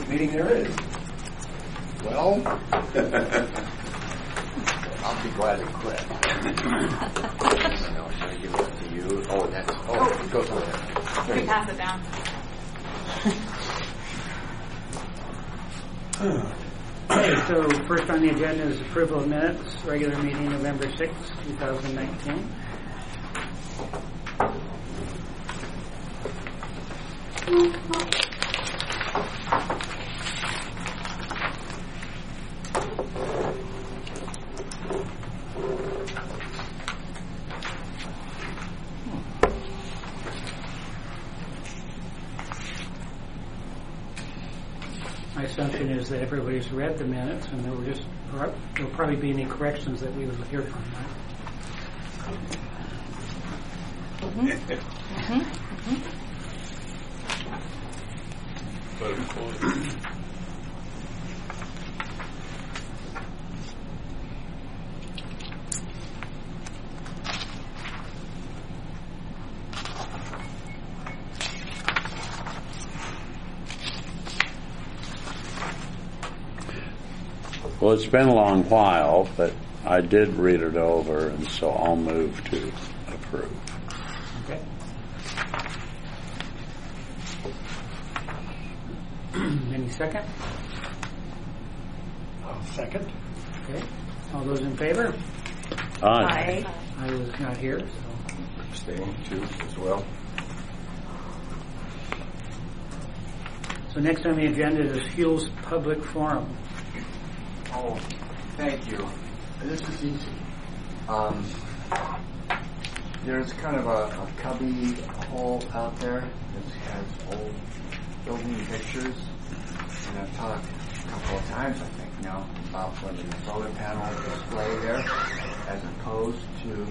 meeting there is. Well, I'll be glad to quit. Should I give it to you? It goes over there. You can pass it down. Okay, so first on the agenda is approval of minutes, regular meeting November 6th, 2019. My assumption is that everybody's read the minutes, and there'll probably be any corrections that we will hear from, Well, it's been a long while, but I did read it over, and so I'll move to approve. Okay. Any second? I'll second. Okay. All those in favor? Aye. I was not here, so. Abstain too as well. So next on the agenda is Fuels Public Forum. Oh, thank you. This is easy. There's kind of a cubby hole out there that has old building pictures, and I've talked a couple of times, I think now, about putting a solar panel display there as opposed to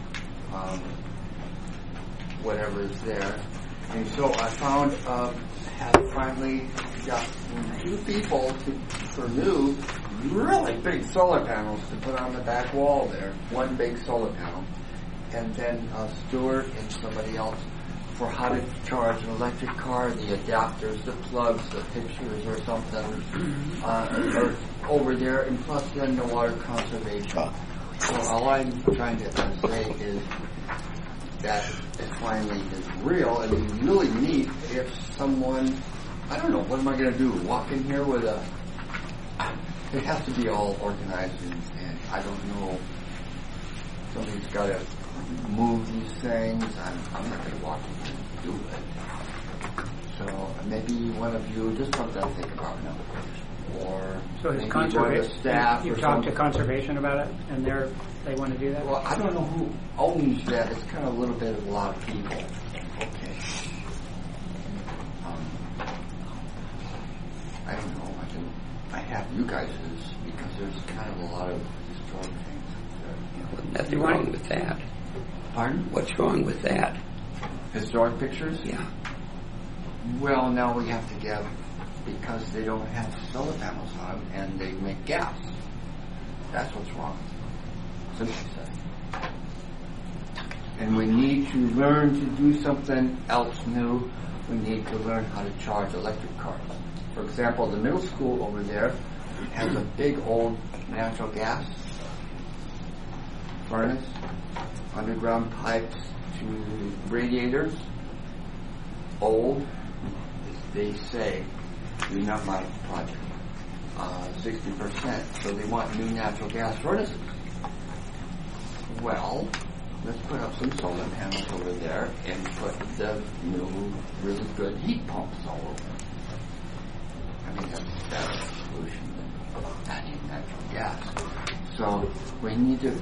whatever is there. And so I found, have finally got two people for new really big solar panels to put on the back wall there. One big solar panel. And then Stuart and somebody else for how to charge an electric car, the adapters, the plugs, the pictures or something are over there, and plus then the water conservation. So all I'm trying to say is that it finally is real, and it'd be really neat if someone, I don't know, what am I going to do? Walk in here with a, it has to be all organized, and I don't know, somebody's got to move these things. I'm not going to walk in here and do it. So maybe one of you, just something to think about now. Or So maybe it's one of the conservation. staff. You've talked to conservation about it, and they want to do that? Well, I don't know who owns that. It's kind of a little bit of a lot of people. Okay. I don't know. I have you guys' because there's kind of a lot of historic things. Nothing wrong with that. Pardon? What's wrong with that? Historic pictures? Yeah. Well, now we have to get, because they don't have solar panels on them and they make gas. That's what's wrong. Simply said. And we need to learn to do something else new. We need to learn how to charge electric cars. For example, the middle school over there has a big old natural gas furnace, underground pipes to radiators, old, they say, do not my project, 60%. So they want new natural gas furnaces. Well, let's put up some solar panels over there and put the new, really good heat pumps all over. I mean, that's a better solution than adding natural gas. So we need to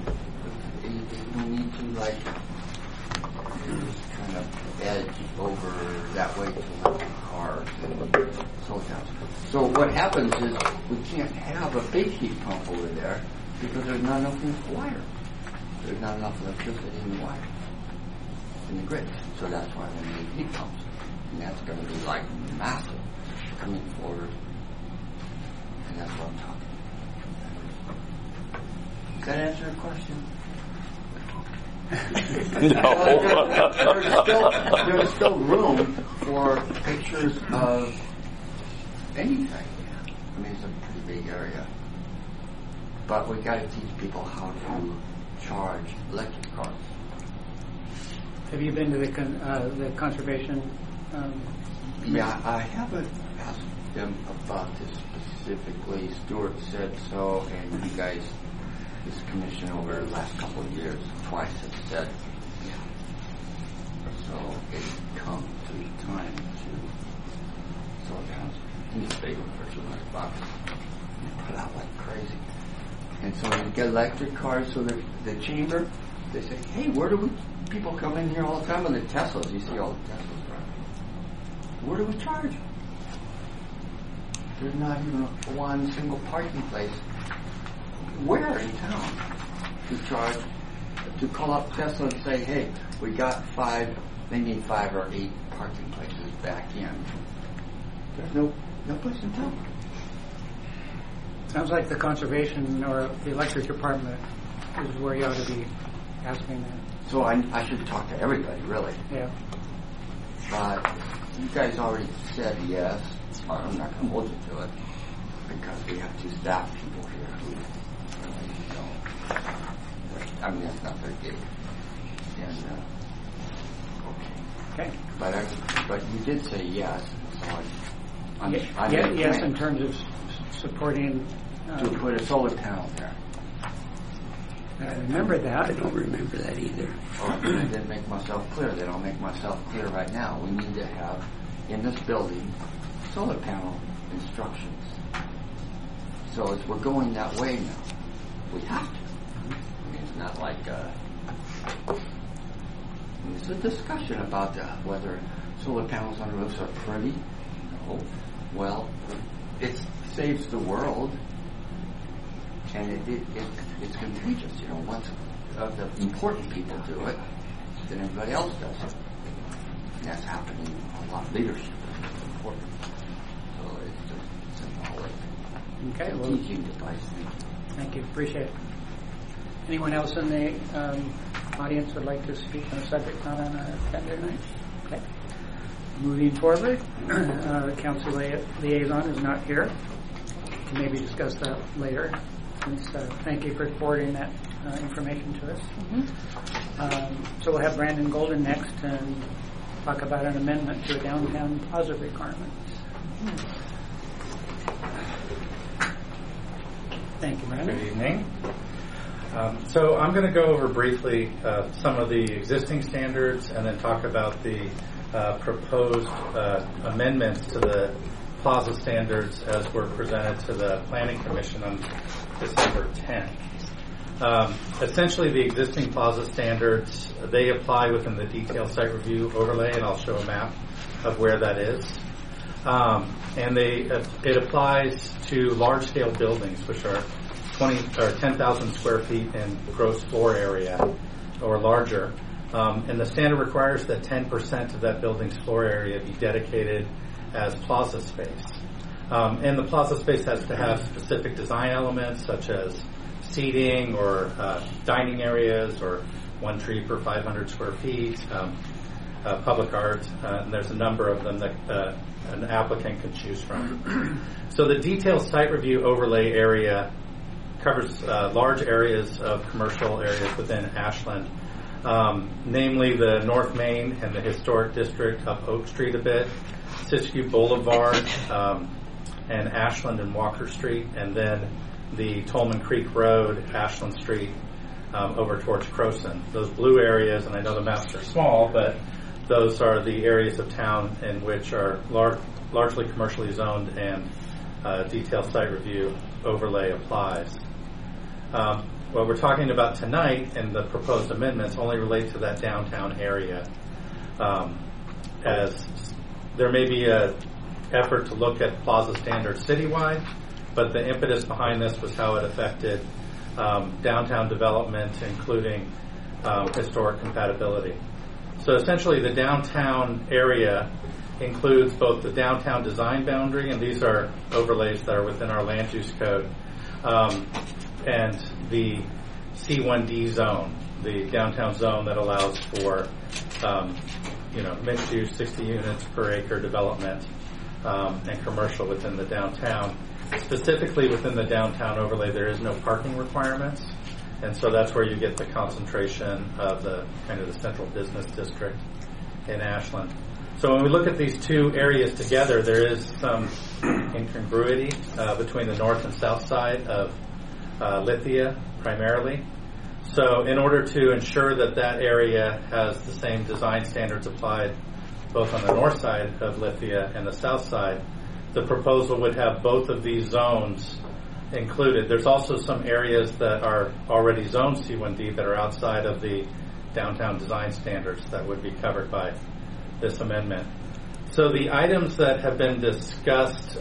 like use kind of edge over that way to electric cars and solar panels. So what happens is we can't have a big heat pump over there because there's not enough wire. There's not enough electricity in the wire, in the grid. So that's why we need heat pumps. And that's going to be like massive coming forward. And that's what I'm talking about. Does that answer your question? No. There's still room for pictures of anything. I mean, it's a pretty big area. But we got to teach people how to charge electric cars. Have you been to the conservation? Yeah, I haven't asked them about this specifically. Stuart said so, and you guys, this commission over the last couple of years, twice has said, yeah. So it's come to the time to sell the house. He's big one for $200. They put out like crazy. And so we get electric cars, so the chamber, they say, hey, where do people come in here all the time with the Teslas? You see all the Teslas, right? Where do we charge? There's not even one single parking place. Where in town to charge, to call up Tesla and say, hey, we got 5, they need 5 or 8 parking places back in. There's no place in town. Sounds like the conservation or the electric department is where you ought to be asking that. So I should talk to everybody, really. Yeah. But you guys already said yes. I'm not going to hold you to it because we have 2 staff people here who don't. I mean, that's not their gig. And Okay. but you did say yes, so I'm yes, in terms of supporting. To put a solar panel there. I remember that. I don't remember that either. Oh, I didn't make myself clear. Then I'll make myself clear right now. We need to have in this building solar panel instructions. So as we're going that way now, we have to. I mean, it's not like there's a discussion about whether solar panels on roofs are pretty. No. Well, it saves the world, and it's contagious. You know, once the important people do it, then everybody else does it. And that's happening. A lot of leadership is important. So it's just symbolic. Okay. Well, Teaching device. thank you. Appreciate it. Anyone else in the audience would like to speak on a subject not on our agenda tonight? Okay. Moving forward, the council liaison is not here. We can maybe discuss that later. Thank you for forwarding that information to us. So we'll have Brandon Golden next and talk about an amendment to a downtown plaza requirement. Thank you, Brandon. Good evening. So I'm going to go over briefly some of the existing standards and then talk about the proposed amendments to the plaza standards as were presented to the Planning Commission on December 10th. Essentially, the existing plaza standards, they apply within the detailed site review overlay, and I'll show a map of where that is. And it applies to large-scale buildings, which are 10,000 square feet in gross floor area or larger. And the standard requires that 10% of that building's floor area be dedicated as plaza space. And the plaza space has to have specific design elements such as seating or dining areas or one tree per 500 square feet, public art, and there's a number of them that an applicant can choose from. So the detailed site review overlay area covers large areas of commercial areas within Ashland, namely the North Main and the historic district up Oak Street a bit, Siskiyou Boulevard, and Ashland and Walker Street, and then the Tolman Creek Road, Ashland Street, over towards Crowson. Those blue areas, and I know the maps are small, but those are the areas of town in which are largely commercially zoned and detailed site review overlay applies. What we're talking about tonight and the proposed amendments only relate to that downtown area. As there may be an effort to look at plaza standards citywide, but the impetus behind this was how it affected downtown development, including historic compatibility. So essentially the downtown area includes both the downtown design boundary, and these are overlays that are within our land use code, and the C1D zone, the downtown zone that allows for mixed use 60 units per acre development and commercial within the downtown. Specifically within the downtown overlay, there is no parking requirements, and so that's where you get the concentration of the kind of the central business district in Ashland. So when we look at these two areas together, there is some incongruity between the north and south side of Lithia primarily. So in order to ensure that that area has the same design standards applied both on the north side of Lithia and the south side, the proposal would have both of these zones included. There's also some areas that are already zoned C1D that are outside of the downtown design standards that would be covered by this amendment. So the items that have been discussed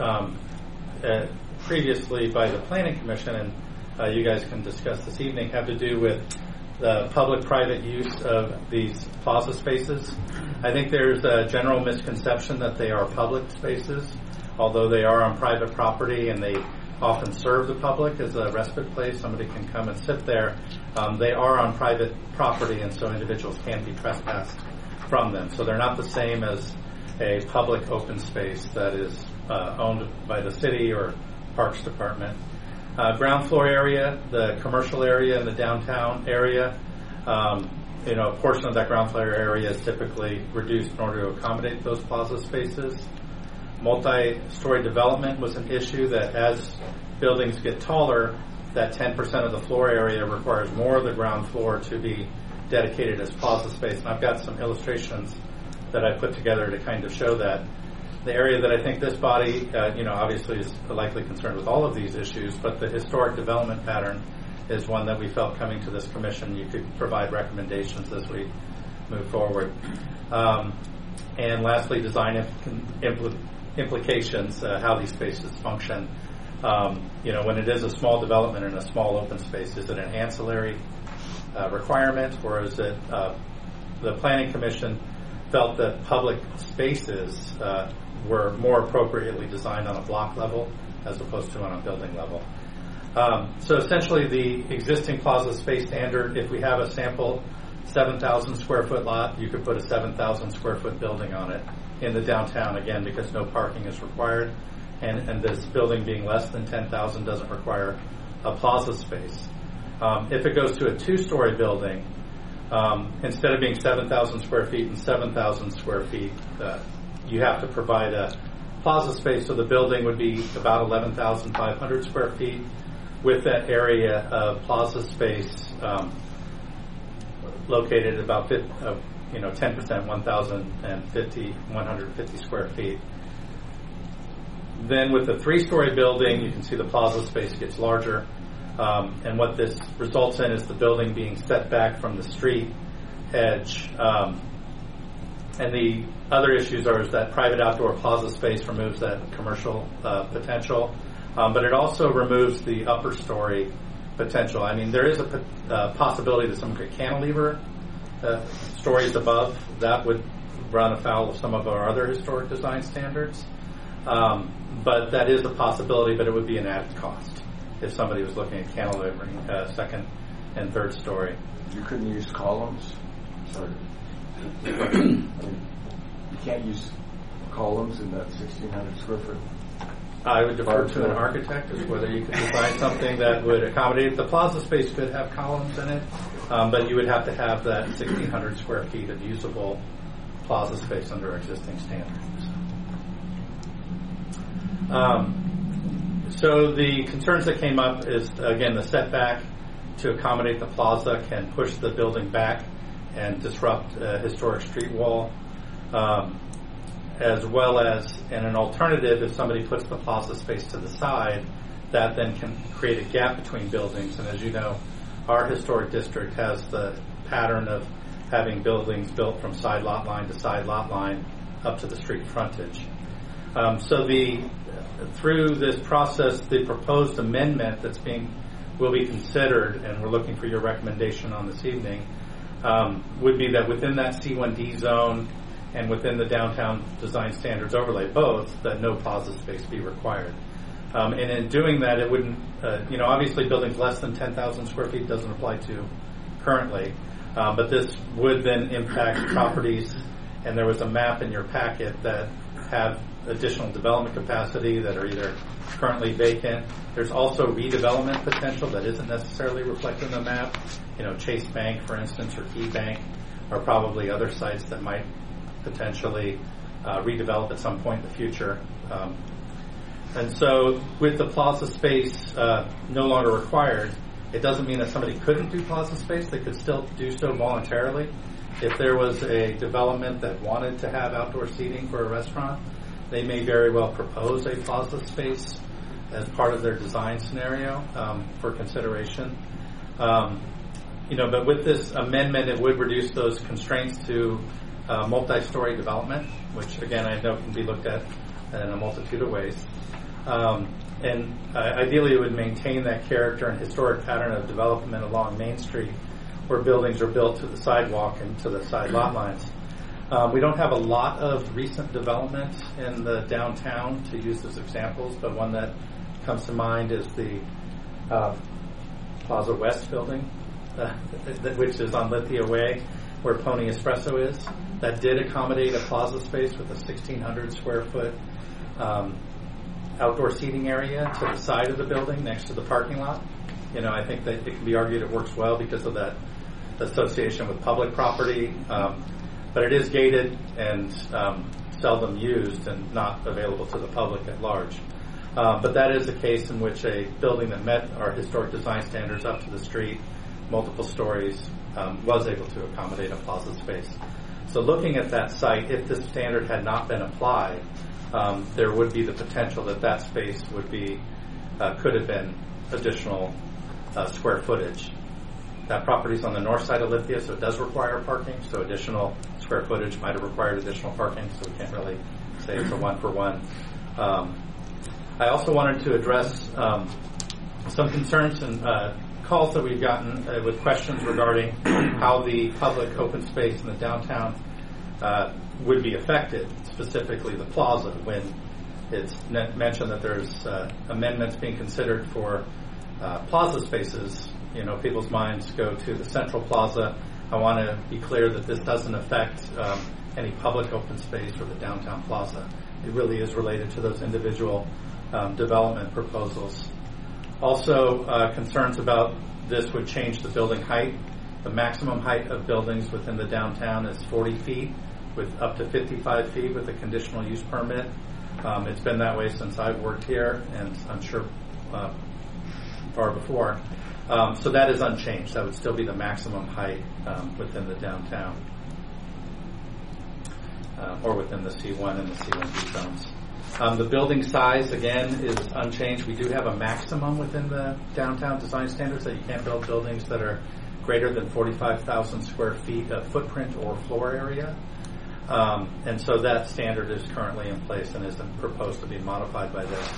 previously by the Planning Commission, and you guys can discuss this evening, have to do with the public-private use of these plaza spaces. I think there's a general misconception that they are public spaces, although they are on private property and they often serve the public as a respite place. Somebody can come and sit there. They are on private property, and so individuals can be trespassed from them. So they're not the same as a public open space that is owned by the city or Parks Department. Ground floor area, the commercial area and the downtown area, a portion of that ground floor area is typically reduced in order to accommodate those plaza spaces. Multi-story development was an issue that as buildings get taller, that 10% of the floor area requires more of the ground floor to be dedicated as plaza space. And I've got some illustrations that I put together to kind of show that. The area that I think this body, obviously is likely concerned with all of these issues, but the historic development pattern is one that we felt coming to this commission you could provide recommendations as we move forward. And lastly, design implications, how these spaces function. When it is a small development in a small open space, is it an ancillary requirement, or is it the Planning Commission felt that public spaces were more appropriately designed on a block level as opposed to on a building level. So essentially the existing plaza space standard, if we have a sample 7,000 square foot lot, you could put a 7,000 square foot building on it in the downtown, again, because no parking is required, and this building being less than 10,000 doesn't require a plaza space. If it goes to a two-story building, instead of being 7,000 square feet and 7,000 square feet, you have to provide a plaza space, so the building would be about 11,500 square feet with that area of plaza space located about 10%, 150 square feet. Then with the three-story building, you can see the plaza space gets larger. And what this results in is the building being set back from the street edge. And the other issues is that private outdoor plaza space removes that commercial potential, but it also removes the upper story potential. I mean, there is a possibility that someone could cantilever stories above. That would run afoul of some of our other historic design standards. But that is a possibility, but it would be an added cost if somebody was looking at cantilevering second and third story. You couldn't use columns? Sorry. You can't use columns in that 1,600 square foot? I would defer to an architect as whether you could design something that would accommodate. The plaza space could have columns in it, but you would have to have that 1,600 square feet of usable plaza space under existing standards. So the concerns that came up is, again, the setback to accommodate the plaza can push the building back and disrupt a historic street wall, as well as, in an alternative, if somebody puts the plaza space to the side, that then can create a gap between buildings. And as you know, our historic district has the pattern of having buildings built from side lot line to side lot line up to the street frontage. Through this process, the proposed amendment will be considered, and we're looking for your recommendation on this evening, would be that within that C1D zone and within the downtown design standards overlay, both, that no plaza space be required. And in doing that, it wouldn't, obviously buildings less than 10,000 square feet doesn't apply to currently, but this would then impact properties, and there was a map in your packet that have additional development capacity that are either currently vacant. There's also redevelopment potential that isn't necessarily reflected in the map. Chase Bank, for instance, or Key Bank are probably other sites that might potentially redevelop at some point in the future. And so with the plaza space no longer required, it doesn't mean that somebody couldn't do plaza space. They could still do so voluntarily. If there was a development that wanted to have outdoor seating for a restaurant, they may very well propose a plaza space as part of their design scenario for consideration. But with this amendment, it would reduce those constraints to multi-story development, which again I know can be looked at in a multitude of ways. And ideally, it would maintain that character and historic pattern of development along Main Street, where buildings are built to the sidewalk and to the side lot lines. We don't have a lot of recent development in the downtown to use as examples, but one that comes to mind is the Plaza West building, which is on Lithia Way, where Pony Espresso is. That did accommodate a plaza space with a 1,600 square foot outdoor seating area to the side of the building next to the parking lot. I think that it can be argued it works well because of that association with public property, but it is gated and seldom used and not available to the public at large. But that is a case in which a building that met our historic design standards up to the street, multiple stories, was able to accommodate a plaza space. So looking at that site, if this standard had not been applied, there would be the potential that space would be could have been additional square footage. That property is on the north side of Lithia, so it does require parking. So additional square footage might have required additional parking. So we can't really say it's a one-for-one. I also wanted to address some concerns and calls that we've gotten with questions regarding how the public open space in the downtown would be affected, specifically the plaza, when it's mentioned that there's amendments being considered for plaza spaces. People's minds go to the central plaza. I want to be clear that this doesn't affect any public open space or the downtown plaza. It really is related to those individual development proposals. Also, concerns about this would change the building height. The maximum height of buildings within the downtown is 40 feet, with up to 55 feet with a conditional use permit. It's been that way since I've worked here, and I'm sure far before. So that is unchanged. That would still be the maximum height within the downtown, or within the C1 and the C1B zones. The building size, again, is unchanged. We do have a maximum within the downtown design standards that you can't build buildings that are greater than 45,000 square feet of footprint or floor area. And so that standard is currently in place and isn't proposed to be modified by this.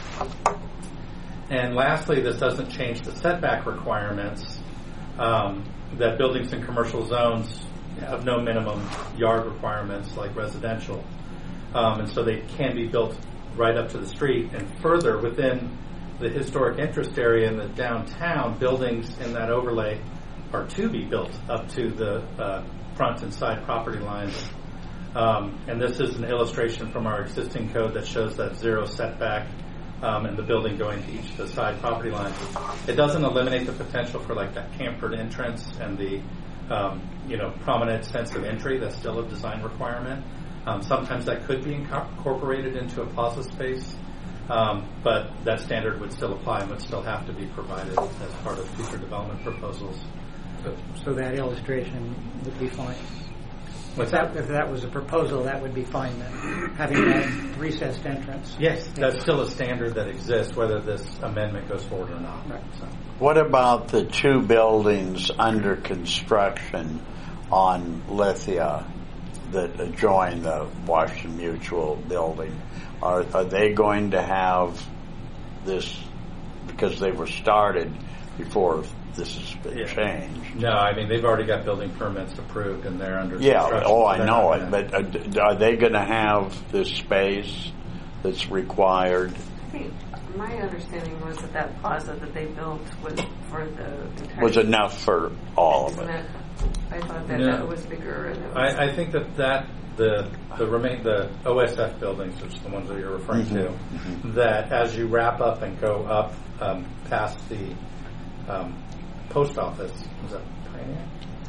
And lastly, this doesn't change the setback requirements that buildings in commercial zones have no minimum yard requirements like residential. And so they can be built right up to the street. And further, within the historic interest area in the downtown, buildings in that overlay are to be built up to the front and side property lines. And this is an illustration from our existing code that shows that zero setback and the building going to each of the side property lines. It doesn't eliminate the potential for like that campered entrance and the prominent sense of entry. That's still a design requirement. Sometimes that could be incorporated into a plaza space, but that standard would still apply and would still have to be provided as part of future development proposals. So that illustration would be fine. What's that? If that was a proposal, that would be fine then, having that recessed entrance. Yes, that's still a standard that exists, whether this amendment goes forward or not. Right. So. What about the two buildings under construction on Lithia that adjoin the Washington Mutual building? Are they going to have this, because they were started before this has been changed? No, I mean, they've already got building permits approved and they're under construction. Yeah, I know it, but are they going to have this space that's required? My understanding was that plaza that they built was for the entire... Was enough for all of it. I thought that was bigger. And I think that the OSF buildings, which are the ones that you're referring to, that as you wrap up and go up past the post office, is that Pioneer?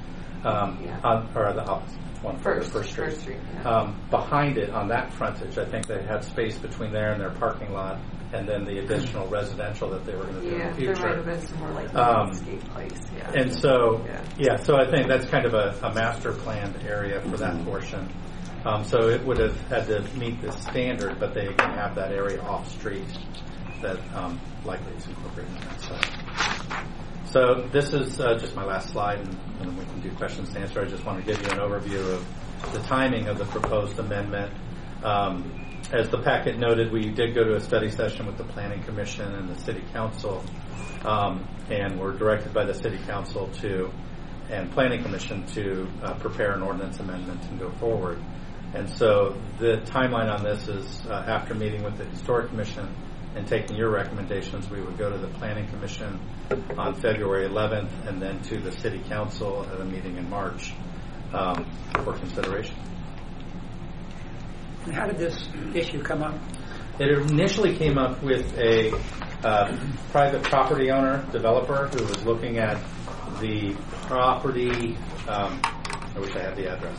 Or the opposite one, First Street. Yeah. Behind it, on that frontage, I think they had space between there and their parking lot, and then the additional residential that they were going to do in the future. There might have been some more like landscape place. Yeah. And so, so I think that's kind of a master planned area for that portion. So it would have had to meet this standard, but they can have that area off street that likely is incorporated in that. So this is just my last slide, and then we can do questions and answer. I just want to give you an overview of the timing of the proposed amendment. As the packet noted, we did go to a study session with the Planning Commission and the City Council, and were directed by the City Council and Planning Commission to prepare an ordinance amendment and go forward. And so the timeline on this is after meeting with the Historic Commission and taking your recommendations, we would go to the Planning Commission on February 11th and then to the City Council at a meeting in March for consideration. And how did this issue come up? It initially came up with a private property owner, developer, who was looking at the property. I wish I had the address.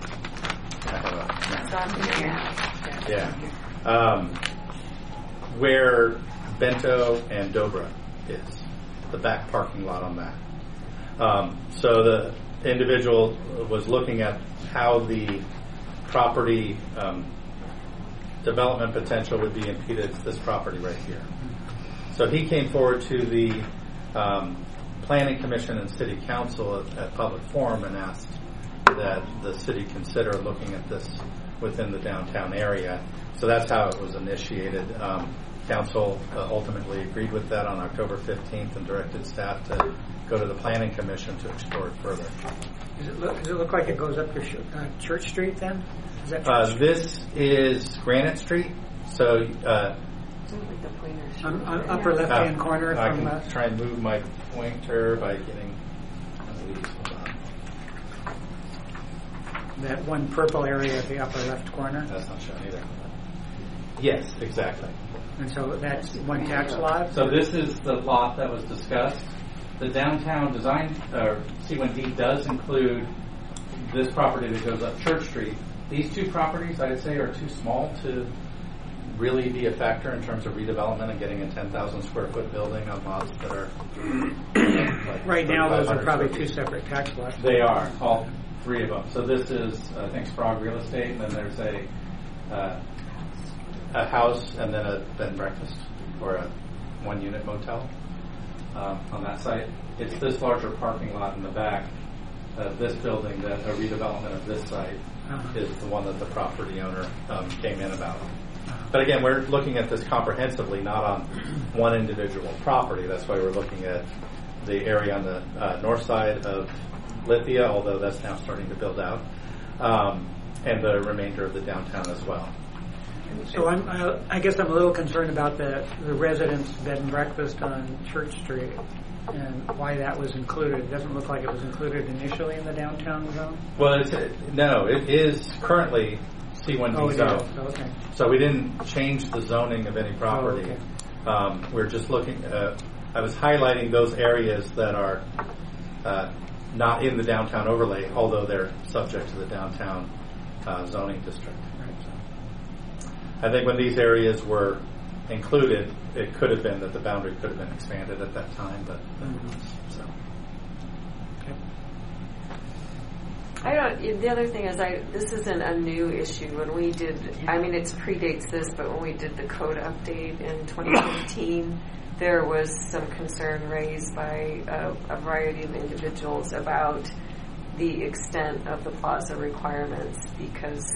Where Bento and Dobra is, the back parking lot on that. So the individual was looking at how the property development potential would be impeded to this property right here. So he came forward to the Planning Commission and City Council at public forum and asked that the city consider looking at this within the downtown area. So that's how it was initiated. Council ultimately agreed with that on October 15th and directed staff to go to the Planning Commission to explore it further. Does it look like it goes up to Church Street then? Is that this is Granite Street. So upper left-hand corner. I can try and move my pointer by getting these. That one purple area at the upper left corner. That's not shown either. Yes, exactly. And so that's one tax lot? So this is the lot that was discussed. The downtown design, C1D, does include this property that goes up Church Street. These two properties, I'd say, are too small to really be a factor in terms of redevelopment and getting a 10,000 square foot building on lots that are... Right now, those are probably two separate tax lots. They are, all three of them. So this is, I think, Sprague Real Estate, and then there's a house and then a bed and breakfast or a one-unit motel on that site. It's this larger parking lot in the back of this building that a redevelopment of this site is the one that the property owner came in about. But again, we're looking at this comprehensively, not on one individual property. That's why we're looking at the area on the north side of Lithia, although that's now starting to build out, and the remainder of the downtown as well. So I guess I'm a little concerned about the residence bed and breakfast on Church Street and why that was included. It doesn't look like it was included initially in the downtown zone. Well, it is currently C1D zone. Oh, okay. So we didn't change the zoning of any property. Oh, okay. We're just looking. I was highlighting those areas that are not in the downtown overlay, although they're subject to the downtown zoning district. I think when these areas were included, it could have been that the boundary could have been expanded at that time, but so. Okay. The other thing is, this isn't a new issue. When we did, it predates this, but when we did the code update in 2015, there was some concern raised by a variety of individuals about the extent of the plaza requirements because.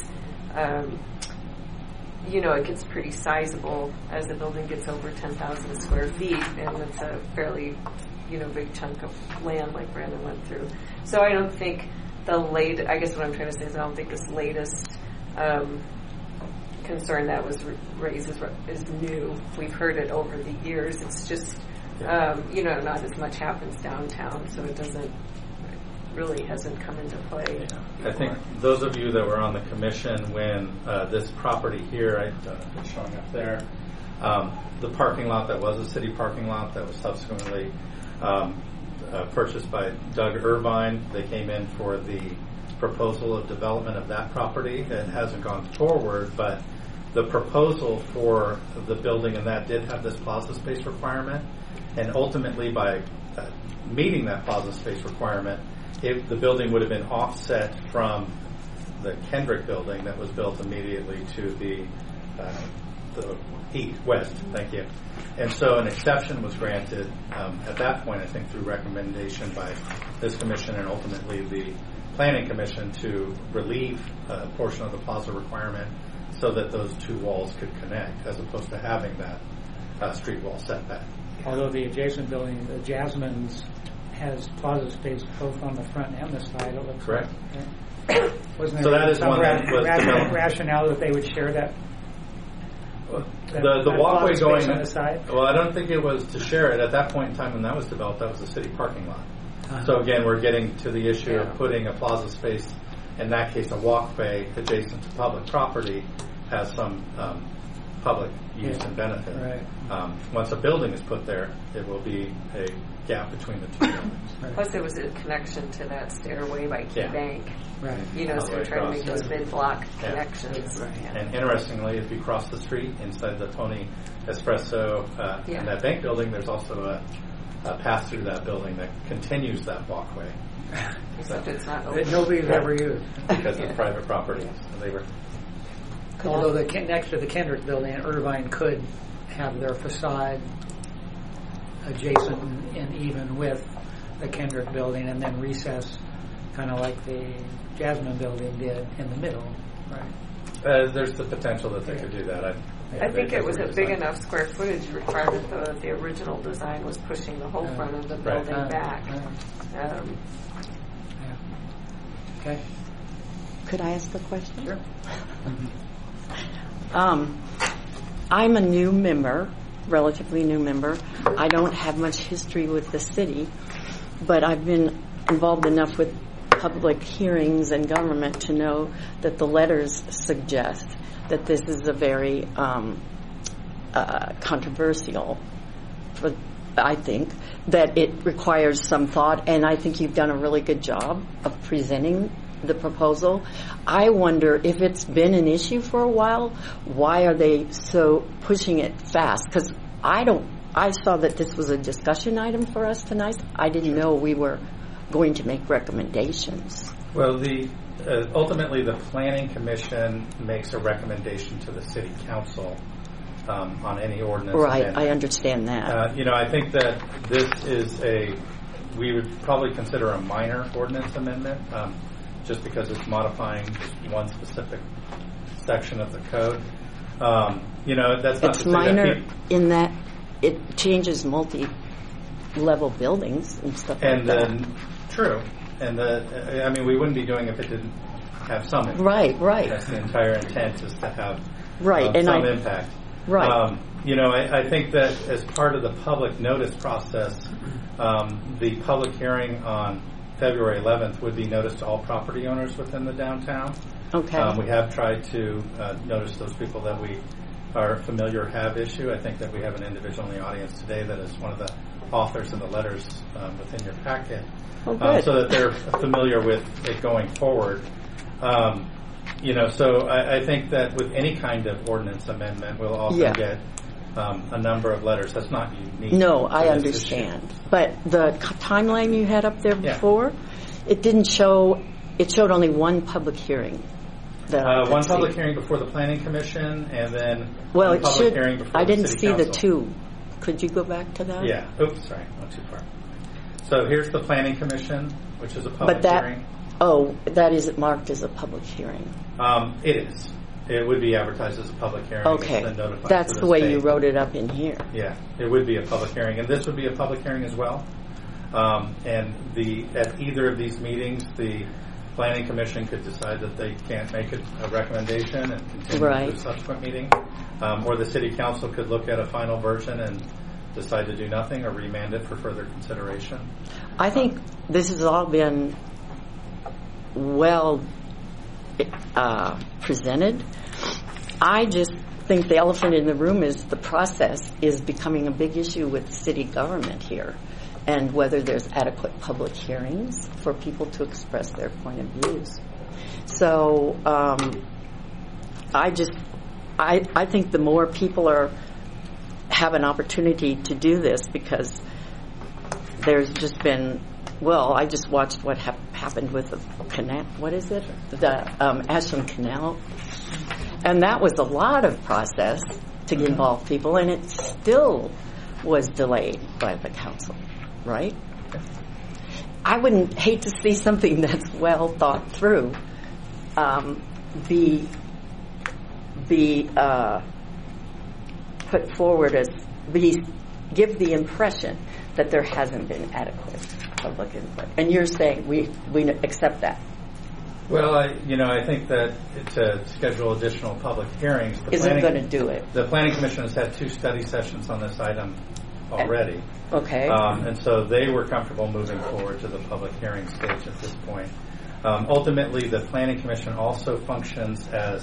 It gets pretty sizable as the building gets over 10,000 square feet, and it's a fairly, big chunk of land like Brandon went through. So I don't think I guess what I'm trying to say is I don't think this latest concern that was raised is new. We've heard it over the years. It's just, not as much happens downtown, so it doesn't really hasn't come into play. I think those of you that were on the commission when this property here, I don't know if it's showing up there, the parking lot that was a city parking lot that was subsequently purchased by Doug Irvine. They came in for the proposal of development of that property. It hasn't gone forward, but the proposal for the building and that did have this plaza space requirement, and ultimately by meeting that plaza space requirement, if the building would have been offset from the Kendrick building that was built immediately to the west, thank you. And so an exception was granted at that point, I think through recommendation by this commission and ultimately the planning commission to relieve a portion of the plaza requirement so that those two walls could connect as opposed to having that street wall setback. Although the adjacent building, the Jasmine's, has plaza space both on the front and the side, it looks Correct. Like. Wasn't So there that is some one that was developed. rationale that they would share that? The walkway plaza going space on the side? Well, I don't think it was to share it. At that point in time when that was developed, that was a city parking lot. So again, we're getting to the issue of putting a plaza space, in that case a walkway adjacent to public property, has some public use and benefit. Right. Once a building is put there, it will be a gap between the two buildings. Right. Plus, there was a connection to that stairway by Key Bank. Right. You know, so we're trying to make those mid-block connections. Right. Yeah. And interestingly, if you cross the street inside the Tony Espresso in that bank building, there's also a path through that building that continues that walkway. Except it's not That open. nobody's ever used. Because it's private property. So they were. Although next to the Kendrick building, Irvine could have their facade adjacent and even with the Kendrick building, and then recess, kind of like the Jasmine building did in the middle, right? There's the potential that they could do that. I think it was a big enough square footage requirement, though, that the original design was pushing the whole front of the building back. Okay. Could I ask a question? Sure. I'm a new member, relatively new member. I don't have much history with the city, but I've been involved enough with public hearings and government to know that the letters suggest that this is a very controversial, I think, that it requires some thought, and I think you've done a really good job of presenting the proposal. I wonder if it's been an issue for a while, why are they so pushing it fast? Because I saw that this was a discussion item for us tonight. I didn't know we were going to make recommendations. Well, ultimately the Planning Commission makes a recommendation to the City Council on any ordinance. Right, amendment. I understand that. I think that this is we would probably consider a minor ordinance amendment, just because it's modifying just one specific section of the code. That's not it's to say minor that in that it changes multi-level buildings and stuff like that. True. And we wouldn't be doing it if it didn't have some impact. Right. That's the entire intent, is to have and some impact. Right. I think that as part of the public notice process, the public hearing on February 11th would be noticed to all property owners within the downtown. Okay. We have tried to notice those people that we are familiar have issue. I think that we have an individual in the audience today that is one of the authors of the letters within your packet, Oh, good. so that they're familiar with it going forward. So I think that with any kind of ordinance amendment, we'll also get a number of letters. That's not unique. No, to I this understand. issue. But the timeline you had up there before, it didn't show. It showed only one public hearing. One public hearing before the Planning Commission, and then one public hearing before I the didn't City see Council. the two. Could you go back to that? Yeah. Oops, sorry, went too far. So here's the Planning Commission, which is a public hearing. That is marked as a public hearing. It is. It would be advertised as a public hearing. Okay. And then notified That's to the way state. you wrote it up in here. Yeah, it would be a public hearing, and this would be a public hearing as well. And at either of these meetings, the Planning Commission could decide that they can't make a recommendation and continue to a subsequent meeting, or the City Council could look at a final version and decide to do nothing or remand it for further consideration. I think this has all been well presented. I just think the elephant in the room is the process is becoming a big issue with city government here, and whether there's adequate public hearings for people to express their point of views. So I think the more people have an opportunity to do this, because there's just been, well, I just watched what happened with the canal. What is it? The Ashland Canal. And that was a lot of process to involve people, and it still was delayed by the council, right? I wouldn't hate to see something that's well thought through be put forward as give the impression that there hasn't been adequate public input. And you're saying we accept that. Well, I think that to schedule additional public hearings isn't going to do it. The Planning Commission has had 2 study sessions on this item already. Okay. And so they were comfortable moving forward to the public hearing stage at this point. Ultimately, the Planning Commission also functions as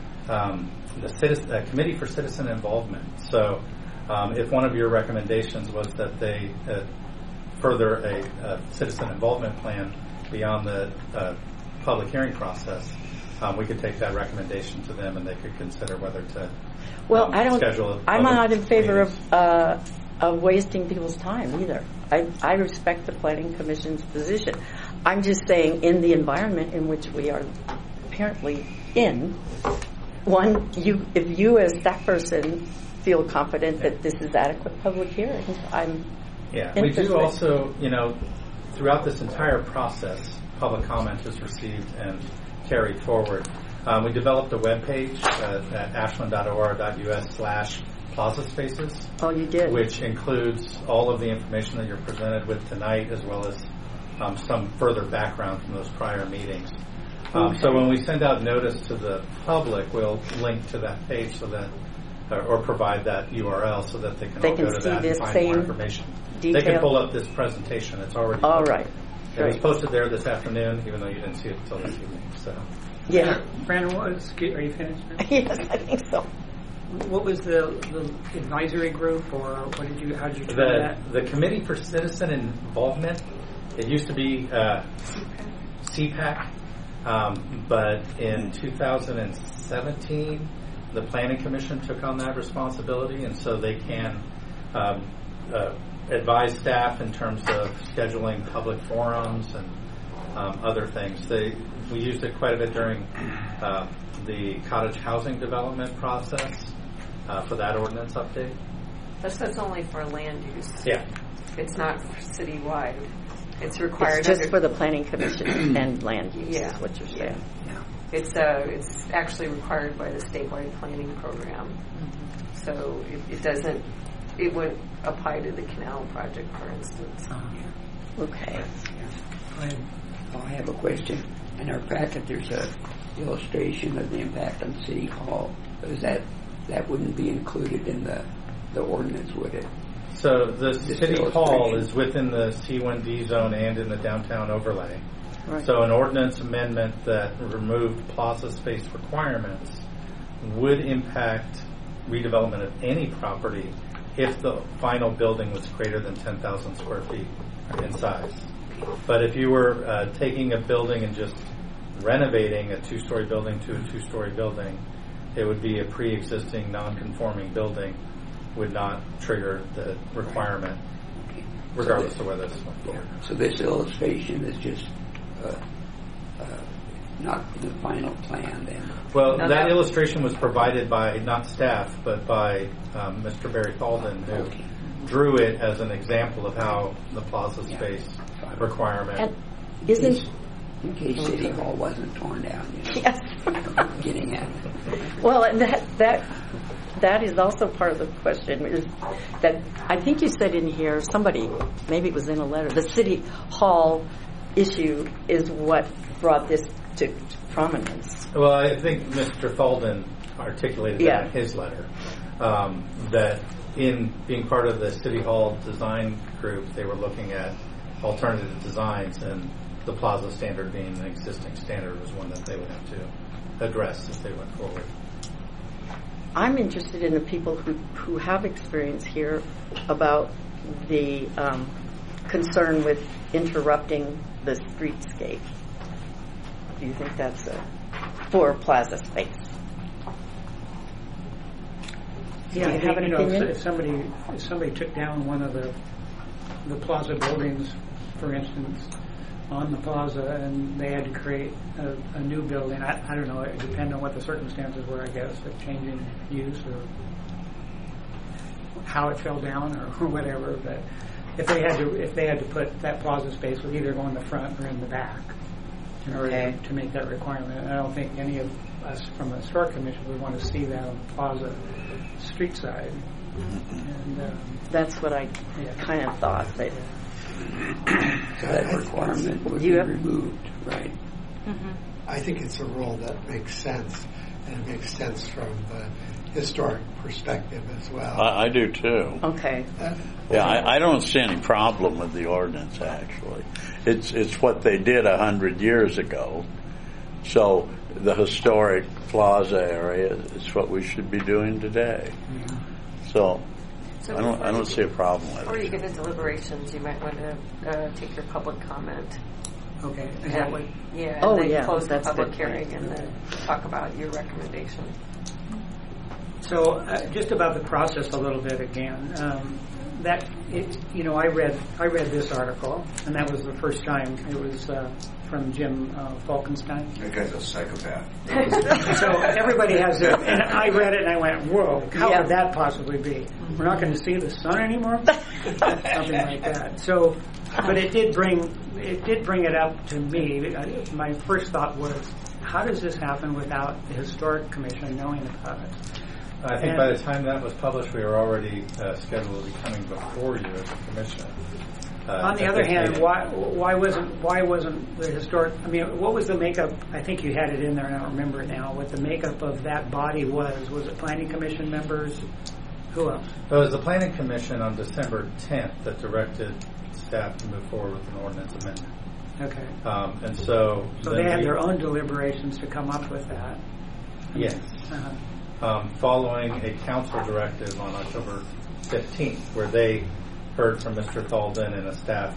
the Committee for Citizen Involvement. So if one of your recommendations was that they further a citizen involvement plan beyond the public hearing process, we could take that recommendation to them, and they could consider whether to schedule. I'm not in favor of wasting people's time either. I respect the Planning Commission's position. I'm just saying, in the environment in which we are apparently in, if you as that person feel confident that this is adequate public hearing, I'm we do also, throughout this entire process, public comment is received and carried forward. We developed a webpage at ashland.or.us/plaza spaces. Oh, you did? Which includes all of the information that you're presented with tonight, as well as some further background from those prior meetings. So when we send out notice to the public, we'll link to that page so that, or provide that URL so that they can all go to that and find more information. Detail. They can pull up this presentation. It's already all right. It was posted there this afternoon, even though you didn't see it until this evening. So, yeah, Brandon, are you finished? Yes, I think so. What was the advisory group, or how did you try that? The Committee for Citizen Involvement. It used to be CPAC, but in 2017, the Planning Commission took on that responsibility, and so they can advise staff in terms of scheduling public forums and other things. We used it quite a bit during the cottage housing development process for that ordinance update. That's only for land use. Yeah. It's not citywide. It's required. It's just for the Planning Commission and land use, is what you're saying. Yeah. It's actually required by the statewide planning program. Mm-hmm. So it wouldn't apply to the canal project, for instance. Okay. I have a question. In our packet, there's a illustration of the impact on City Hall. That wouldn't be included in the ordinance, would it? So the City Hall is within the C1D zone and in the downtown overlay. Right. So an ordinance amendment that removed plaza space requirements would impact redevelopment of any property if the final building was greater than 10,000 square feet in size. But if you were taking a building and just renovating a 2-story building to a 2-story building, it would be a pre-existing non-conforming building, would not trigger the requirement, regardless of whether it's went forward. So this illustration is just not the final plan then? Well, that illustration was provided by not staff, but by Mr. Barry Falden, who drew it as an example of how the plaza space requirement. And isn't in case City Hall wasn't torn down? Yes. Getting at it. Well, and that is also part of the question. Is that I think you said in here, somebody, maybe it was in a letter, the City Hall issue is what brought this to prominence. Well, I think Mr. Falden articulated that in his letter, that in being part of the City Hall design group, they were looking at alternative designs, and the plaza standard being an existing standard was one that they would have to address if they went forward. I'm interested in the people who have experience here about the concern with interrupting the streetscape. Do you think that's for plaza space? Yeah, Do you have an opinion? If somebody took down one of the plaza buildings, for instance, on the plaza, and they had to create a new building, I don't know, it depends on what the circumstances were, I guess, of changing use or how it fell down or whatever. But if they had to put that plaza space would either go in the front or in the back in order to make that requirement. I don't think any of us from the historic commission would want to see that on the plaza street side. And, that's what I kind of thought. That So that requirement would be removed, right? Mm-hmm. I think it's a rule that makes sense, and it makes sense from the historic perspective as well. I do too. Okay. Yeah, I don't see any problem with the ordinance. Actually, it's what they did 100 years ago. So the historic plaza area is what we should be doing today. So I don't see a problem with it. Before you get into deliberations, you might want to take your public comment. Okay. Is that what? Yeah. Oh, and then yeah, close the that's public good. hearing and then talk about your recommendation. So just about the process a little bit again. I read this article, and that was the first time. It was from Jim Falkenstein. That guy's a psychopath. So everybody has it, and I read it and I went, "Whoa! How could that possibly be? We're not going to see the sun anymore?" Something like that. So, but it did bring it up to me. My first thought was, how does this happen without the historic commission knowing about it? I think by the time that was published, we were already scheduled to be coming before you as a commission. On the other hand, why wasn't the historic? I mean, what was the makeup? I think you had it in there, and I don't remember it now. What the makeup of that body was? Was it planning commission members? Who else? It was the planning commission on December 10th that directed staff to move forward with an ordinance amendment. Okay. And so they had their own deliberations to come up with that. Yes. Uh-huh. Following a council directive on October 15th, where they heard from Mr. Thalden and a staff.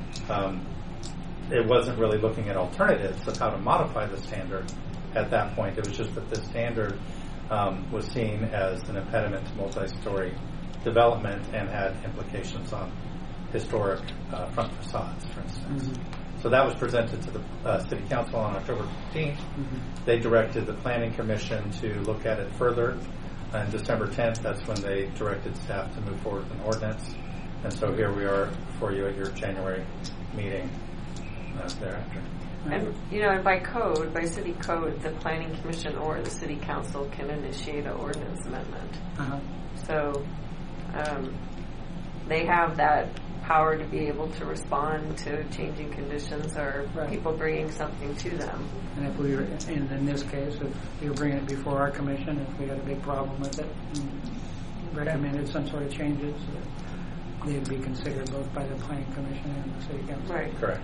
It wasn't really looking at alternatives of how to modify the standard at that point. It was just that the standard was seen as an impediment to multi-story development and had implications on historic front facades, for instance. Mm-hmm. So that was presented to the City Council on October 15th. Mm-hmm. They directed the Planning Commission to look at it further. On December 10th, that's when they directed staff to move forward with an ordinance. And so here we are for you at your January meeting thereafter. And, and by city code, the Planning Commission or the City Council can initiate an ordinance amendment. Uh-huh. So they have that power to be able to respond to changing conditions or people bringing something to them. And if we were, in this case, if we were bringing it before our commission, if we had a big problem with it, and recommended some sort of changes, they'd be considered both by the Planning Commission and the City Council. Right. Correct.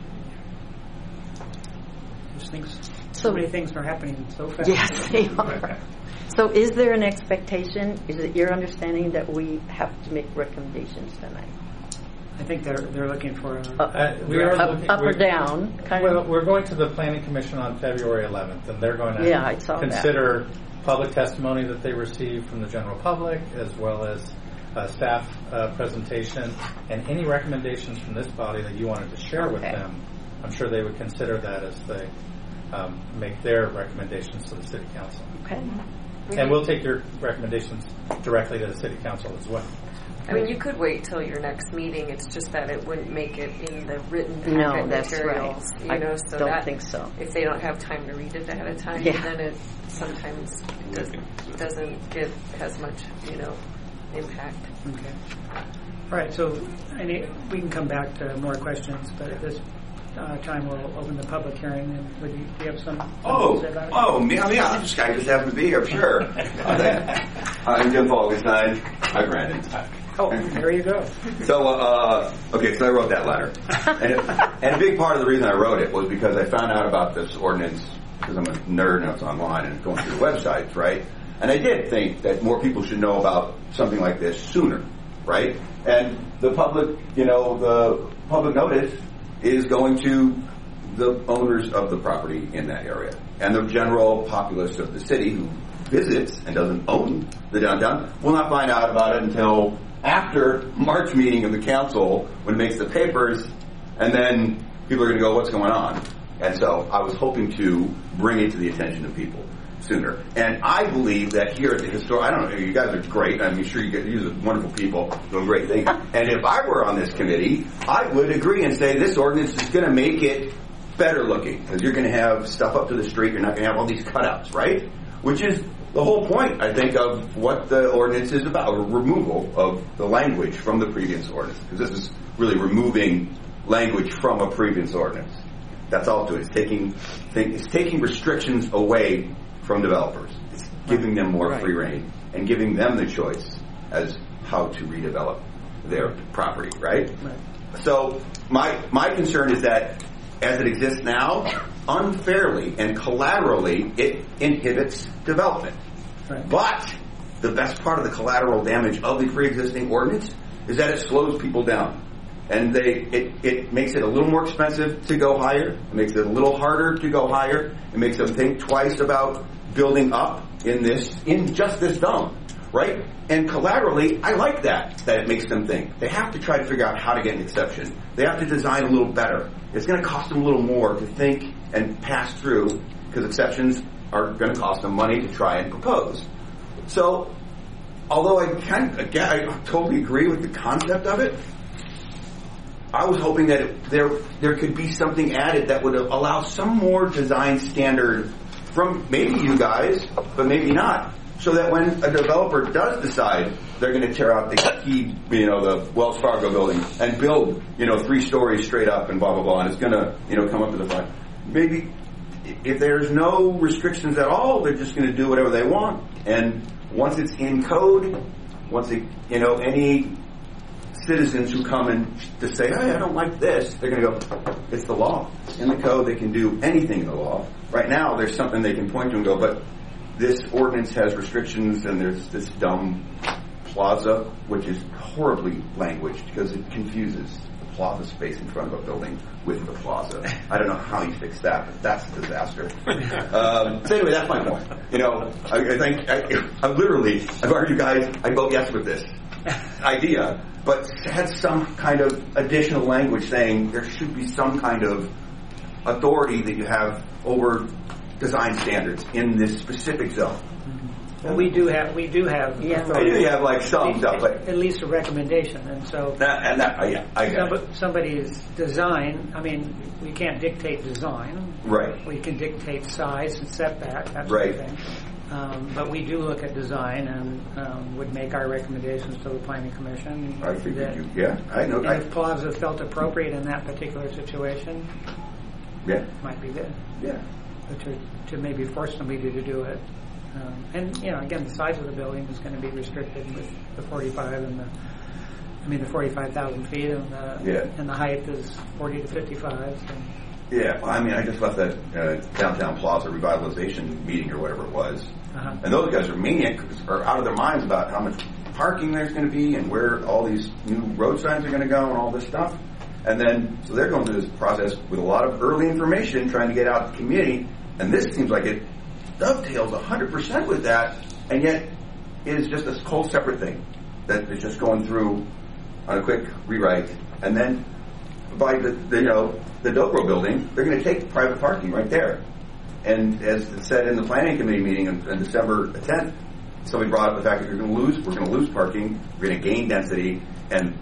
So many things are happening so fast. Yes, they are. So is there an expectation? Is it your understanding that we have to make recommendations tonight? I think they're looking for up or down. We're going to the Planning Commission on February 11th, and they're going to consider public testimony that they receive from the general public, as well as staff presentation, and any recommendations from this body that you wanted to share with them. I'm sure they would consider that as they make their recommendations to the City Council. Okay. And we'll take your recommendations directly to the City Council as well. I mean, you could wait till your next meeting. It's just that it wouldn't make it in the written packet materials. Right. So don't think so. If they don't have time to read it ahead of time, then it sometimes doesn't get as much, impact. Okay. All right. So we can come back to more questions, but at this time we'll open the public hearing. And would you have some? Yeah. I just happen to be here. Sure. I'm Jim Falkenstein. Hi, Brandon. Oh, there you go. So, okay, so I wrote that letter. And a big part of the reason I wrote it was because I found out about this ordinance, because I'm a nerd and it's online and going through the websites, right? And I did think that more people should know about something like this sooner, right? And the public, the public notice is going to the owners of the property in that area. And the general populace of the city who visits and doesn't own the downtown will not find out about it until after March meeting of the council when it makes the papers, and then people are going to go, what's going on? And so I was hoping to bring it to the attention of people sooner. And I believe that here at the I don't know, you guys are great. I'm sure you are wonderful people doing great things. And if I were on this committee, I would agree and say this ordinance is going to make it better looking, because you're going to have stuff up to the street. You're not going to have all these cutouts, right? Which is the whole point, I think, of what the ordinance is about, or removal of the language from the previous ordinance. Because this is really removing language from a previous ordinance. That's all it is. It's taking restrictions away from developers. It's giving them more free reign and giving them the choice as how to redevelop their property, right? So my concern is that as it exists now, unfairly and collaterally, it inhibits development. Right. But the best part of the collateral damage of the pre-existing ordinance is that it slows people down. And it makes it a little more expensive to go higher. It makes it a little harder to go higher. It makes them think twice about building up in just this zone, right? And collaterally, I like that it makes them think. They have to try to figure out how to get an exception. They have to design a little better. It's going to cost them a little more to think and pass through, because exceptions are going to cost them money to try and propose. So, although I totally agree with the concept of it, I was hoping that there could be something added that would allow some more design standard from maybe you guys, but maybe not, so that when a developer does decide they're going to tear out the Wells Fargo building and build, 3 stories straight up and blah blah blah, and it's going to, come up to the front. Maybe if there's no restrictions at all, they're just going to do whatever they want. And once it's in code, any citizens who come in to say, hey, I don't like this, they're going to go, it's the law. In the code, they can do anything in the law. Right now, there's something they can point to and go, but this ordinance has restrictions, and there's this dumb plaza, which is horribly languaged because it confuses the plaza space in front of a building with the plaza. I don't know how you fix that, but that's a disaster. So anyway, that's my point. I think I've argued, guys, I vote yes with this idea, but had some kind of additional language saying there should be some kind of authority that you have over design standards in this specific zone. Well, we do have. Yeah. authority. You have like some stuff, but at least a recommendation, and so I got it. Somebody's design. I mean, we can't dictate design. Right. We can dictate size and setback. That sort right. of thing. But we do look at design and would make our recommendations to the planning commission. I think I know. If plaza felt appropriate in that particular situation, might be good. Yeah. But to maybe force somebody to do it. And again, the size of the building is going to be restricted with the 45 and the 45,000 feet, and the height is 40 to 55. So. Yeah, well, I just left that downtown plaza revitalization meeting or whatever it was, and those guys are out of their minds about how much parking there's going to be and where all these new road signs are going to go and all this stuff. And then, so they're going through this process with a lot of early information, trying to get out to the community, and this seems like it dovetails 100% with that, and yet is just a whole separate thing that is just going through on a quick rewrite. And then by the Dobro building, they're going to take private parking right there. And as it said in the planning committee meeting on December 10th, somebody brought up the fact that we're going to lose parking, we're going to gain density, and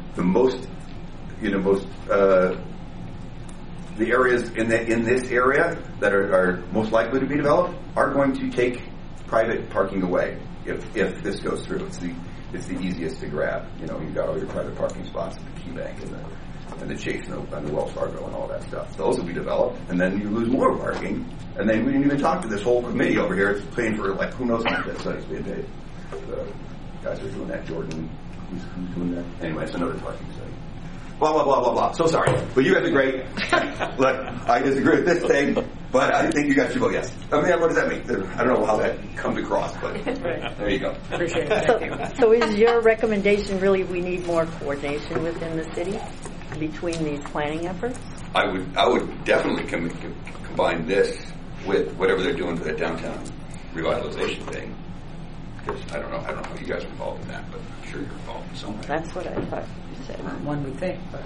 the areas in this area that are most likely to be developed are going to take private parking away if this goes through. It's the easiest to grab. You've got all your private parking spots at the Key Bank and the Chase and the Wells Fargo and all that stuff. Those will be developed, and then you lose more parking. And then we didn't even talk to this whole committee over here. It's paying for who knows how much that site's being paid. The guys are doing that, Jordan Who's doing that? Anyway, it's another parking study. Blah, blah, blah, blah, blah. So sorry. But you guys are great. Look, I disagree with this thing, but I think you guys should vote yes. I mean, what does that mean? I don't know how that comes across, but there you go. Appreciate it. Thank you. So is your recommendation really we need more coordination within the city between these planning efforts? I would definitely combine this with whatever they're doing for that downtown revitalization thing. Because I don't know how you guys are involved in that, but I'm sure you're involved in some way. That's what I thought you said. One would think, but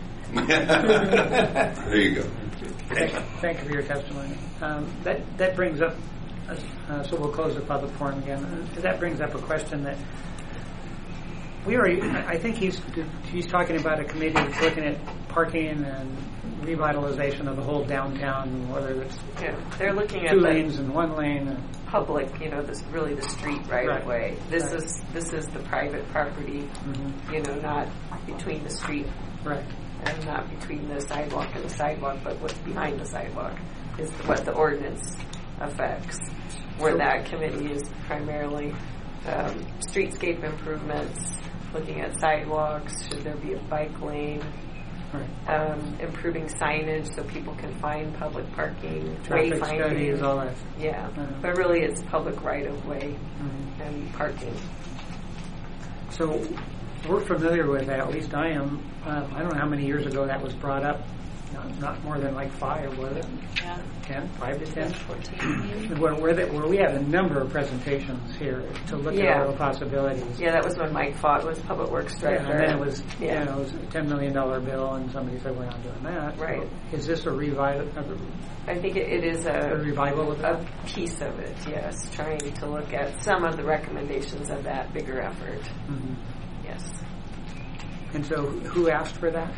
There you go. thank you for your testimony. That brings up, so we'll close the public forum again. That brings up a question that we already, I think he's talking about a committee that's looking at parking and revitalization of the whole downtown, whether it's they're looking at 2 lanes and 1 lane. Public, this really the street right of way. This is the private property, not between the street, right, and not between the sidewalk and the sidewalk, but what's behind the sidewalk is what the ordinance affects. Where that committee is primarily streetscape improvements, looking at sidewalks. Should there be a bike lane? right. Improving signage so people can find public parking, Traffic wayfinding. studies, all that. Yeah, but really it's public right of way and parking. So we're familiar with that, at least I am. I don't know how many years ago that was brought up. Not more than like 5, was it? 10, 5 to 10? 14. Where we had a number of presentations here to look at all the possibilities. Yeah, that was when Mike Fott was Public Works Director. And then it was, it was a $10 million bill, and somebody said we're not doing that. Right. So is this a revival? I think it is A revival of that? a piece of it, yes, trying to look at some of the recommendations of that bigger effort. Mm-hmm. Yes. And so who asked for that?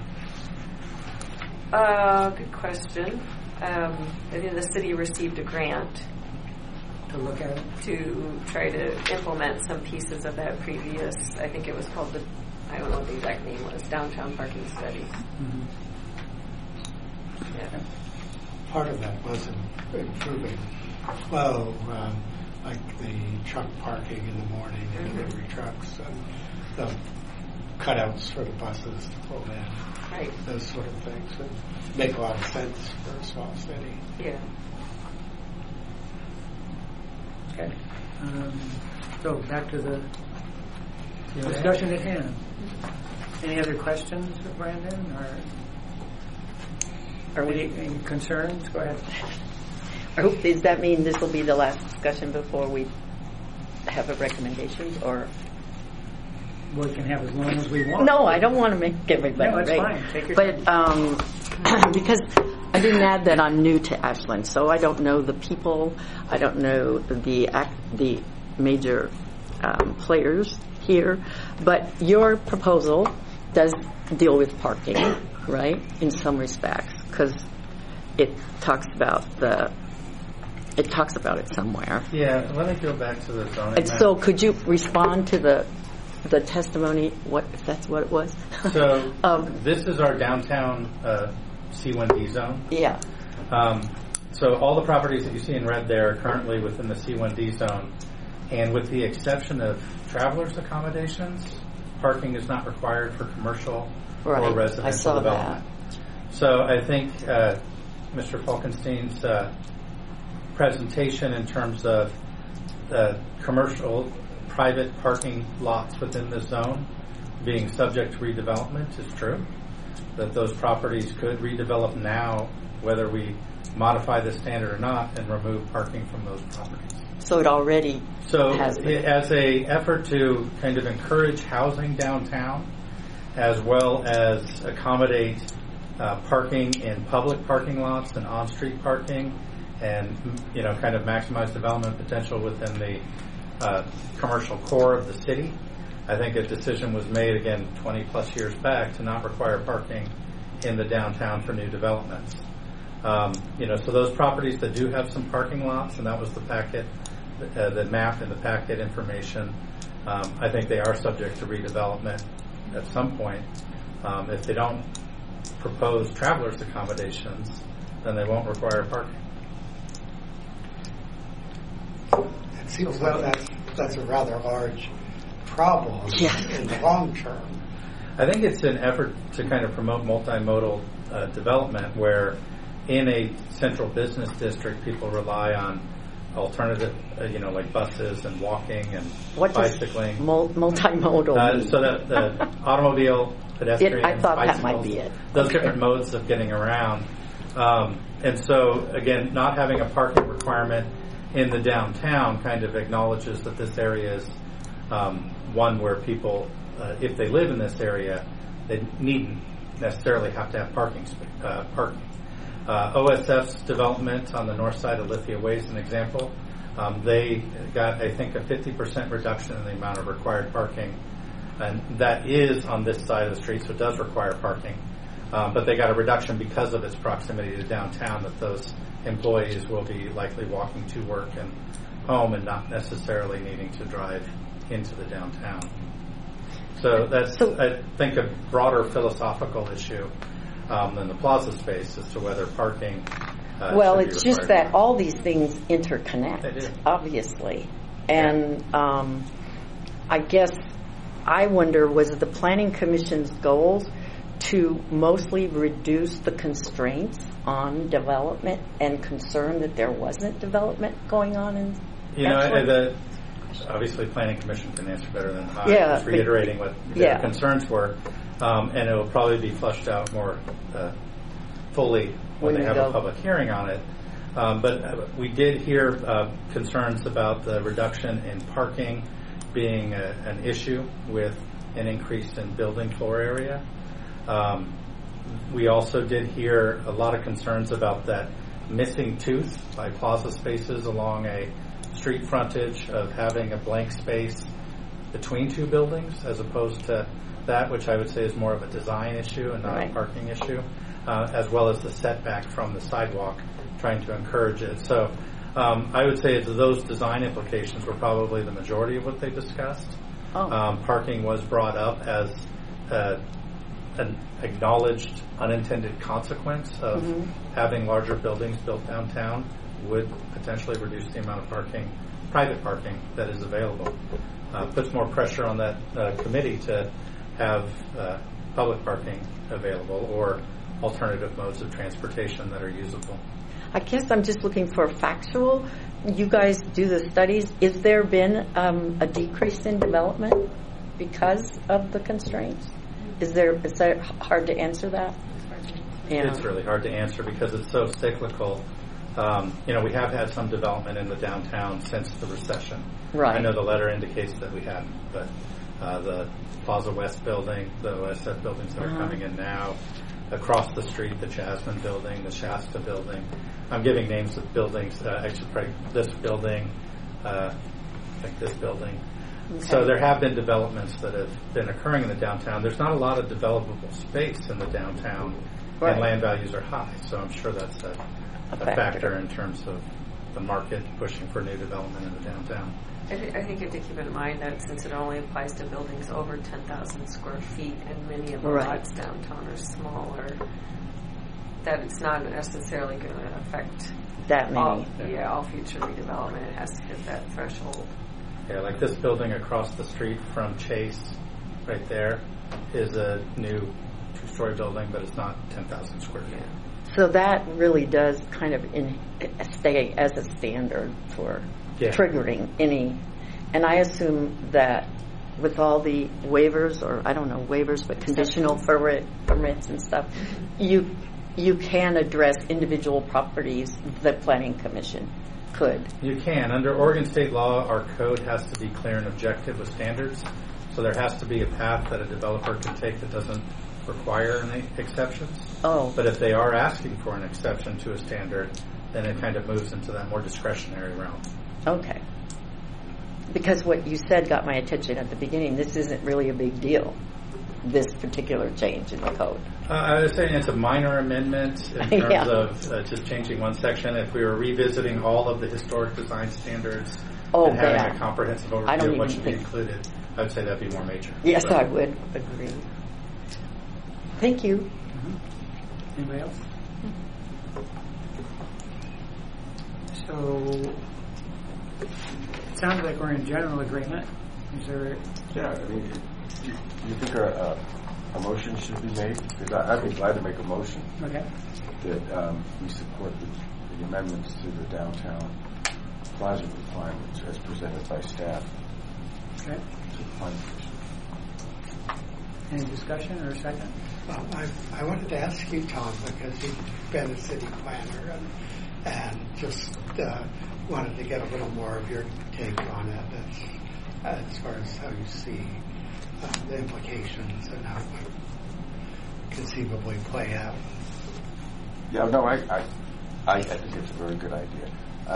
Good question. I think the city received a grant To look at it? to try to implement some pieces of that previous, I think it was called I don't know what the exact name was, Downtown Parking Study. Mm-hmm. Yeah. Part of that was improving flow, like the truck parking in the morning and delivery trucks, and the cutouts for the buses to pull in. Right. Those sort of things would make a lot of sense for a small city. Yeah. Okay. So back to the discussion at hand. Any other questions, Brandon, or any concerns? Go ahead. Does that mean this will be the last discussion before we have a recommendation, or? We can have as long as we want. No, I don't want to make everybody No, that's wait. fine. Take your time. But because I didn't add that I'm new to Ashland, so I don't know the people. I don't know the major players here. But your proposal does deal with parking, right? In some respects, because it talks about it somewhere. Yeah, let me go back to the zoning And map. so, could you respond to the testimony? What if that's what it was? So this is our downtown C1D zone. Yeah. So all the properties that you see in red there are currently within the C1D zone, and with the exception of travelers' accommodations, parking is not required for commercial or I residential saw development. So I think Mr. Falkenstein's presentation in terms of commercial private parking lots within the zone being subject to redevelopment is true. That those properties could redevelop now, whether we modify the standard or not, and remove parking from those properties. So it already has been. As a effort to kind of encourage housing downtown, as well as accommodate parking in public parking lots and on-street parking, and kind of maximize development potential within the commercial core of the city. I think a decision was made, again, 20 plus years back to not require parking in the downtown for new developments. So those properties that do have some parking lots, and that was the packet, the map and the packet information, I think they are subject to redevelopment at some point. If they don't propose travelers' accommodations, then they won't require parking. It seems like that's a rather large problem in the long term. I think it's an effort to kind of promote multimodal development where in a central business district people rely on alternative, like buses and walking and bicycling. Multimodal? So that the automobile, pedestrian, I thought bicycles, that might be it. Those different modes of getting around. And so, again, not having a parking requirement in the downtown kind of acknowledges that this area is one where people, if they live in this area, they needn't necessarily have to have parking. OSF's development on the north side of Lithia Way is an example. They got, I think, a 50% reduction in the amount of required parking, and that is on this side of the street, so it does require parking. But they got a reduction because of its proximity to downtown, that those employees will be likely walking to work and home and not necessarily needing to drive into the downtown. So that's, I think, a broader philosophical issue than the plaza space as to whether parking well, should be it's just required. that all these things interconnect, obviously. And I guess I wonder, was the Planning Commission's goals to mostly reduce the constraints on development and concern that there wasn't development going on in obviously Planning Commission can answer better than I. Yeah, Just reiterating what their concerns were, and it will probably be fleshed out more fully when they have a public hearing on it. But we did hear concerns about the reduction in parking being an issue with an increase in building floor area. We also did hear a lot of concerns about that missing tooth by plaza spaces along a street frontage of having a blank space between two buildings, as opposed to that, which I would say is more of a design issue and not a parking issue, as well as the setback from the sidewalk, trying to encourage it. So I would say that those design implications were probably the majority of what they discussed. Parking was brought up as an acknowledged unintended consequence of having larger buildings built downtown would potentially reduce the amount of parking, private parking, that is available. Puts more pressure on that committee to have public parking available or alternative modes of transportation that are usable. I guess I'm just looking for factual. You guys do the studies. Is there been a decrease in development because of the constraints? Is that hard to answer that? It's really hard to answer because it's so cyclical. We have had some development in the downtown since the recession. Right. I know the letter indicates that we haven't, but the Plaza West building, the OSF buildings that are coming in now, across the street, the Jasmine building, the Shasta building. I'm giving names of buildings, actually probably this building, like this building. Okay. So there have been developments that have been occurring in the downtown. There's not a lot of developable space in the downtown, and land values are high. So I'm sure that's a factor in terms of the market pushing for new development in the downtown. I think you have to keep in mind that since it only applies to buildings over 10,000 square feet, and many of the lots downtown are smaller, that it's not necessarily going to affect that many. All future redevelopment. It has to hit that threshold. Yeah, like this building across the street from Chase, right there, is a new two-story building, but it's not 10,000 square feet. So that really does kind of stay as a standard for triggering any. And I assume that with all the waivers, or I don't know waivers, but conditional permits and stuff, you can address individual properties. The Planning Commission could. You can. Under Oregon state law, our code has to be clear and objective with standards. So there has to be a path that a developer can take that doesn't require any exceptions. But if they are asking for an exception to a standard, then it kind of moves into that more discretionary realm. Okay. Because what you said got my attention at the beginning. This isn't really a big deal, this particular change in the code. I was saying it's a minor amendment in terms of just changing one section. If we were revisiting all of the historic design standards and having a comprehensive overview of what should be included, I would say that would be more major. Yes, I would agree. Thank you. Anybody else? So it sounds like we're in general agreement Is there? Yeah, I mean, you think a motion should be made? Because I'd be glad to make a motion Okay. that we support the amendments to the downtown plaza requirements as presented by staff Okay. to the planning commission. Any discussion or a second? Well, I wanted to ask you, Tom, because you've been a city planner and just wanted to get a little more of your take on it as far as how you see the implications and how it might conceivably play out. Yeah, no, I think it's a very good idea.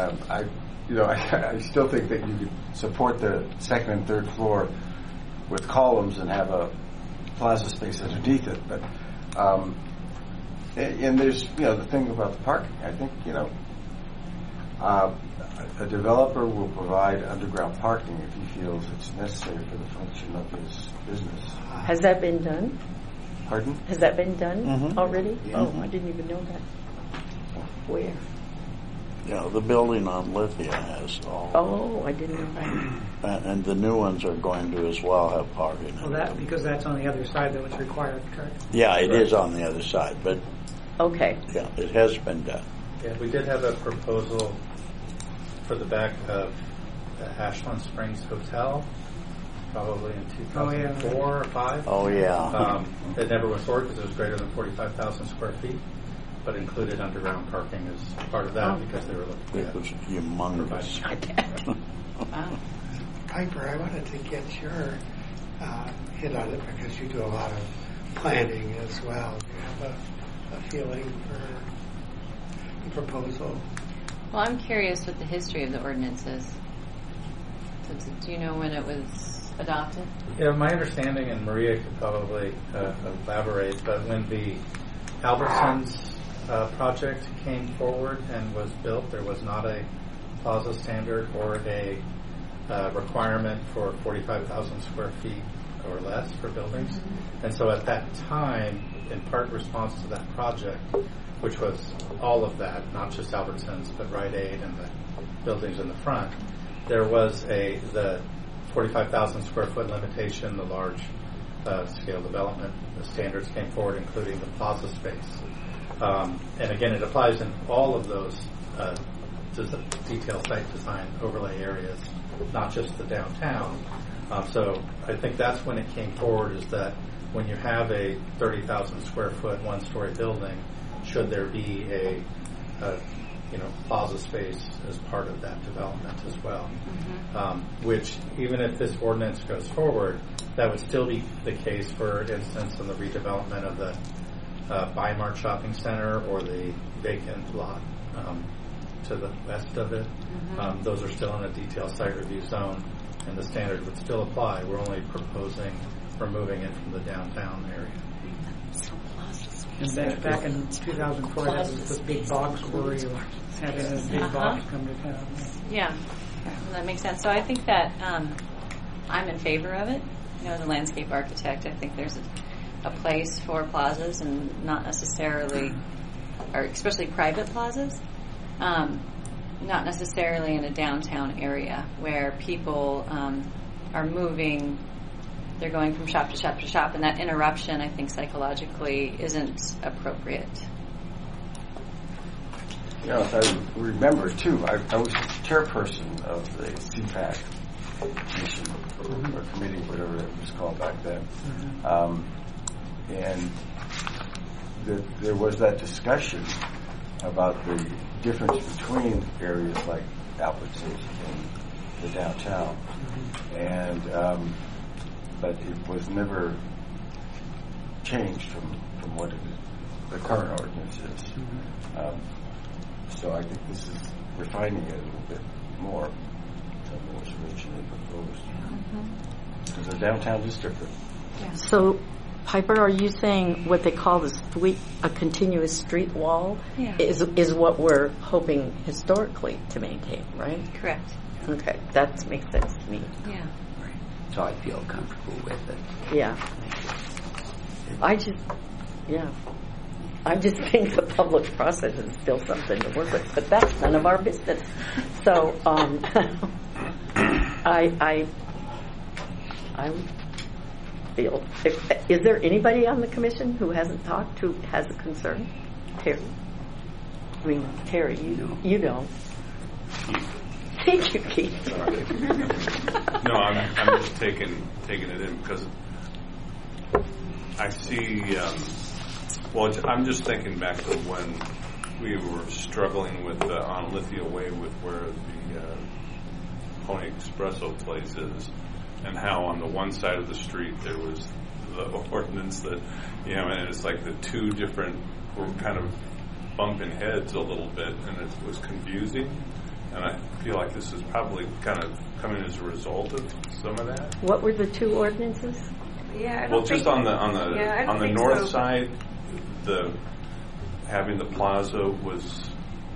I still think that you could support the second and third floor with columns and have a plaza space underneath it. But and there's the thing about the parking. I think a developer will provide underground parking if he feels it's necessary for the function of his business. Has that been done? Pardon? Has that been done Mhm. already? Yeah. Oh, I didn't even know that. Where? The building on Lithia has all. Oh, I didn't know that. And the new ones are going to as well have parking. Well, because that's on the other side, though, it's required, correct? Yeah, it is on the other side, but Okay. yeah, it has been done. Yeah, we did have a proposal for the back of the Ashland Springs Hotel, probably in 2004 or 5. Oh yeah. It never went forward because it was greater than 45,000 square feet, but included underground parking as part of that because they were looking It at was humongous. Wow. Piper, I wanted to get your hit on it because you do a lot of planning as well. Do you have a feeling for the proposal? Well, I'm curious what the history of the ordinance is. Do you know when it was adopted? Yeah, my understanding, and Maria could probably elaborate, but when the Albertsons project came forward and was built, there was not a plaza standard or a requirement for 45,000 square feet or less for buildings. Mm-hmm. And so at that time, in part response to that project, which was all of that, not just Albertsons, but Rite Aid and the buildings in the front, there was the 45,000 square foot limitation, the large scale development. The standards came forward, including the plaza space. And again, it applies in all of those detailed site design overlay areas, not just the downtown. So I think that's when it came forward, is that when you have a 30,000 square foot one-story building, should there be a plaza space as part of that development as well? Mm-hmm. Which, even if this ordinance goes forward, that would still be the case, for instance, in the redevelopment of the Bi-Mart shopping center or the vacant lot to the west of it. Mm-hmm. Those are still in a detailed site review zone, and the standard would still apply. We're only proposing removing it from the downtown area. And back in 2004, that was the big box worry of having a big box come to town. Yeah, well, that makes sense. So I think that I'm in favor of it. As a landscape architect, I think there's a place for plazas, and not necessarily, or especially private plazas, not necessarily in a downtown area where people are moving. They're going from shop to shop to shop, and that interruption, I think, psychologically isn't appropriate. If I remember, too, I was chairperson of the CPAC commission, or committee, whatever it was called back then. And there was that discussion about the difference between areas like Albertsons and the downtown. And but it was never changed from what the current ordinance is. So I think this is refining it a little bit more than what was originally proposed. Because the downtown is different. Yeah. So, Piper, are you saying what they call a continuous street wall is what we're hoping historically to maintain, right? Correct. Okay, that makes sense to me. Yeah. So I feel comfortable with it. Yeah. I just think the public process is still something to work with, but that's none of our business. So, I would feel. Is there anybody on the commission who hasn't talked, who has a concern? Terry. I mean, Terry, you don't. Thank you, Keith. No, I'm just taking it in because I see. I'm just thinking back to when we were struggling with on Lithia Way with where the Pony Espresso place is, and how on the one side of the street there was the ordinance that, and it's like the two different were kind of bumping heads a little bit, and it was confusing. And I feel like this is probably kind of coming as a result of some of that. What were the two ordinances? Yeah, I don't well, think just on the north side, having the plaza was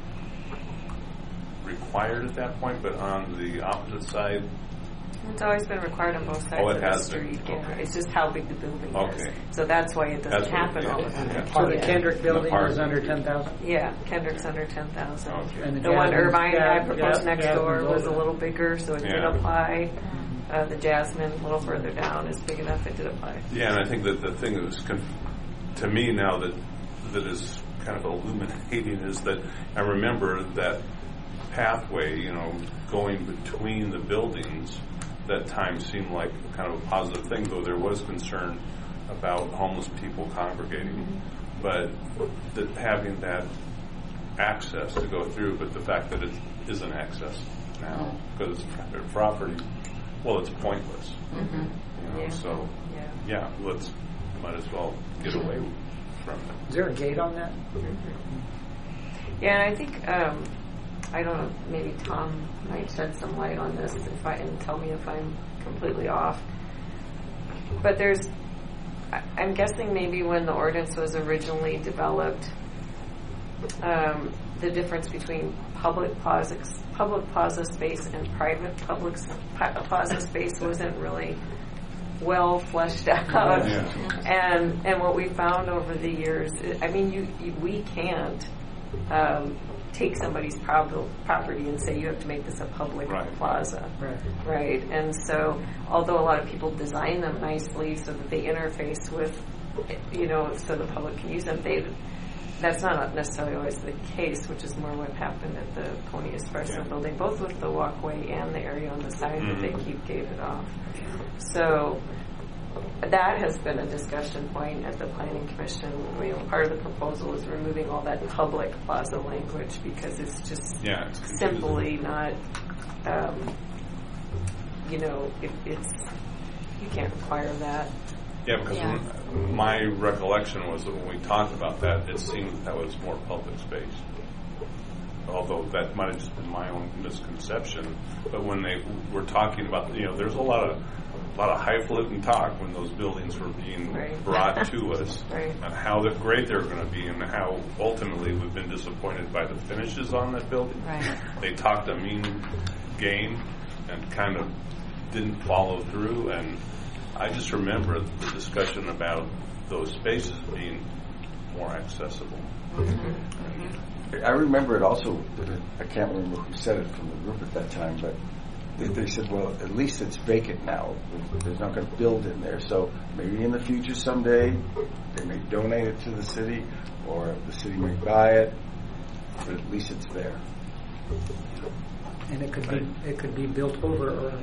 required at that point, but on the opposite side, it's always been required on both sides it of the has street. been. Yeah, Okay. it's just how big the building Okay. is. So that's why it doesn't happen all the time. So the Kendrick building park. is under 10,000? Yeah, Kendrick's under 10,000. Okay. And The one Jasmine's Irvine had proposed next Jasmine's door was a older. little bigger, so it did Yeah. apply. The Jasmine, a little further down, is big enough, it did apply. Yeah, and I think that the thing that was to me now that is kind of illuminating is that I remember that pathway, going between the buildings. That time seemed like kind of a positive thing, though there was concern about homeless people congregating. But that having that access to go through, but the fact that it isn't access now because it's private property, well, it's pointless. Yeah. So let's might as well get away from it. Is there a gate on that? Yeah, and I think I don't know. Maybe Tom might shed some light on this and tell me if I'm completely off. But I'm guessing maybe when the ordinance was originally developed, the difference between public plaza space and private plaza space wasn't really well fleshed out. And what we found over the years, we can't take somebody's property and say you have to make this a public plaza, right? And so, although a lot of people design them nicely so that they interface with, so the public can use them, that's not necessarily always the case, which is more what happened at the Pony Espresso building, both with the walkway and the area on the side that they keep gated off. So that has been a discussion point at the Planning Commission. Part of the proposal is removing all that public plaza language because it's just simply not, you can't require that. Yeah, because my recollection was that when we talked about that, it seemed that was more public space. Although that might have just been my own misconception. But when they were talking about, there's a lot of highfalutin talk when those buildings were being brought to us, and how great they're going to be, and how ultimately we've been disappointed by the finishes on that building. They talked a mean game and kind of didn't follow through, and I just remember the discussion about those spaces being more accessible. I remember it also, I can't remember who said it from the group at that time, but they said, well, at least it's vacant now. There's not going to build in there. So maybe in the future someday they may donate it to the city or the city may buy it, but at least it's there. And it could be built over, or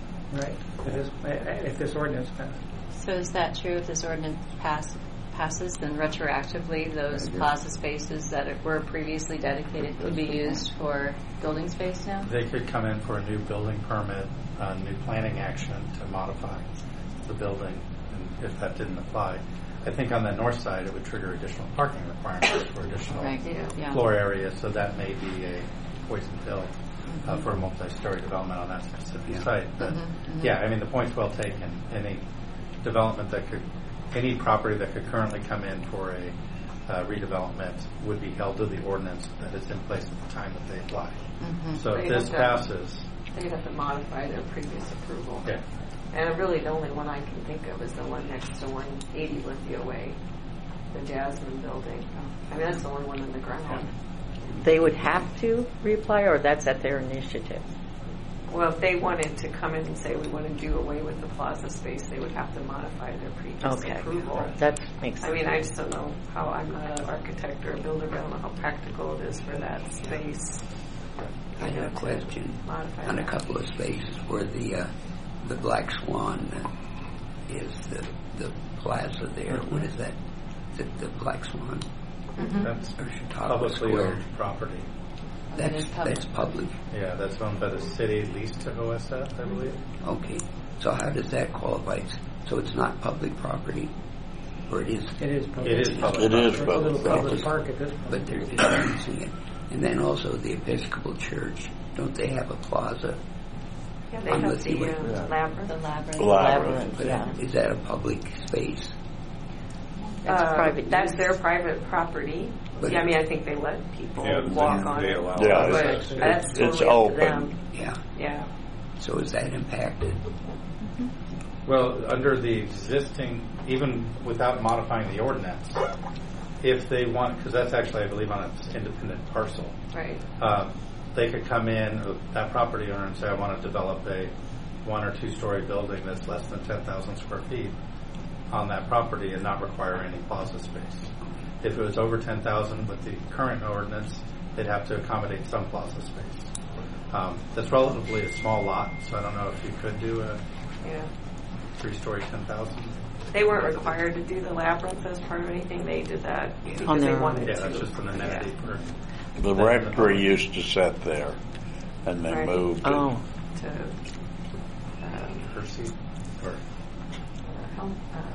if this ordinance passes. So is that true? If this ordinance passes, then retroactively those plaza spaces that were previously dedicated could be used for building space now? They could come in for a new building permit, a new planning action to modify the building, and if that didn't apply. I think on the north side it would trigger additional parking requirements for additional floor area, so that may be a poison pill for a multi-story development on that specific site. But the point's well taken. Any property that could currently come in for a redevelopment would be held to the ordinance that is in place at the time that they apply. So if this passes, they'd have to modify their previous approval. Yeah. And really the only one I can think of is the one next to 180 Lithia Way, the Jasmine building. That's the only one in the ground. They would have to reapply, or that's at their initiative? Well, if they wanted to come in and say we want to do away with the plaza space, they would have to modify their previous approval. That makes sense. I mean, I just don't know how, I'm not an architect or a builder, but I don't know how practical it is for that space. I have a question Modify on a that. couple of spaces where the Black Swan is the plaza there. What is that? Is it the Black Swan? That's Or Chautauqua publicly Square? owned property. That's public. Yeah, that's owned by the city, leased to OSF, I believe. Okay. So how does that qualify? So it's not public property, or it is? It is public. It is public. It is It's a public little public property. park at this point. But they're just using it. And then also the Episcopal Church. Don't they have a plaza? Yeah, they on have Lithia? the labyrinth. The labyrinth. Labyrinth. But Yeah. is that a public space? That's private That's use. their private property. But- Yeah, I mean, I think they let people Yeah, walk on they it. allow Yeah, But it's- that's it's totally up to open. them. Yeah. Yeah. So is that impacted? Well, under the existing, even without modifying the ordinance, if they want, because that's actually, I believe, on an independent parcel, Right. they could come in, that property owner, and say, I want to develop a 1 or 2 story building that's less than 10,000 square feet on that property and not require any plaza space. If it was over 10,000 with the current ordinance, they'd have to accommodate some plaza space. That's relatively a small lot, so I don't know if you could do a Yeah. 3-story 10,000. They weren't required to do the labyrinth as part of anything. They did that On because they their own. wanted Yeah, to. that's just an amenity for. The rectory used to sit there, and then Right. moved it. Oh, To, Percy, or help,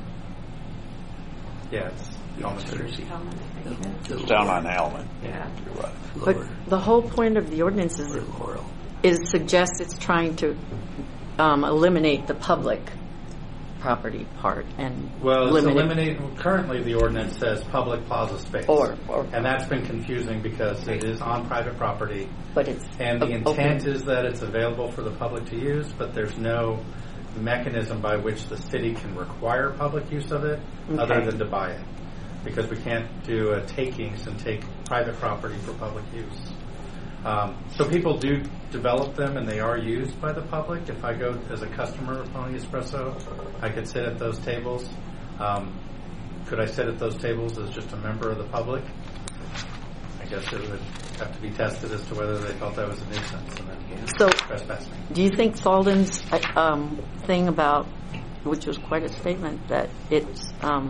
yeah, it's Common Street. Cersei. Hellman, I think. The It's down on Hellman. Yeah. but lower the whole point of the ordinance or Laurel. is suggests it's trying to eliminate the public property part and Well, it's limit it. eliminated. Currently, the ordinance says public plaza space, Or- and that's been confusing because it is on private property, But it's and the open. intent is that it's available for the public to use, but there's no mechanism by which the city can require public use of it other Okay. than to buy it, because we can't do a takings and take private property for public use. So people do develop them, and they are used by the public. If I go as a customer of Pony Espresso, I could sit at those tables. Could I sit at those tables as just a member of the public? I guess it would have to be tested as to whether they felt that was a nuisance and then So, trespassing. do you think Salden's thing about, which was quite a statement, that it's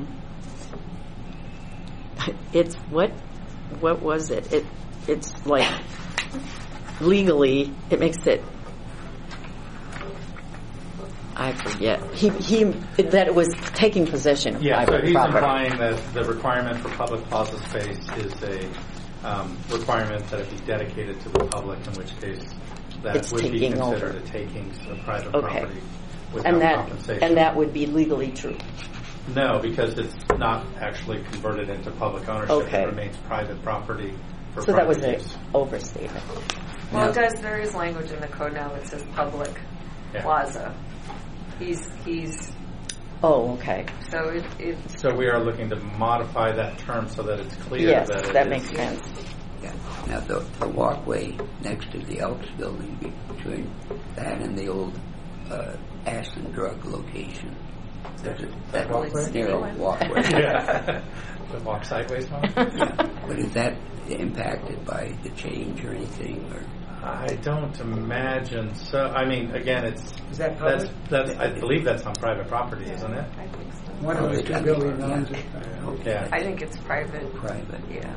what was it? It's like legally it makes it. I forget. He that it was taking possession of Yeah, so private he's property. implying that the requirement for public plaza space is a requirement that it be dedicated to the public, in which case that It's would be taking considered over. a takings of private Okay. property without compensation. And that would be legally true. No, because it's not actually converted into public ownership. Okay. It remains private property for So that was private an use. overstatement. Well, there is language in the code now that says public Yeah. plaza. He's Oh, okay. so it So we are looking to modify that term so that it's clear Yes, that it that is- makes sense. Yeah. Now the walkway next to the Elks building between that and the old Aston Drug location. There's that walkway? narrow walkway. Yeah. The walk sideways one? But is that impacted by the change or anything? Or I don't imagine so. I mean, again, it's Is that public? that's I believe that's on private property, isn't it? I think so. One of the two buildings owns it. Yeah. I think it's private. private? Yeah.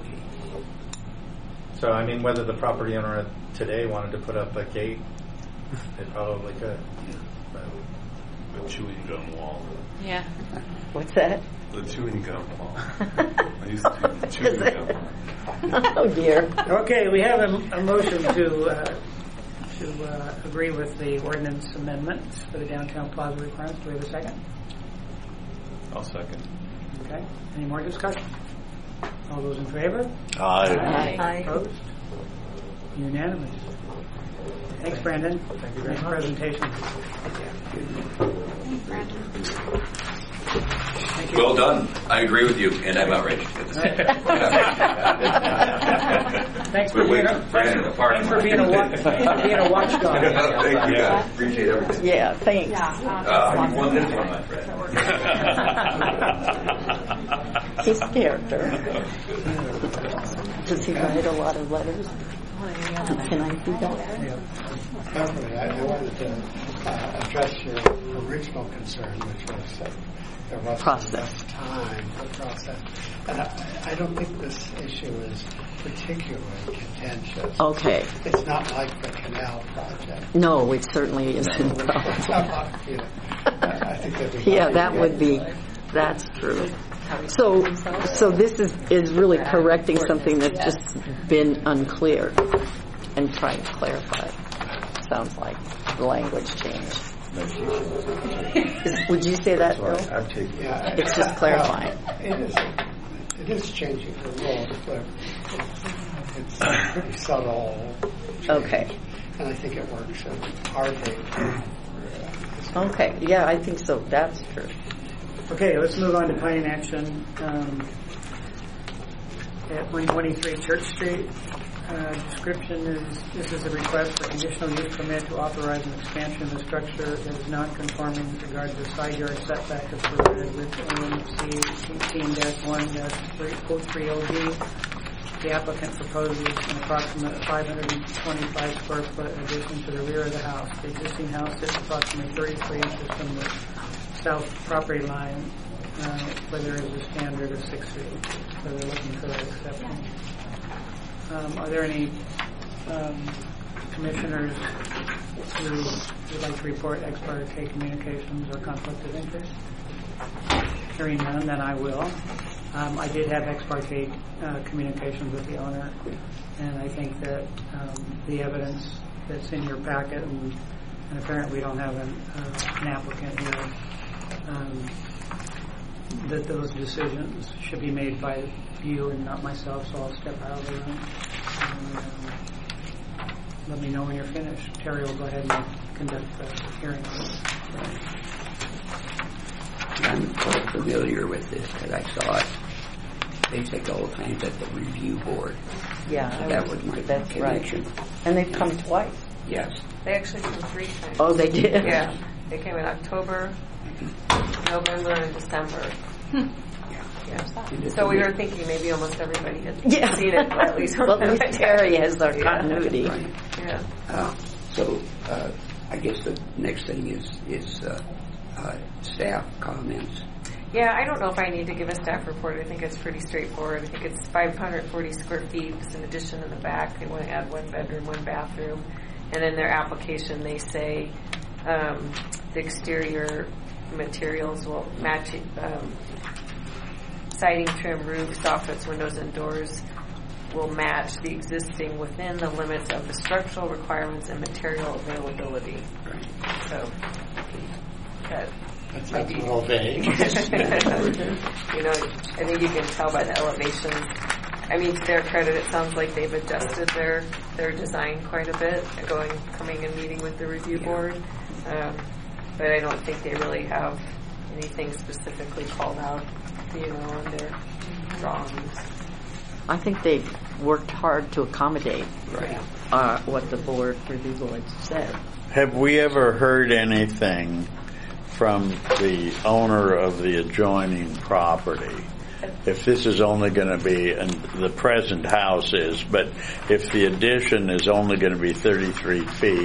So I mean, whether the property owner today wanted to put up a gate, they probably could. But The chewing gum wall. Yeah. What's that? The chewing gum wall. I used to chew chewing gum. Oh dear. Okay, we have a motion to agree with the ordinance amendments for the downtown plaza requirements. Do we have a second? I'll second. Okay. Any more discussion? All those in favor? Aye. Aye. Opposed? Unanimous. Thanks, Brandon. Thank you very Nice much. presentation. Thank you. Well done. I agree with you, and I'm outraged. Thanks for being a watchdog. Thank you. Yeah. Appreciate everything. Yeah, thanks. You won this one, my friend. His character. Does he write a lot of letters? Can I do that? Definitely. I wanted to address your original concern, which was that there wasn't Process. enough time for process. And I don't think this issue is particularly contentious. Okay. It's not like the canal project. No, it certainly isn't. I think that'd be Yeah, that would be. That's true. So this is really correcting something that's just been unclear and trying to clarify. Sounds like the language change. Would you say that, Bill? Yeah, It's just clarifying. It is changing the rules, but it's a pretty subtle change. Okay. And I think it works in our favor. Okay. Yeah, I think so. That's true. Okay, let's move on to planning action at 123 Church Street. Description is, this is a request for conditional use permit to authorize an expansion of the structure that is non-conforming with regard to the side yard setback as provided with OMC 18-1-303OD. The applicant proposes an approximate 525 square foot addition to the rear of the house. The existing house is approximately 33 inches from the south property line, where there is a standard of 6 feet. So they're looking for that exception. Are there any commissioners who would like to report ex parte communications or conflict of interest? Hearing none, then I will. I did have ex parte communications with the owner, and I think that the evidence that's in your packet, and apparently we don't have an applicant here, that those decisions should be made by you and not myself, so I'll step out of the room. And, let me know when you're finished. Terry will go ahead and conduct the hearing. I'm quite familiar with this because I saw it basically all the time at the review board. Yeah, So that was my that's connection. right. And they've come twice. Yes. They actually came 3 times. Oh, they did? Yeah. They came in October, November, and December. Yeah. So we were thinking maybe almost everybody had seen it, but at least well, at least Terry has our continuity. Right. Yeah. So I guess the next thing is staff comments. Yeah, I don't know if I need to give a staff report. I think it's pretty straightforward. I think it's 540 square feet. It's an addition in the back. They want to add 1 bedroom, 1 bathroom. And in their application, they say the exterior materials will match siding, trim, roof, soffits, windows, and doors will match the existing within the limits of the structural requirements and material availability. Right. So that That's a little vague. you know, I think you can tell by the elevations. I mean, to their credit, it sounds like they've adjusted their design quite a bit, coming and meeting with the review board. But I don't think they really have anything specifically called out, on their drawings. I think they've worked hard to accommodate what the review board said. Have we ever heard anything from the owner of the adjoining property? If this is only going to be, and the present house is, but if the addition is only going to be 33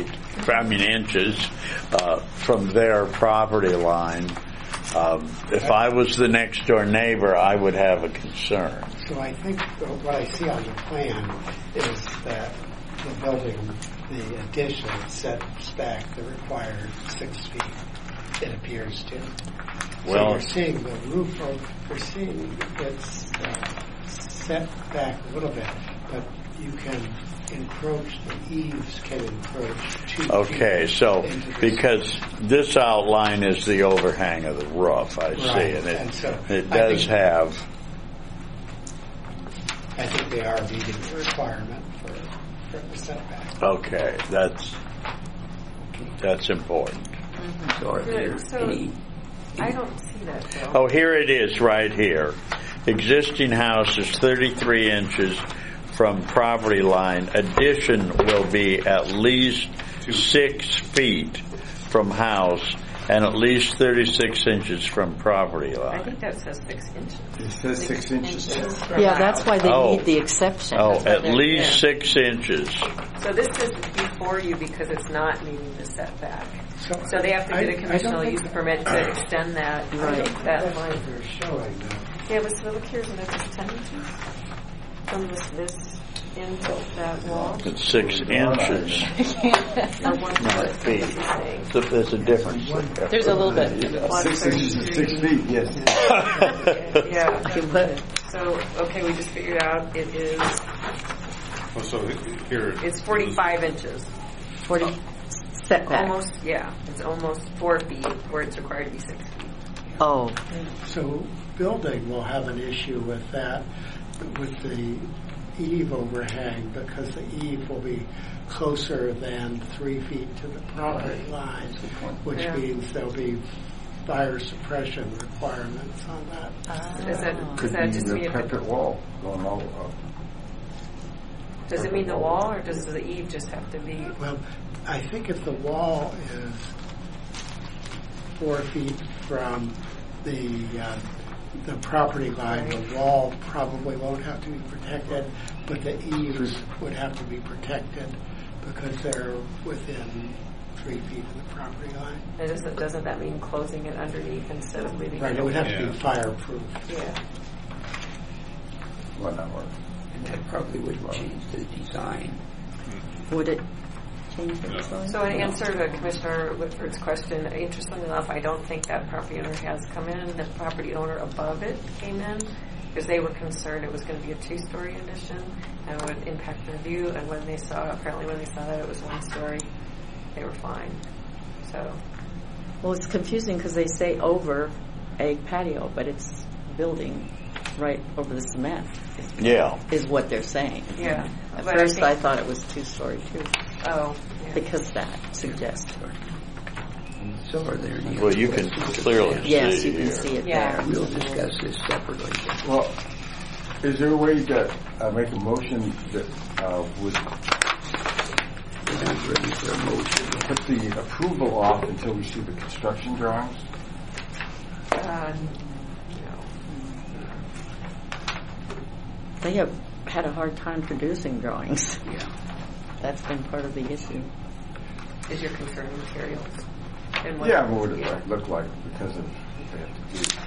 inches from their property line, if I was the next door neighbor, I would have a concern. So I think what I see on the plan is that the building, the addition sets back the required 6 feet. It appears to. So you're seeing the roof, we're seeing it's set back a little bit, but you can encroach, the eaves can encroach 2 feet. Okay, so because this outline is the overhang of the roof, I see, and it does have. I think they are meeting the requirement for the setback. Okay, that's important. So are there any? I don't see that, Bill. Oh, here it is right here. Existing house is 33 inches from property line. Addition will be at least 6 feet from house and at least 36 inches from property I line. think that says 6 inches. It says 6 inches. Yeah, that's why they Oh. need the exception. Oh, That's what at they're- least 6 inches. So this is before you because it's not meeting the setback. So So they have to get a I conditional don't use think- permit to extend that, Right. that line. They're showing that. Yeah, but so look here, isn't it just 10 inches? From this into that wall? It's 6 inches, Or 1 not foot, feet. is he saying? So there's a difference. There's a little bit. 6 inches is 6 feet, yes. Yeah. Okay, but So, okay, we just figured out it is, Well, so here. it's 45 inches. 40 setback. Almost, yeah, it's almost 4 feet where it's required to be 6 feet. Oh, So building will have an issue with that, with the eave overhang, because the eave will be closer than 3 feet to the property line, which Yeah. means there'll be fire suppression requirements on that. Does that Could be just the mean, parapet wall going all up. does it mean the wall or does the eave just have to be? Well, I think if the wall is 4 feet from the property line, the wall probably won't have to be protected, but the eaves would have to be protected because they're within 3 feet of the property line. And doesn't that mean closing it underneath instead of leaving Right, it? it would have to Yeah. be fireproof. Yeah. Well, not work. And that probably wouldn't change the design. would it change the design? So in answer to Commissioner Whitford's question, interestingly enough, I don't think that property owner has come in. The property owner above it came in because they were concerned it was going to be a 2-story addition and would impact their view. And when they saw that it was 1 story, they were fine. So Well, it's confusing because they say over a patio, but it's building right over the cement. Yeah. Is what they're saying. yeah. At But first, think- I thought it was 2-story too, Oh. Yeah. because that suggests. So are there any Well, other you can questions? clearly Yes, see you can here. see it Yeah. there. We'll discuss this separately. Well, is there a way to make a motion that would We're not ready for a motion. put the approval off until we see the construction drawings? No. They have had a hard time producing drawings. Yeah. That's been part of the issue. Is your concern materials? And what- Yeah, what would it yeah. look like because of what they have to do?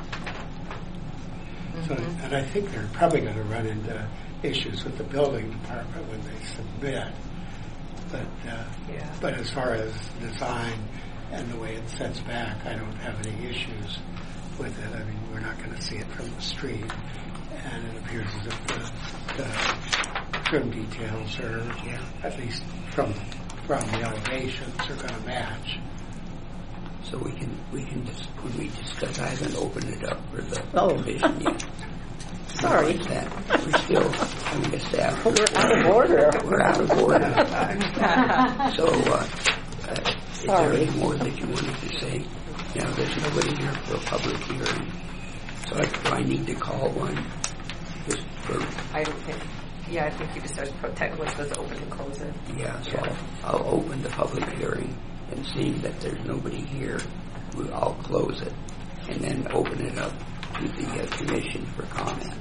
So, and I think they're probably going to run into issues with the building department when they submit. But Yeah. but as far as design and the way it sets back, I don't have any issues with it. I mean, we're not going to see it from the street, and it appears as if the trim details are, at least from the elevations, are going to match. So we can just, when we discuss, I haven't opened it up for the Oh. commission yet. Sorry. That we're still having a staff. We're out of order. We're out of order. So, is there Sorry. any more that you wanted to say? Now, there's nobody here for a public hearing. So do I need to call one? Just for, I don't think. Yeah, I think you just have to put technically it says open and close it. yeah, so I'll open the public hearing and seeing that there's nobody here, I'll close it and then open it up to the commission for comment.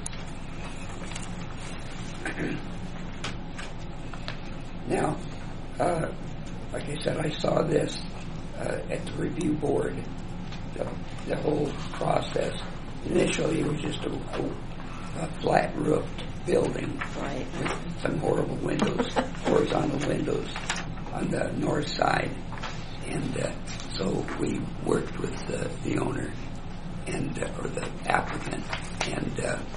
Now, like I said, I saw this at the review board, the whole process. Initially, it was just a flat roofed building Right. with some horrible windows, horizontal windows on the north side. And so we worked with the owner and or the applicant, and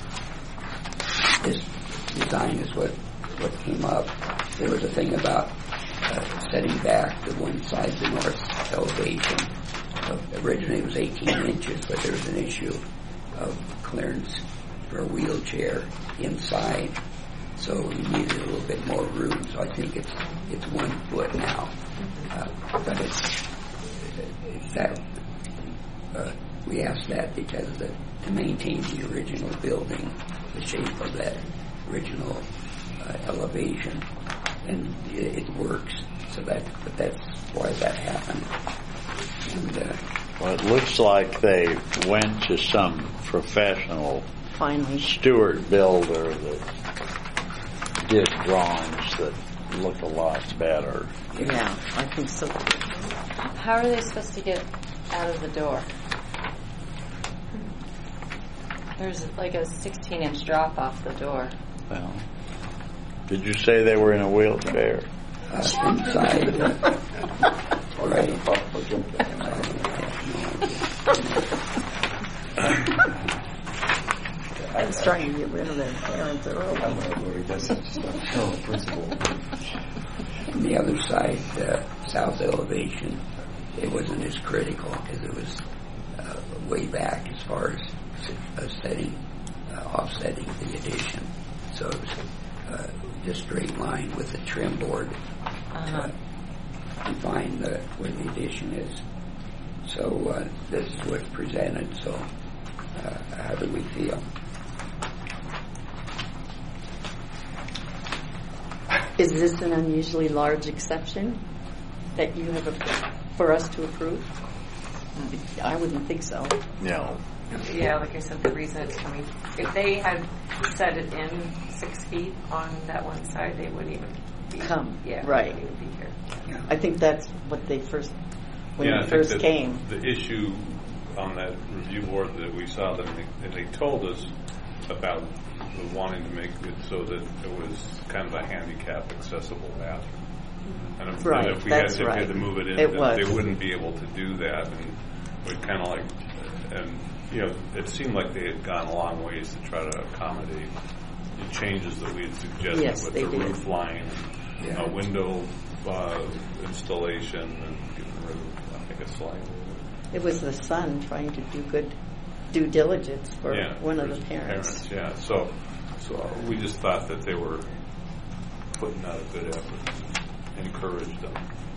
this design is what came up. There was a thing about setting back the one side, the north elevation. Originally it was 18 inches, but there was an issue of clearance for a wheelchair inside, so we needed a little bit more room. So I think it's 1 foot now, but it's that we asked that because to maintain the original building, the shape of that original elevation, and it works. So that's why that happened. And, well, it looks like they went to some professional Finally. Stewart builder that did drawings that look a lot better. Yeah, I think so. How are they supposed to get out of the door? There's like a 16-inch drop off the door. Well, did you say they were in a wheelchair? Inside, right. I was trying to get rid of their parents early. On the other side, south elevation, it wasn't as critical because it was way back as far as offsetting the addition. So it was just straight line with the trim board to define where the addition is. So this is what's presented. So how do we feel? Is this an unusually large exception that you have for us to approve? I wouldn't think so. No. Yeah, like I said, the reason it's coming, if they had set it in 6 feet on that one side, they wouldn't even be right. They wouldn't even be here. Yeah. I think that's what they first when I they first think came. The issue on that review board that we saw that they told us about wanting to make it so that it was kind of a handicap accessible bathroom. And if, right, and if we that's had, right. Had to move it in, they wouldn't be able to do that, and we'd kind of like, and it seemed like they had gone a long ways to try to accommodate the changes that we had suggested with the roof line, window installation, and getting rid of, I think, a slide. It was the son trying to do good due diligence for one of the parents. Yeah, so we just thought that they were putting out a good effort and encouraged them.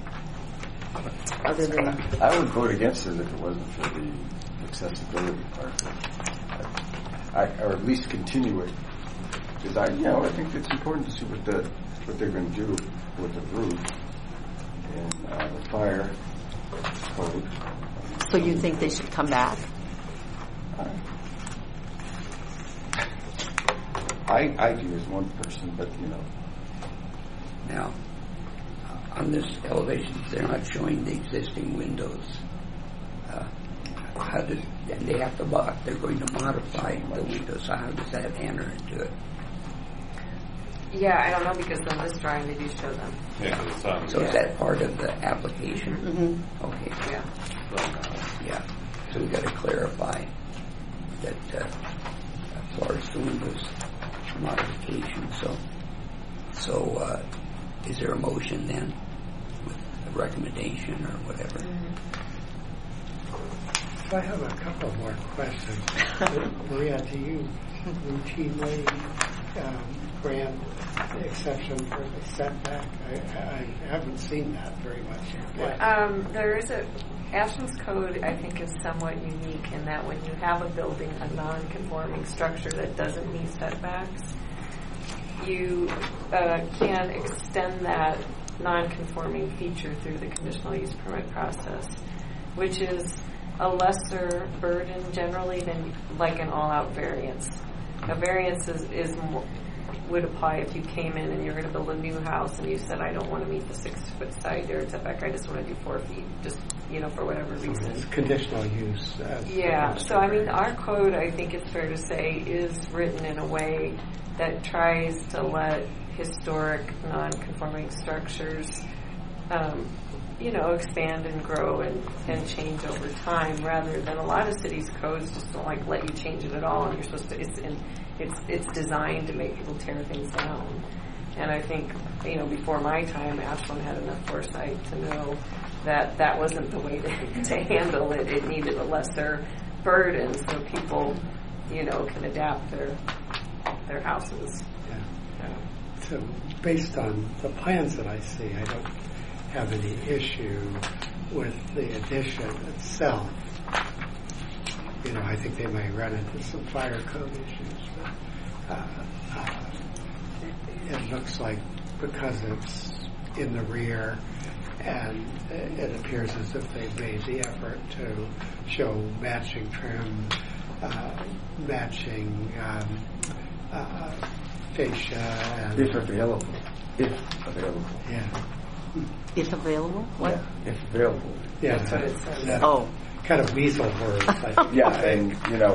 Other than I would vote against it if it wasn't for the accessibility part, or at least continue it, because I think it's important to see what they're going to do with the roof and the fire code. So you think they should come back? I do as one person, but Now, on this elevation, they're not showing the existing windows. And they have to they're going to modify the windows. So how does that enter into it? Yeah, I don't know, because on this drawing they do show them. Yeah, so is that part of the application? Mm-hmm. Okay. Yeah. So we got to clarify that as far as the windows modification. So is there a motion then with a recommendation or whatever? I have a couple more questions. Maria, do you routinely grant exception for the setback? I haven't seen that very much yet. There is Ashland's code, I think, is somewhat unique in that when you have a building, a non-conforming structure that doesn't meet setbacks, you can extend that non-conforming feature through the conditional use permit process, which is a lesser burden generally than like an all-out variance. A variance would apply if you came in and you're going to build a new house and you said, I don't want to meet the 6-foot side yard setback, I just want to do 4 feet, just, for whatever reason. It's conditional use. So I mean, our code, I think it's fair to say, is written in a way that tries to let historic non-conforming structures expand and grow and change over time, rather than a lot of cities' codes just don't let you change it at all, and you're supposed to. It's designed to make people tear things down. And I think before my time, Ashland had enough foresight to know that that wasn't the way to handle it. It needed a lesser burden so people can adapt their houses. So based on the plans that I see, I don't have any issue with the addition itself. I think they may run into some fire code issues. it looks like because it's in the rear, and it appears as if they've made the effort to show matching trim, matching fascia, and If available. If available. yeah, If available? What? Yeah, if available. yeah, That's what it says. that Oh. kind of weasel words. I think. Yeah, and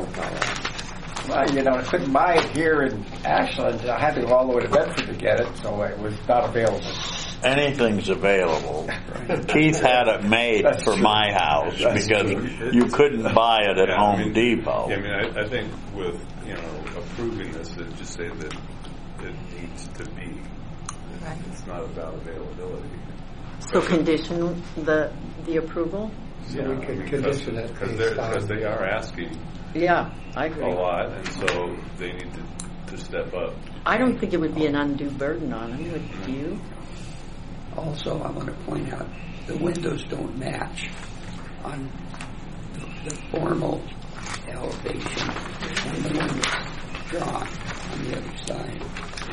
I couldn't buy it here in Ashland. I had to go all the way to Bedford to get it, so it was not available. Anything's available. Keith had it made That's for true. my house That's because true. you couldn't buy it at Yeah, Home Depot. Yeah, I mean, I think with approving this, it just say that it needs to be. It's not about availability. So condition the approval? So we could condition it based on- because they are asking Yeah, I agree. a lot, and so they need to step up. I don't think it would be an undue burden on them, would you? Also, I want to point out the windows don't match on the formal elevation and the one that's drawn on the other side.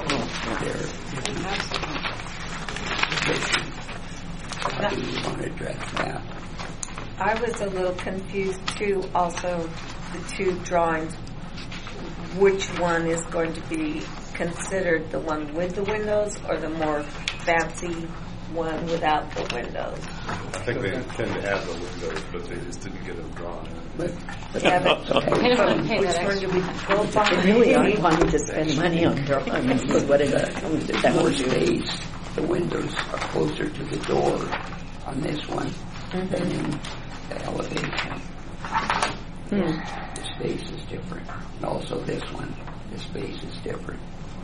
How do you want to address that? I was a little confused too, also, the two drawings. Which one is going to be considered the one with the windows or the more fancy one without the windows? I think they intend to have the windows, but they just didn't get them drawn. Yeah, but They don't want to pay which that one do we extra. go by? They really aren't wanting to spend money on drawings, is what it comes to. That More would do. space, the windows are closer to the door on this one than in the elevation. The space is different. And also this one, the space is different.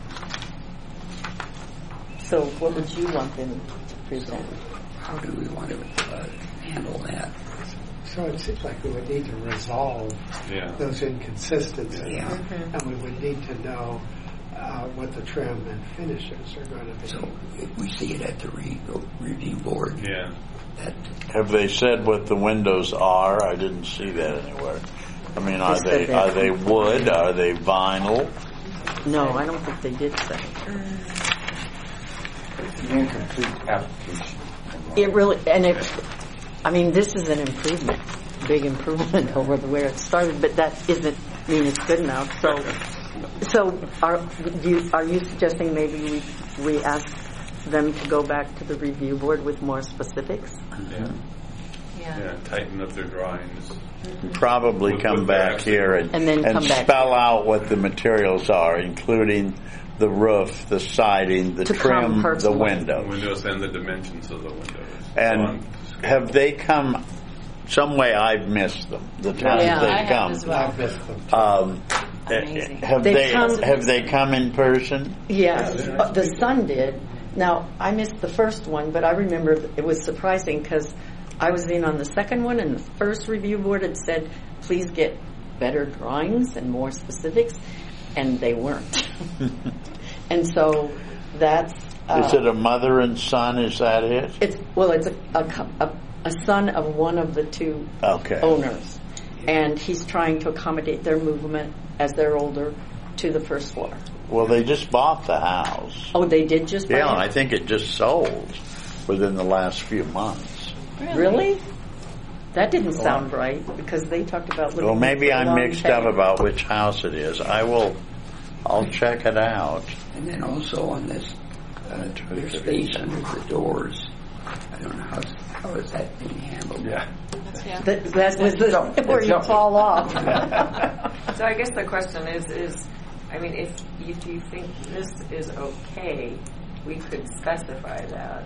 So what would you want them to present? How do we want to handle that? So it seems like we would need to resolve those inconsistencies, and we would need to know what the trim and finishes are going to be. So if we see it at the review board, Have they said what the windows are? I didn't see that anywhere. I mean, are They said they that. wood? Are they vinyl? No, I don't think they did say. It's an incomplete application. It really, and I mean, this is an improvement, big improvement over where it started, but that doesn't mean it's good enough. So are you suggesting maybe we ask them to go back to the review board with more specifics? Yeah, tighten up their drawings. Probably With come their back here and then come back. spell out what the materials are, including the roof, the siding, the To trim, come the personally. windows. Windows and the dimensions of the windows. And have they come? Some way I've missed them. The times Yeah, they've I have come. as well. I've missed them. Amazing. Have they come in person? Yes, the son did. Now, I missed the first one, but I remember it was surprising because I was in on the second one, and the first review board had said, please get better drawings and more specifics, and they weren't. And so that's... Is it a mother and son? Is that it? It's a son of one of the two Okay. owners, and he's trying to accommodate their movement as they're older to the first floor. Well, they just bought the house. Oh, they did just buy Yeah, it? I think it just sold within the last few months. Really? That didn't sound right because they talked about living. Well, maybe for a I'm long mixed time. up about which house it is. I'll check it out. And then also on this, there's space under the doors. I don't know how is that being handled. Yeah. That was where you fall off. So I guess the question is, I mean, if you think this is okay, we could specify that,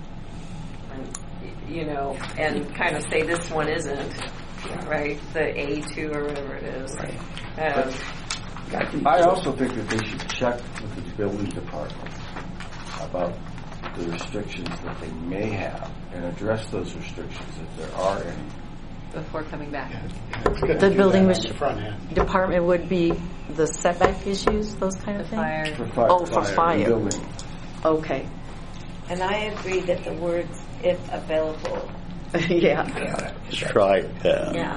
and kind of say this one isn't, right? The A2 or whatever it is. I also think that they should check with the building department about the restrictions that they may have and address those restrictions if there are any. Before coming back. The building front end. department would be the setback issues, those kind of things? Fire. For fire. Oh, for fire. Building. Okay. And I agree that the words "if available" Yeah. Strike that. Yeah.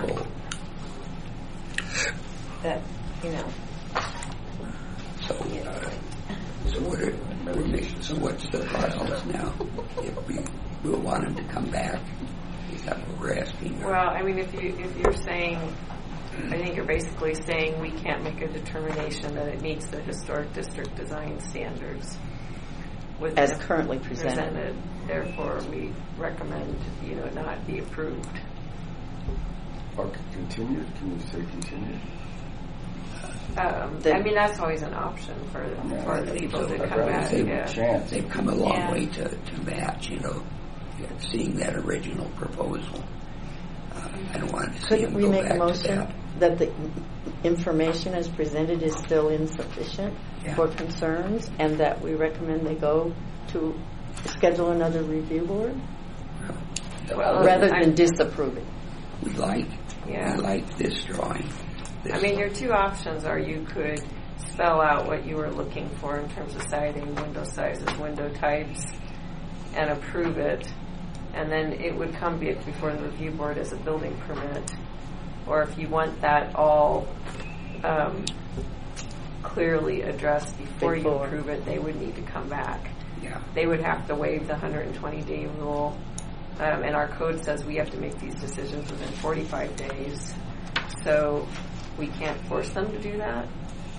that So So what's the process now? If we'll want him to come back, is that what we're asking? Well, I mean, if you're saying, I think you're basically saying we can't make a determination that it meets the historic district design standards as currently presented. Therefore, we recommend it not be approved. Or continued? Can you say continued? I mean, that's always an option for the people to come back. They've come a long way to match, seeing that original proposal. I don't want to see Couldn't them we go make a back motion to that the information as presented is still insufficient for concerns, and that we recommend they go to schedule another review board rather than disapproving? We like this drawing. I mean, your two options are you could spell out what you were looking for in terms of siding, window sizes, window types, and approve it, and then it would come before the review board as a building permit. Or if you want that all clearly addressed before you approve it, they would need to come back. Yeah. They would have to waive the 120-day rule, and our code says we have to make these decisions within 45 days. So we can't force them to do that.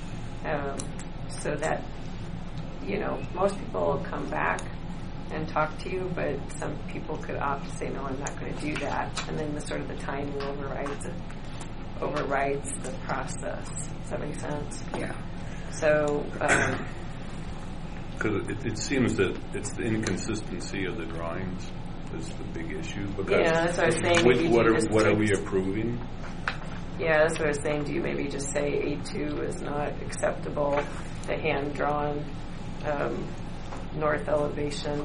So that, most people will come back and talk to you, but some people could opt to say, no, I'm not going to do that. And then the timing overrides the process. Does that make sense? Yeah. So, because it seems that it's the inconsistency of the drawings is the big issue. Because that's what I was saying. What are we approving? Yeah, that's what I was saying. Do you maybe just say A2 is not acceptable? The hand-drawn north elevation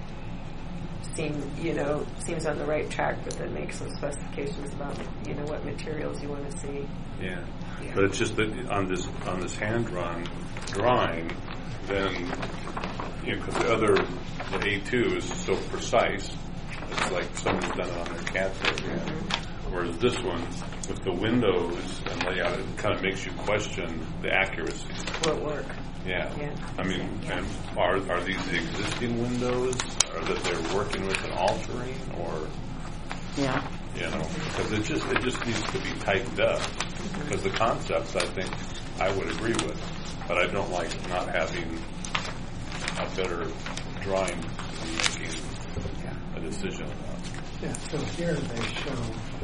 seems on the right track, but then make some specifications about what materials you want to see. Yeah. But it's just that on this hand-drawn drawing, then because the A2 is so precise, it's like someone's done it on their CAD program. Whereas this one, with the windows and layout, it kind of makes you question the accuracy. Will it work? Yeah. I mean, and are these the existing windows, or that they're working with and altering, or? Yeah. Because it just needs to be tightened up. Because the concepts, I think, I would agree with, but I don't like not having a better drawing and making a decision about. Yeah, so here they show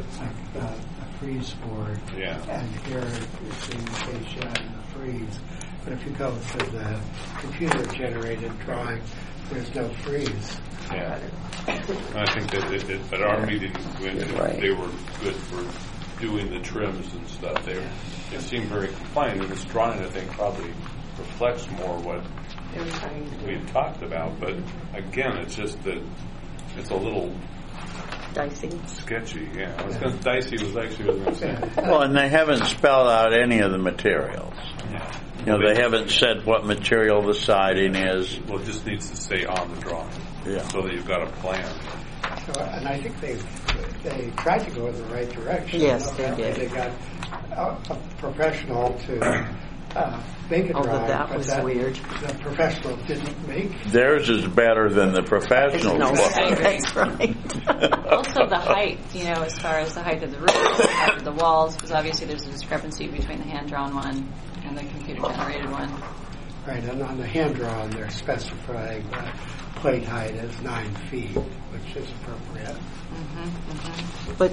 a freeze board, and here you see the fascia and the freeze. But if you go to the computer-generated drawing, there's no freeze. Yeah, I think that at our meeting when they were good for doing the trims and stuff, they seemed very compliant. And this drawing, I think, probably reflects more what we had talked about. But again, it's just that it's a little dicey, sketchy. Yeah, I was going to dicey was actually what I was going to say. Well, and they haven't spelled out any of the materials. Yeah. They haven't said what material the siding is. Well, it just needs to say on the drawing, so that you've got a plan. So, and I think they tried to go in the right direction. Yes, they did. They got a professional to make a drawing, that was weird. The professional didn't make. Theirs is better than the professional. That's right. Also, the height, as far as the height of the roof, the height of the walls, because obviously there's a discrepancy between the hand-drawn one and the computer-generated one. Right, and on the hand-drawn, they're specifying plate height as 9 feet, which is appropriate. But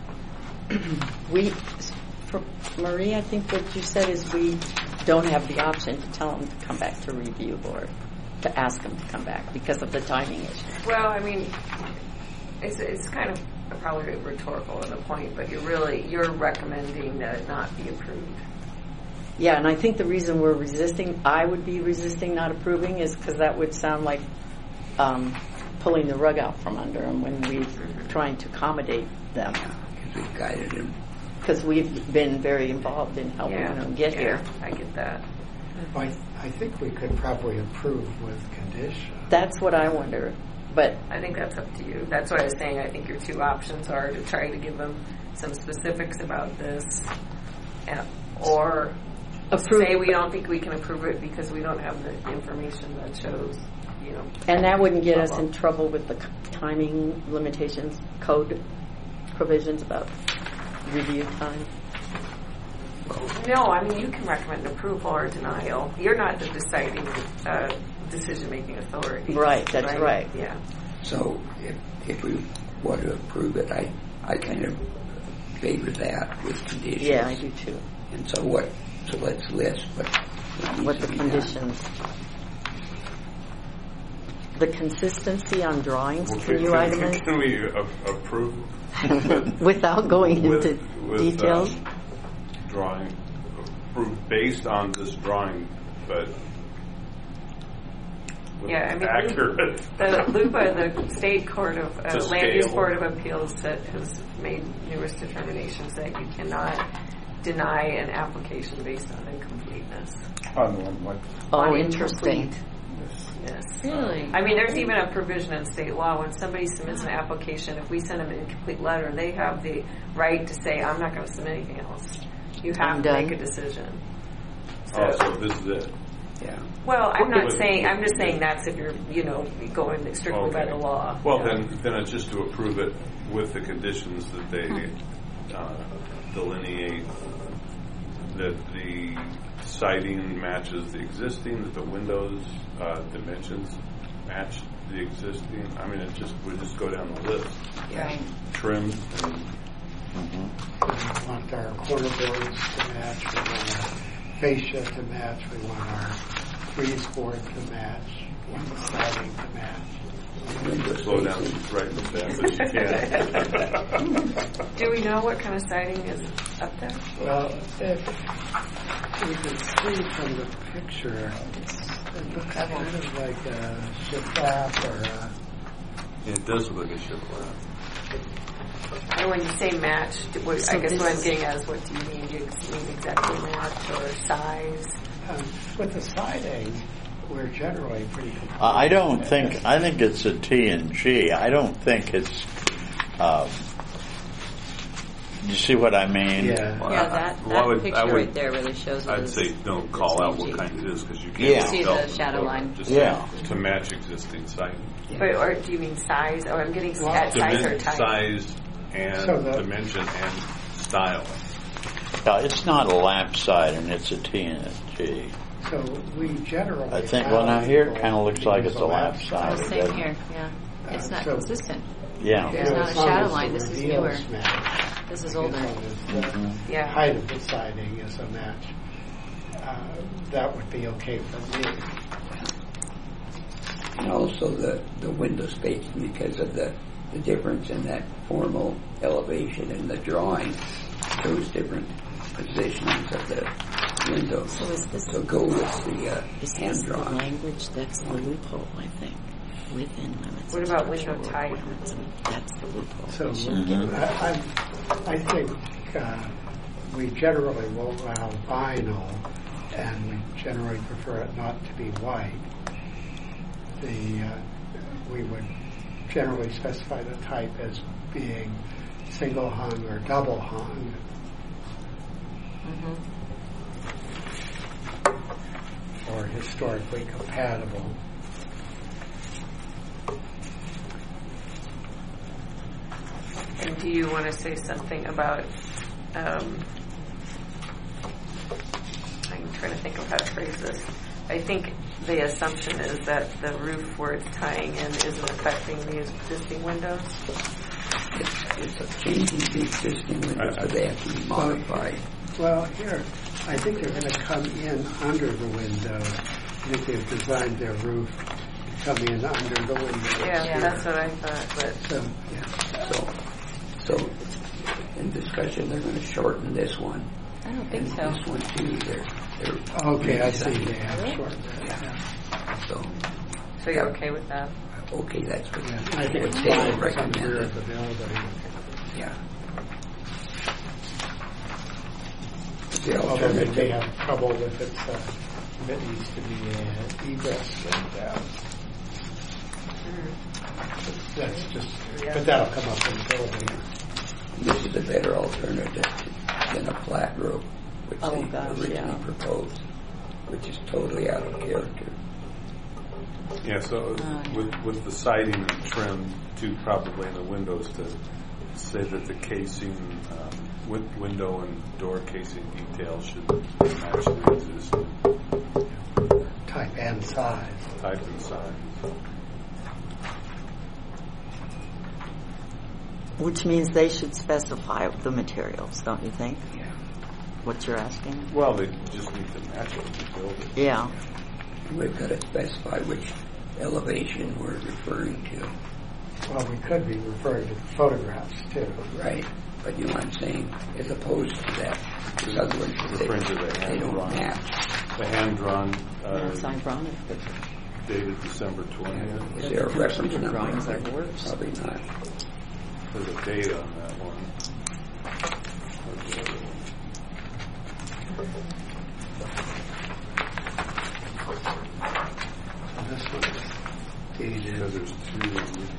Marie, I think what you said is we don't have the option to tell them to come back to review board, to ask them to come back because of the timing issue. Well, I mean, it's kind of probably rhetorical at a point, but you're recommending that it not be approved. Yeah, and I think the reason I would be resisting not approving is because that would sound like pulling the rug out from under them when we're trying to accommodate them. Because we've guided them. Because we've been very involved in helping them get here. I get that. Well, I think we could probably approve with conditions. That's what I wonder. But I think that's up to you. That's what I was saying. I think your two options are to try to give them some specifics about this, or say we don't think we can approve it because we don't have the information that shows, And that wouldn't get us in trouble with the timing limitations, code provisions about review time? No, I mean, you can recommend approval or denial. You're not the deciding decision-making authority. Right, that's right. Yeah. So if we want to approve it, I kind of favor that with conditions. Yeah, I do too. And so let's list what the conditions. The consistency on drawings, can you itemize? Can we approve? Without going into details? Drawing, approved based on this drawing, but Yeah, I mean, accurate. The LUPA, the State Court of Land Use scale. Board of Appeals, has made numerous determinations that you cannot deny an application based on incompleteness. On what? Oh, interesting. Yes. Really? I mean, there's even a provision in state law when somebody submits an application, if we send them an incomplete letter, they have the right to say, I'm not going to submit anything else. You have to make a decision. So this is it. Yeah. Well, I'm not saying, I'm just saying that's if you're, going strictly by the law. Well, then it's just to approve it with the conditions that they delineate that the siding matches the existing, that the windows dimensions match the existing. I mean, we just go down the list. Right. Trim and We want our corner boards to match. We want our fascia to match. We want our frieze board to match. We want the siding to match. slow down right with that, but you can't. Do we know what kind of siding is up there? Well, if you can see from the picture, it looks kind of like a shiplap or a... It does look like a shiplap. And when you say match, I guess what I'm getting at is what do you mean? Do you mean exactly match or size? With the siding, we're generally pretty complete. I think it's a T and G. I don't think it's, you see what I mean? Yeah, that picture right there really shows it. I'd say don't call out what kind it is because you can't see the shadow line. Just to match existing siding. But, or do you mean size? Oh, I'm getting at size or type. Size and dimension and style. It's not a lap siding, it's a T and a G. So we generally... I think, well, now here it kind of looks like it's a lap siding. Same here, yeah. It's not consistent. Yeah. There's not a shadow line. This is newer. This is older. The height of the siding is a match. That would be okay for me. And also the window spacing, because of the difference in that formal elevation in the drawing, shows different positionings of the window. So is this go with the hand the drawing. language? That's the loophole, I think. Within limits. What about window type? That's the loophole. So I think we generally will allow vinyl, and we generally prefer it not to be white. We would generally specify the type as being single hung or double hung. Or historically compatible. And do you want to say something about, I'm trying to think of how to phrase this. I think the assumption is that the roof where it's tying in isn't affecting the existing windows. It's changing the existing windows, but they have to be modified. Well, here, I think they're going to come in under the window. I think they've designed their roof to come in under the window. Yeah, that's what I thought. But So in discussion, they're going to shorten this one. I don't think and so. This one too. They're okay, I see. They have shortened it. Yeah. So you're okay with that? Okay, that's good. Yeah. I think it's Dave fine recommended. from the rear of the building. Yeah. Although they may have trouble if it needs to be egress and that's just, but that'll come up in the building. This is a better alternative than a flat roof. which Oh, they gosh, originally yeah. proposed, which is totally out of character. Yeah, so with the siding and trim, too, probably in the windows to say that the casing, window and door casing details should match the existing Type and size. type and size. Which means they should specify the materials, don't you think? Yeah. What you're asking? Well, they just need to match it to build it. Yeah. We've got to specify which elevation we're referring to. Well, we could be referring to photographs too. Right. But you know what I'm saying? As opposed to that, those other ones, Referring to the they hand don't drawn. match. The hand-drawn, Yes, I brought it. dated December 20th. Is there a reference number? Drawings that works. Probably not. There's a date on that one. Where's the other one? This one's dated. Because there's two.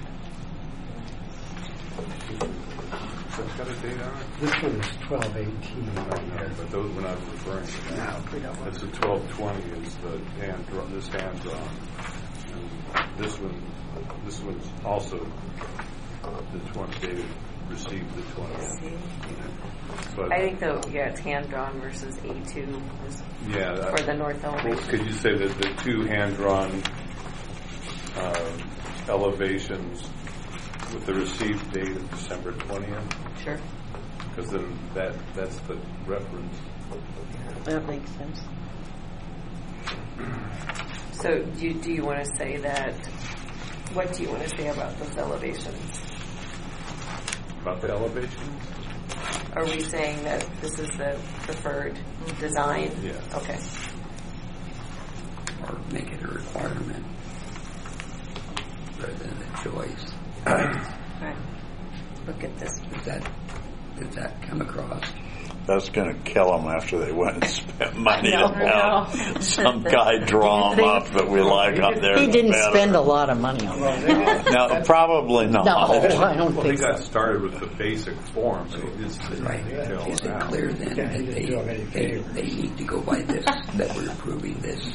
Has that got a date on it? This one is 12/18 I right don't know, here. but those we're not referring to that. No, we don't want That's the 1220 is the hand drawn. This hand drawn, and this one's also the 20 dated received the 20th. But I think though, yeah, it's hand drawn versus A2 is yeah, for the north elevation. Could you say that the two hand drawn elevations with the received date of December 20th? Sure. Because then that's the reference. That makes sense. So do you want to say that? What do you want to say about those elevations? About the elevations? Are we saying that this is the preferred design? Yeah. Okay. Or make it a requirement rather than a choice. Right. Look at this. Did that come across? That's going to kill them after they went and spent money I to know. have some guy draw them up that we like up there. He in didn't the spend a bedroom. lot of money on that. No, probably not. No, I don't Well, he think got so. started with the basic form, so he just Right. detail Is it it out. clear then Yeah, that he didn't do him any favors. they need to go by this, that we're approving this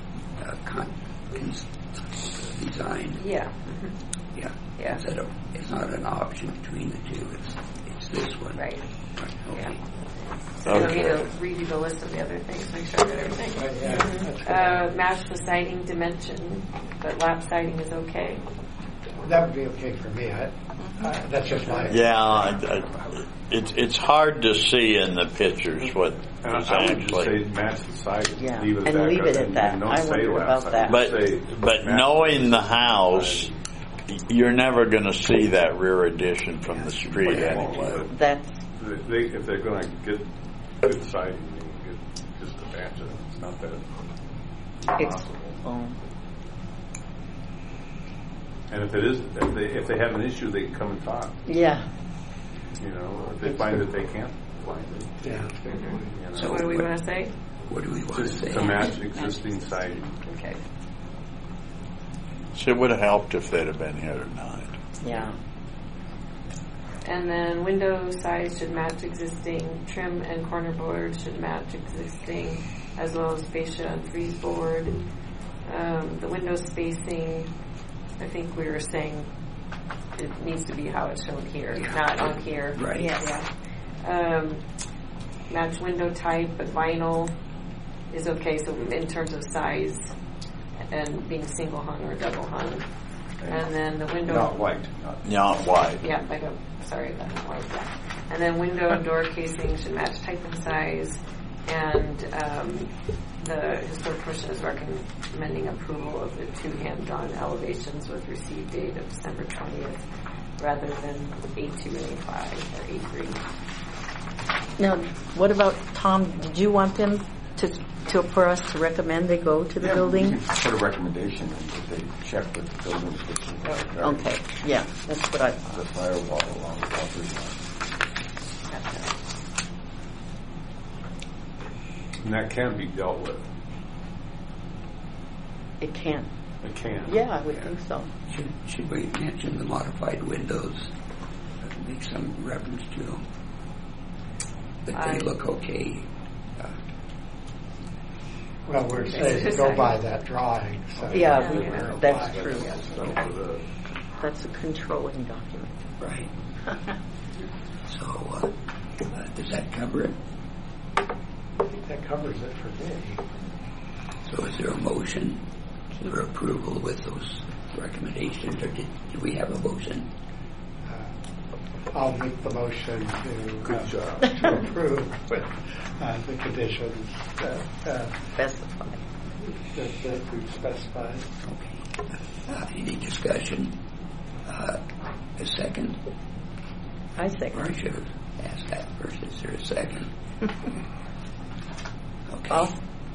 design? Yeah. Yeah. Yeah. It's not an option between the two. It's this one. Right. Right. Okay. Yeah. So you want me Okay. to read you the list of the other things, make sure I got everything? Yeah, that's good. Match the siding dimension, but lap siding is okay. That would be okay for me. That's just my. Yeah, it's hard to see in the pictures what And is I would just say actually. match the siding. Yeah, Leave it and that, leave it at and that. don't I say wonder lap about siding. that. Say But match knowing the siding. house, you're never going to see that rear addition from the street anyway. That's If they're going to get good siding, they can get just a match of it. It's not that it's. impossible. Oh. And if they have an issue, they can come and talk. Yeah. You know, if they find that they can't find it. Yeah. You know, So what do we want to say? What do we want to just say? to match existing siding. Okay. So it would have helped if they'd have been here tonight. Yeah. And then window size should match existing. Trim and corner boards should match existing, as well as fascia and frieze board. The window spacing, I think we were saying it needs to be how it's shown here, not on here. Right. Yeah. Match window type, but vinyl is okay. So in terms of size and being single hung or double hung. And then the window. Not white. Not white. Yeah, sorry, that's not white. Yeah. And then window and door casing should match type and size. And the Historic Commission is recommending approval of the two hand-drawn elevations with received date of December 20th rather than A2 and A5 or A3. Now, what about Tom? Did you want them to for us to recommend they go to the building? Put a recommendation in that they check with the building official. Okay. Yeah, that's what I The thought. firewall along the property line. And that can be dealt with. It can. It can. Yeah, I would think so. Should we mention the modified windows? Make some reference to them. That they look okay Well, we're saying to go by that drawing. So Yeah, we're that's applying. true. So that's a controlling document. Right. So, does that cover it? That covers it for me. So is there a motion for approval with those recommendations, or do we have a motion? I'll make the motion to approve with the conditions Specified. that we've specified. Okay. Any discussion? A second? I second. Or I should have asked that first. Is there a second? Okay.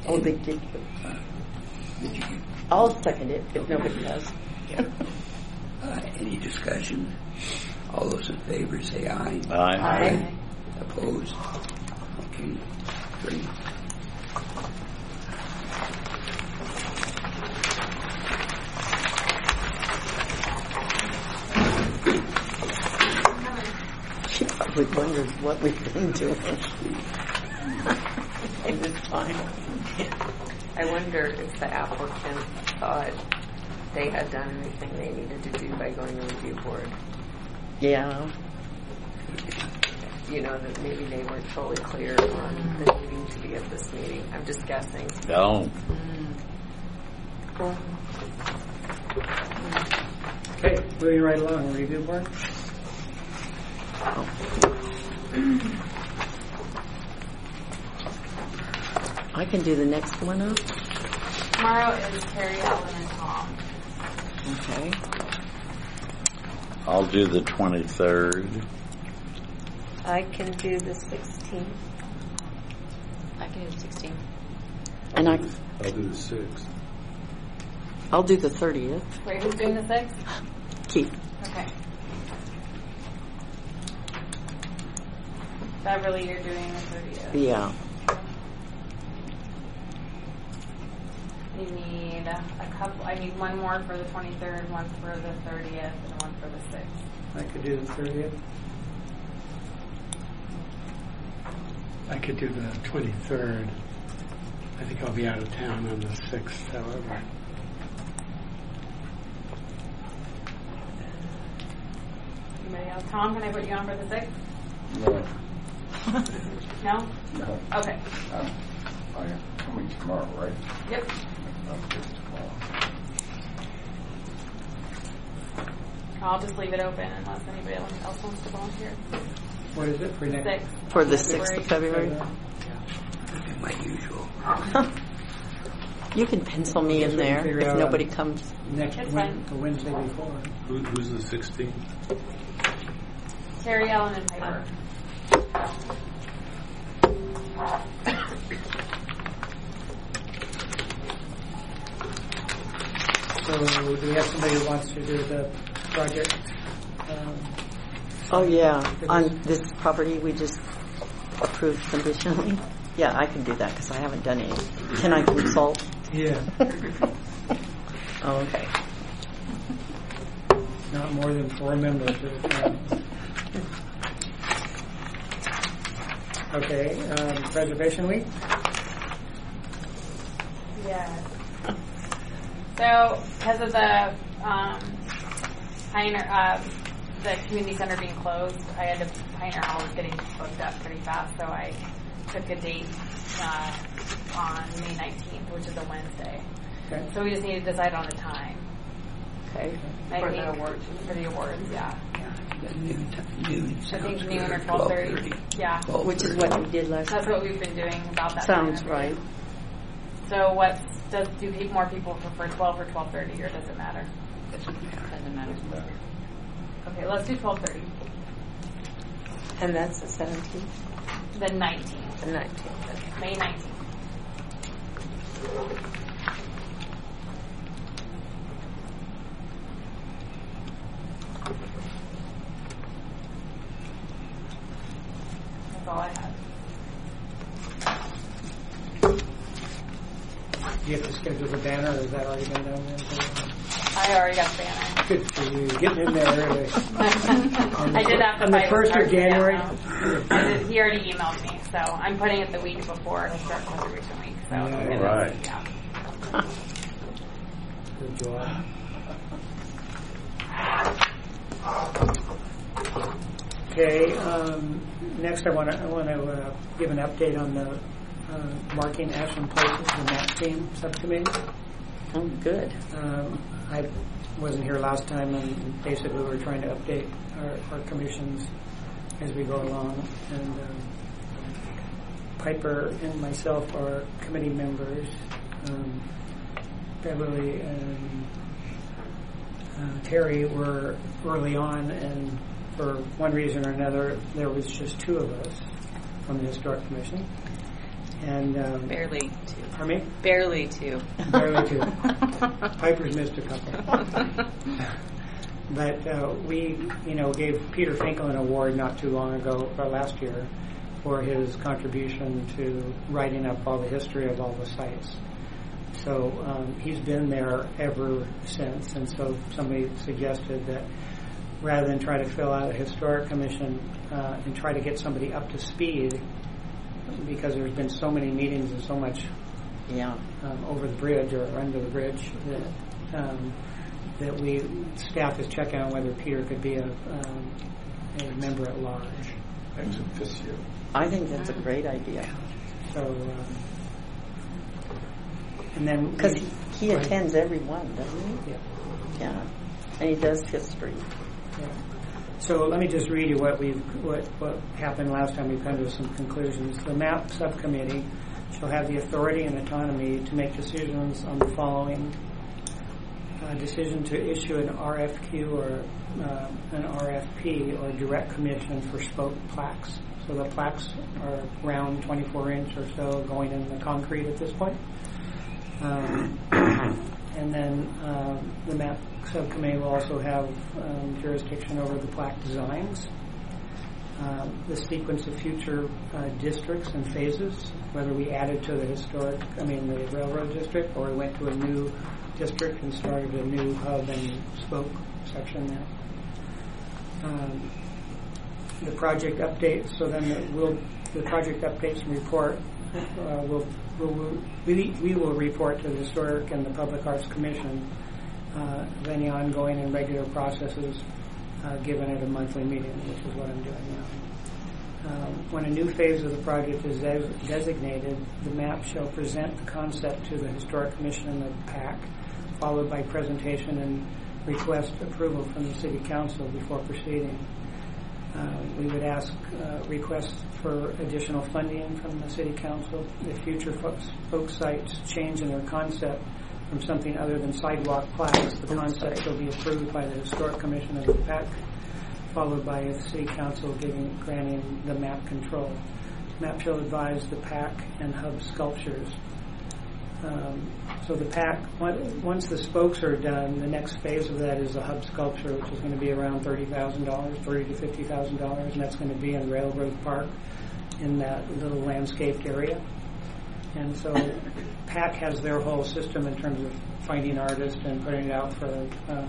I'll second it if nobody does. Yeah. Any discussion? All those in favor say aye. Aye. Opposed? Okay. 3. She probably wonders what we've been doing in this time. I wonder if the applicant thought they had done everything they needed to do by going to review board. Yeah. You know, that maybe they weren't fully clear on the needing to be at this meeting. I'm just guessing. No. Cool. Okay, moving right along. Review board. I can do the next one up. Tomorrow is Terry, Ellen, and Tom. Okay. I'll do the 23rd. I can do the 16th. I can do the 16th. And I'll do the 6th. I'll do the 30th. Wait, who's doing the 6th? Keith. Okay. Beverly, you're doing the 30th. Yeah. You need a couple. I need one more for the 23rd, one for the 30th, and one for the 6th. I could do the 30th. I could do the 23rd. I think I'll be out of town on the 6th, however. Anybody else? Tom, can I put you on for the 6th? No. No? No. Okay. I'm coming tomorrow, right? Yep. I'm just tomorrow. I'll just leave it open unless anybody else wants to volunteer. What is it for next? 6th. For the 6th of February? My usual. You can pencil me in there Figure if out nobody comes. Next It's fine. the Wednesday before. Who's the 16th? Terry, Ellen, and Piper. So do we have somebody who wants to do the project? Oh, yeah. On this property we just approved conditionally. Yeah, I can do that because I haven't done any. Can I consult? Yeah. Oh, okay. Not more than 4 members at a time. Okay, Preservation Week? Yeah. So, because of the Pioneer, the community center being closed, I had to Pioneer Hall was getting booked up pretty fast, so I took a date on May 19th, which is a Wednesday. Okay. So we just need to decide on the time. Okay. For the awards. For the awards, yeah. Noon I think sounds noon or good. 12:30. Yeah. 12:30. Which is what we did last That's time. what we've been doing about that. Sounds time. right. So do more people prefer 12 or 12:30, or does it matter? Doesn't matter. Okay, let's do 12:30. And that's the 17th? The 19th. The 19th. Okay. May 19th. That's all I have. Do you have to schedule the banner, or has that already been done? I already got the banner. Good for you. Getting in there early. I did have to On the fight 1st with of Darcy January? now. He already emailed me, so I'm putting it the week before to start Conservation Week. So, All right. Yeah. Good job. Okay. Next, I want to give an update on the marking Ashland Places, the map team subcommittee. Oh, good. I wasn't here last time, and basically we're trying to update our commissions as we go along. And Piper and myself are committee members. Beverly and Terry were early on, and for one reason or another, there was just two of us from the Historic Commission. And Barely two. Pardon me? Barely two. Barely two. Piper's missed a couple. But we, gave Peter Finkel an award not too long ago, or last year, for his contribution to writing up all the history of all the sites. So he's been there ever since, and so somebody suggested that rather than try to fill out a historic commission and try to get somebody up to speed, because there's been so many meetings and so much over the bridge or under the bridge that we staff is checking on whether Peter could be a member at large. Ex officio. I think that's a great idea. So, and then because he attends every one, doesn't he? Yeah. Yeah, and he does history. Yeah. So let me just read you what happened last time. We've come to some conclusions. The MAP subcommittee shall have the authority and autonomy to make decisions on the following: decision to issue an RFQ or an RFP or direct commission for spoke plaques. So the plaques are around 24-inch or so, going in the concrete at this point. And then the MAP subcommittee will also have jurisdiction over the plaque designs, the sequence of future districts and phases, whether we added to the railroad district, or we went to a new district and started a new hub and spoke section there. The project updates. So then the project updates and report we will report to the Historic and the Public Arts Commission of any ongoing and regular processes given at a monthly meeting, which is what I'm doing now. When a new phase of the project is designated, the MAP shall present the concept to the Historic Commission and the PAC, followed by presentation and request approval from the City Council before proceeding. We would ask requests for additional funding from the City Council. If future folk sites change in their concept from something other than sidewalk plaques, the concept shall be approved by the Historic Commission and the PAC, followed by the City Council granting the MAP control. MAP shall advise the PAC and hub sculptures. So the PAC, once the spokes are done, the next phase of that is the hub sculpture, which is going to be around $30,000, $30,000 to $50,000, and that's going to be in Railroad Park in that little landscaped area. And so PAC has their whole system in terms of finding artists and putting it out for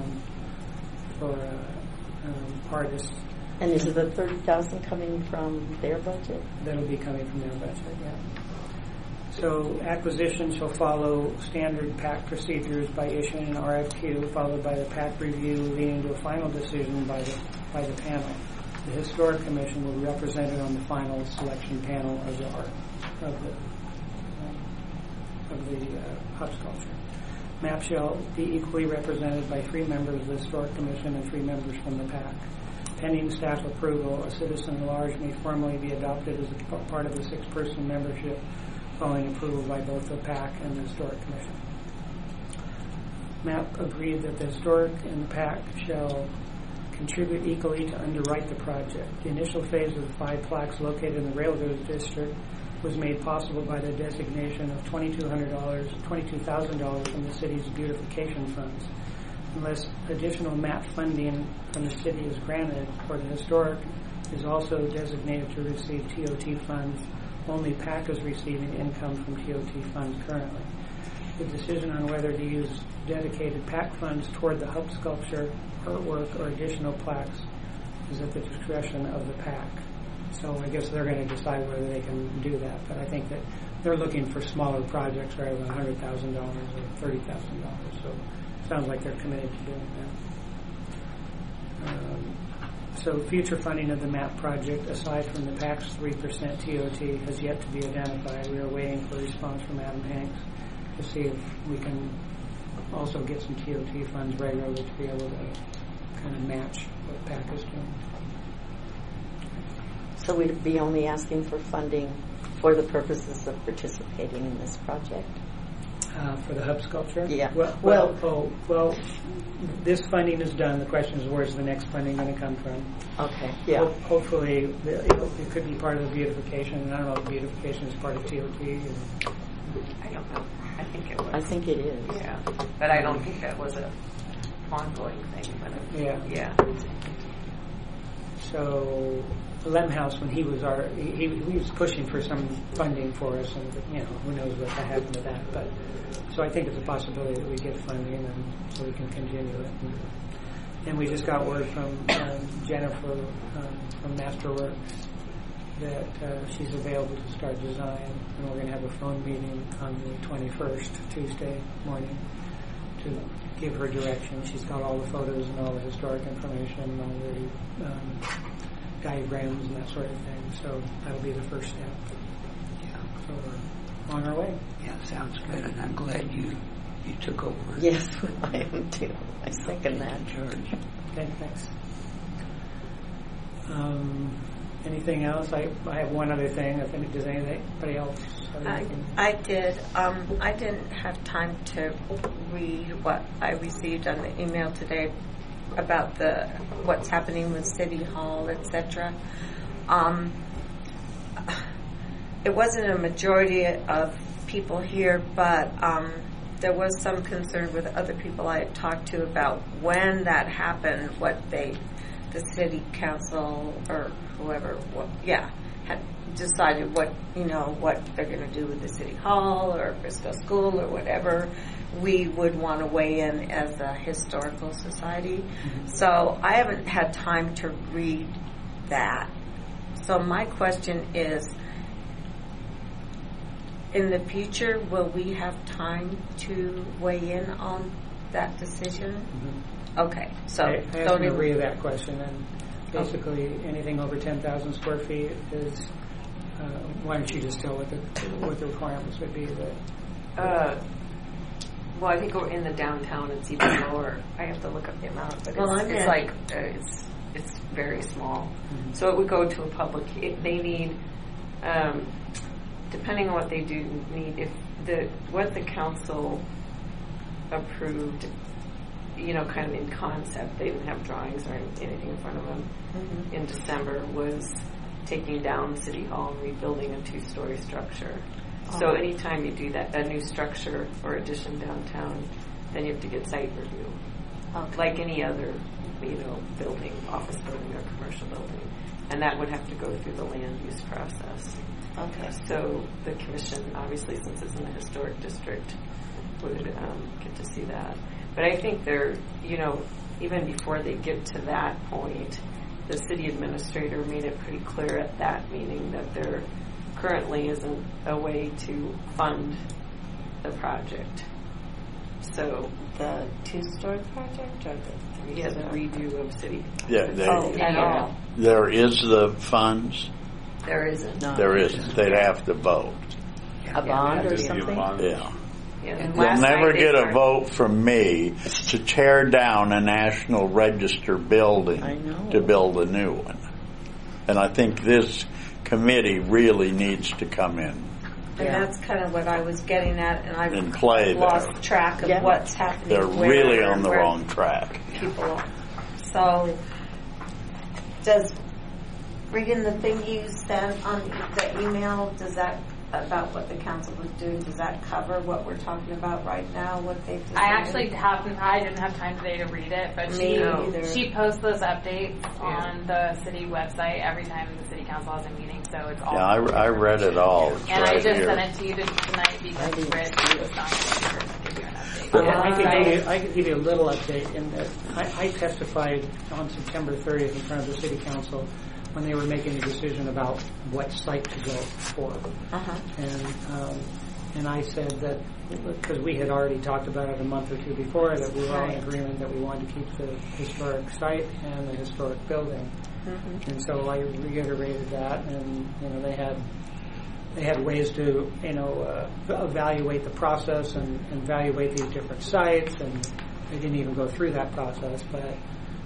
artists. And is the $30,000 coming from their budget? That'll be coming from their budget, yeah. So acquisition shall follow standard PAC procedures by issuing an RFQ, followed by the PAC review, leading to a final decision by the panel. The Historic Commission will be represented on the final selection panel of the hub sculpture. MAP shall be equally represented by 3 members of the Historic Commission and 3 members from the PAC. Pending staff approval, a citizen at large may formally be adopted as a part of the 6-person membership, following approval by both the PAC and the Historic Commission. MAP agreed that the Historic and the PAC shall contribute equally to underwrite the project. The initial phase of the 5 plaques located in the Railroad District was made possible by the designation of $22,000 from the city's beautification funds. Unless additional MAP funding from the city is granted, or the Historic is also designated to receive TOT funds, only PAC is receiving income from TOT funds currently. The decision on whether to use dedicated PAC funds toward the hub sculpture, artwork, or additional plaques is at the discretion of the PAC. So I guess they're going to decide whether they can do that. But I think that they're looking for smaller projects rather than $100,000 or $30,000. So it sounds like they're committed to doing that. So future funding of the MAP project, aside from the PAC's 3% TOT, has yet to be identified. We are waiting for a response from Adam Hanks to see if we can also get some TOT funds regularly to be able to kind of match what PAC is doing. So we'd be only asking for funding for the purposes of participating in this project? For the hub sculpture? Yeah. Well, this funding is done. The question is, where's the next funding going to come from? Okay. Yeah. Hopefully, it could be part of the beautification. And I don't know if beautification is part of TOT. I don't know. I think it was. I think it is. Yeah, but I don't think that was a ongoing thing. But yeah. So Lemhouse, when he was he was pushing for some funding for us, and who knows what happened to that. But so I think it's a possibility that we get funding, and so we can continue it. And we just got word from Jennifer from Masterworks that she's available to start design, and we're going to have a phone meeting on the 21st, Tuesday morning, to give her direction. She's got all the photos and all the historic information and all the diagrams and that sort of thing. So that'll be the first step. Yeah. So we're on our way. Yeah, sounds good, and I'm glad you took over. Yes, I am too. I second that. George. Okay, thanks. Anything else? I have one other thing. Does anybody else have anything? I did. I didn't have time to read what I received on the email today about what's happening with City Hall, etc. It wasn't a majority of people here, but there was some concern with other people I had talked to about when that happened, the city council or whoever, had decided what they're going to do with the City Hall or Bristol School or whatever. We would want to weigh in as a historical society. Mm-hmm. So I haven't had time to read that. So my question is, in the future, will we have time to weigh in on that decision? Mm-hmm. Okay. So I asked Maria that question, and basically anything over 10,000 square feet is, why don't you just tell what the requirements would be? Well, I think in the downtown it's even lower. I have to look up the amount, but it's very small. Mm-hmm. So it would go to a public. They need, depending on what they do need, what the council approved, kind of in concept, they didn't have drawings or anything in front of them. Mm-hmm. In December was taking down City Hall and rebuilding a 2-story structure. So anytime you do that, a new structure or addition downtown, then you have to get site review. Okay. Like any other, building, office building or commercial building. And that would have to go through the land use process. Okay. So the commission, obviously, since it's in the historic district, would get to see that. But I think even before they get to that point, the city administrator made it pretty clear at that meeting that there currently isn't a way to fund the project. So the 2-story project or the 3-story? Yeah, the redo of city. Yeah, there is the funds. There isn't. No. There isn't. They'd have to vote. A bond or something? Yeah. You'll never get a vote from me to tear down a National Register building to build a new one. And I think this committee really needs to come in. And that's kind of what I was getting at, and I've lost track of what's happening. They're really on the wrong track. People are. So, does reading the thing you sent on the email, about what the council was doing, does that cover what we're talking about right now? What they've decided? I didn't have time today to read it, but she posts those updates on the city website every time the city council has a meeting, so it's all. Yeah, I read it all. It's and right I just here. sent it to you tonight because Britt was not going to give you an update. I could give you a little update in that I testified on September 30th in front of the city council when they were making the decision about what site to go for. And I said that, because we had already talked about it a month or two before, that we were all in agreement that we wanted to keep the historic site and the historic building. And so I reiterated that, and they had ways to evaluate the process and evaluate these different sites, and they didn't even go through that process. But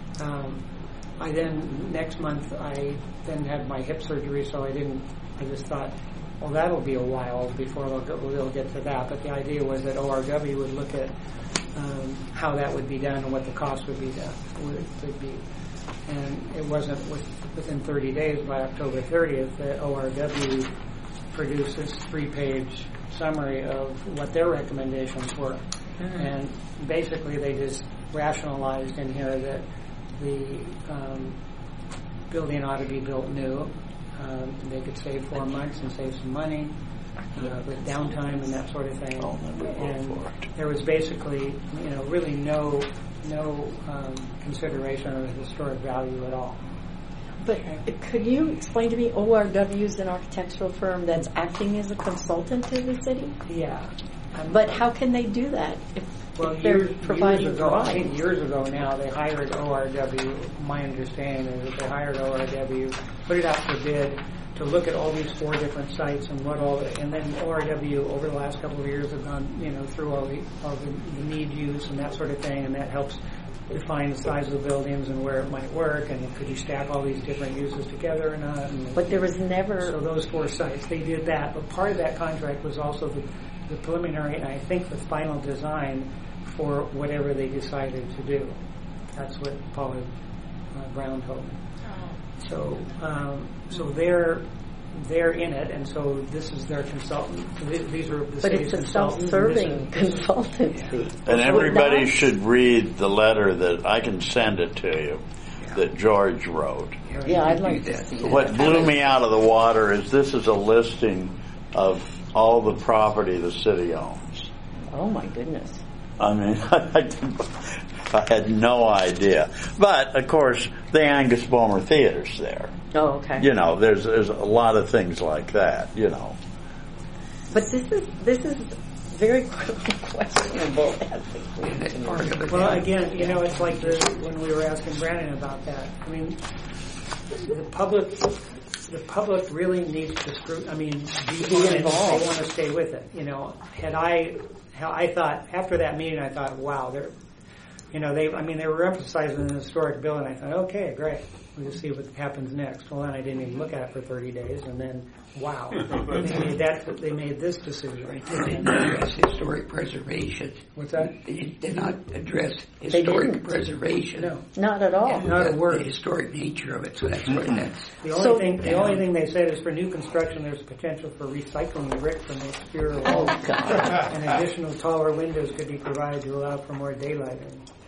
next month I then had my hip surgery, so I just thought, well, that'll be a while before we'll get to that. But the idea was that ORW would look at how that would be done and what the cost would be. And it wasn't within 30 days, by October 30th, that ORW produced this 3-page summary of what their recommendations were. And basically they just rationalized in here that the building ought to be built new. They could save 4 months and save some money with downtime and that sort of thing. And there was basically, really no consideration of the historic value at all. But could you explain to me, ORW is an architectural firm that's acting as a consultant to the city? Yeah. But how can they do that if they're providing drawings? I think years ago now, they hired ORW. My understanding is that they hired ORW, put it out for bid to look at all these 4 different sites and and then ORW over the last couple of years have gone, through all the need use and that sort of thing, and that helps define the size of the buildings and where it might work, and could you stack all these different uses together or not. But there was never... So those 4 sites, they did that, but part of that contract was also the preliminary and I think the final design for whatever they decided to do. That's what Paula Brown told me. So they're in it, and so this is their consultant. These are the city's consultants. But it's a self-serving consultancy. And everybody should read the letter that I can send it to you that George wrote. Yeah, I'd like to see that. What blew me out of the water is this is a listing of all the property the city owns. Oh my goodness. I mean, I had no idea. But, of course, the Angus Bomer Theater's there. Oh, okay. There's a lot of things like that, But this is very questionable ethically. Well, again, it's like when we were asking Brandon about that. I mean, the public really needs to be on it if they want to stay with it. I thought after that meeting, I thought, wow, they were emphasizing the historic building. I thought, okay, great. We'll just see what happens next. Well, then I didn't even look at it for 30 days, and then, wow, they made this decision. They didn't address historic preservation. What's that? They did not address historic preservation. No, not at all. Not a word. The historic nature of it. So that's what that's. The only thing they said is for new construction, there's potential for recycling brick from the exterior walls. Oh, God. And additional taller windows could be provided to allow for more daylight.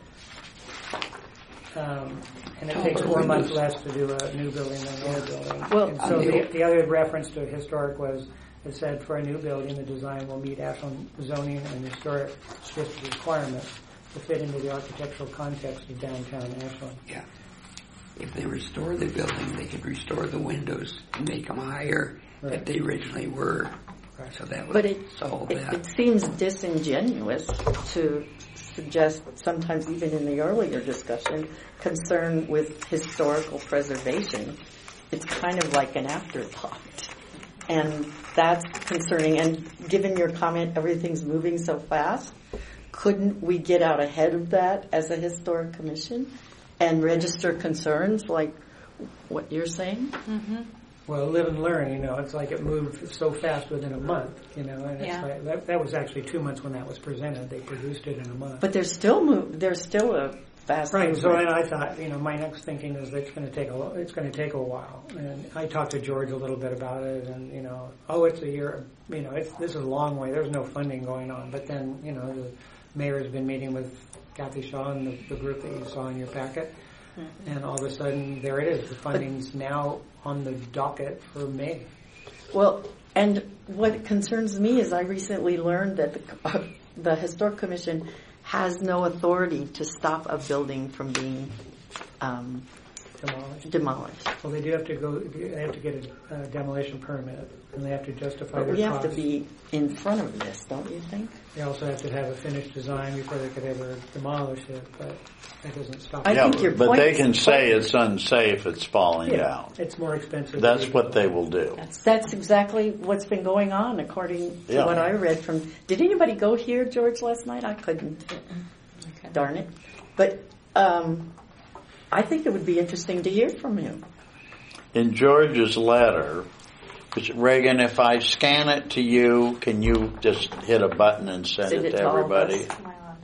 And it takes 4 months less to do a new building than an old building. Well, and so the other reference to historic was, it said for a new building, the design will meet Ashland zoning and historic district requirements to fit into the architectural context of downtown Ashland. Yeah. If they restore the building, they could restore the windows and make them higher than they originally were. Right. So that would solve that. It seems disingenuous to suggest, sometimes even in the earlier discussion, concern with historical preservation. It's kind of like an afterthought. And that's concerning. And given your comment, everything's moving so fast, couldn't we get out ahead of that as a historic commission and register concerns like what you're saying? Mm-hmm. Well, live and learn, it's like it moved so fast within a month, and it's like, that was actually 2 months when that was presented. They produced it in a month. But there's still a fast right. So then I thought, my next thinking is that it's going to take a while. And I talked to George a little bit about it, and it's a year. This is a long way. There's no funding going on. But then the mayor has been meeting with Kathy Shaw and the group that you saw in your packet. And all of a sudden, there it is. The funding's now on the docket for May. Well, and what concerns me is I recently learned that the Historic Commission has no authority to stop a building from being demolished. Well, they do have to go. They have to get a demolition permit, and they have to justify But their we have costs. to be in front of this, don't you think? They also have to have a finished design before they could ever demolish it, but that doesn't stop. I think your but point they is can say important. it's unsafe, it's falling down. It's more expensive. That's what they will do. That's exactly what's been going on, according to Yeah. what I read from. Did anybody go here, George, last night? I couldn't. Darn it. But I think it would be interesting to hear from you. In George's letter, Reagan, if I scan it to you, can you just hit a button and send it to all of us. everybody?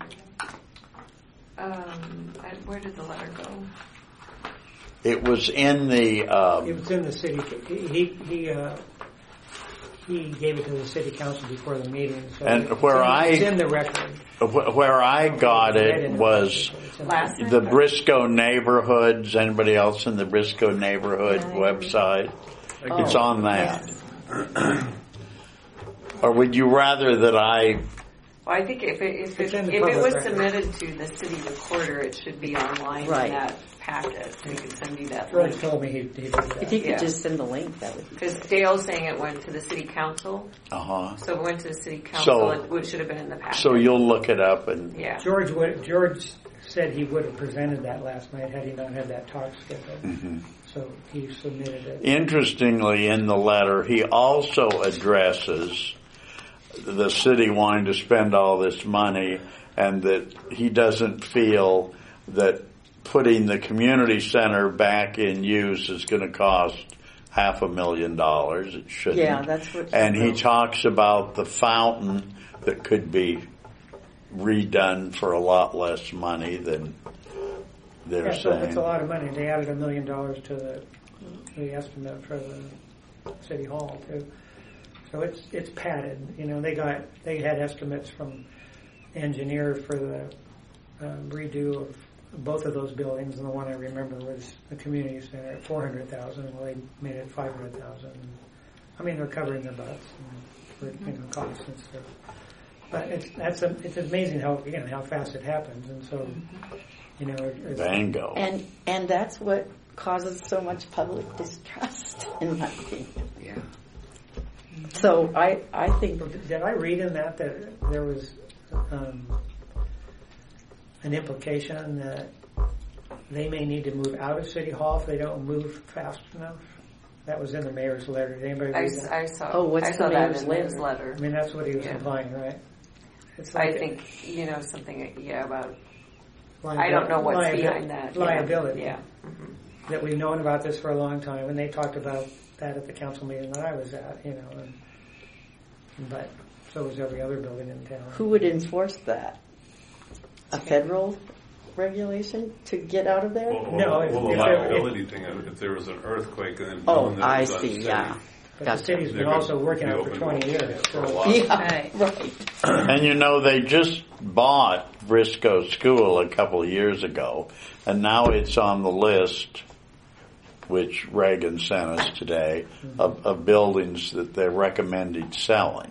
Where did the letter go? It was in the. It was in the city. He gave it to the city council before the meeting. So And it's where it's in the record. Where I got it was the Briscoe neighborhoods. Anybody else in the Briscoe neighborhood website? It's on that. Or would you rather that I? Well, I think if it was submitted to the city recorder, it should be online Right. in that packet. We could send you that George link. told me he did that. If you could just send the link, that would be. Because Dale's saying it went to the city council. So it went to the city council. It should have been in the packet. So you'll look it up and. Yeah. George said he would have presented that last night had he not had that talk scheduled. Mm-hmm. So he submitted it. Interestingly, in the letter, he also addresses the city wanting to spend all this money and that he doesn't feel that putting the community center back in use is going to cost $500,000. It shouldn't. Yeah, that's what. And he talks about the fountain that could be redone for a lot less money than they're So saying. it's a lot of money. They added $1 million to the estimate for the city hall too. So it's padded. You know, they had estimates from engineers for the redo of both of those buildings, and the one I remember was the community center at $400,000. Well, they made it $500,000. I mean, they're covering their butts for costs and stuff. But it's amazing how fast it happens, and so Bingo. And that's what causes so much public distrust, in my opinion. Yeah. So I think. Did I read in that there was an implication that they may need to move out of City Hall if they don't move fast enough? That was in the mayor's letter. Did anybody read that? I saw. Oh, what's I saw the that mayor's in his letter. I mean, that's what he was implying, right? It's I like think something. Yeah, about. I don't know what's behind that. Liability. Yeah. That we've known about this for a long time, and they talked about that at the council meeting that I was at. But so was every other building in town. Who would enforce that? A federal regulation to get out of there? No, the liability thing. If there was an earthquake and then I see. Yeah. But the city's been also working on it for 20 years. For a while. Yeah, right. And they just bought Briscoe School a couple of years ago, and now it's on the list, which Reagan sent us today, of buildings that they're recommending selling,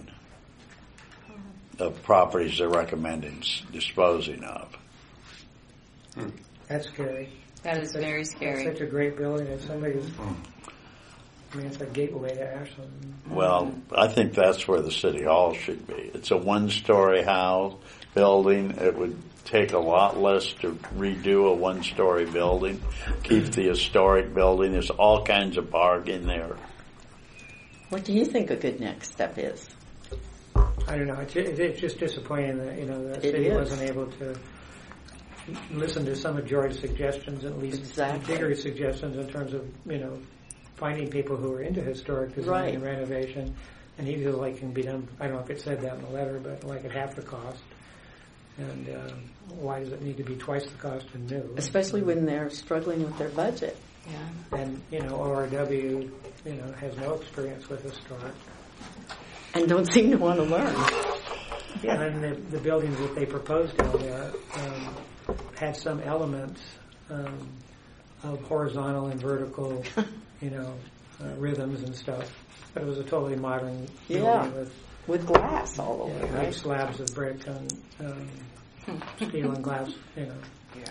of properties they're recommending disposing of. That's scary. That is very scary. It's such a great building. If somebody's, it's a gateway to Ashland. Well, I think that's where the city hall should be. It's a one-story house building. It would take a lot less to redo a one-story building. Keep the historic building. There's all kinds of parking there. What do you think a good next step is? I don't know. It's just disappointing that the city wasn't able to listen to some of George's suggestions, at least bigger suggestions in terms of finding people who are into historic design and renovation, and he feels like it can be done. I don't know if it said that in the letter, but like at half the cost. And why does it need to be twice the cost of new? Especially when they're struggling with their budget. Yeah. And ORW has no experience with historic. And don't seem to want to learn. Yeah, and the buildings that they proposed down there had some elements of horizontal and vertical, rhythms and stuff. But it was a totally modern building with glass all over, big slabs of brick and steel and glass. Yeah.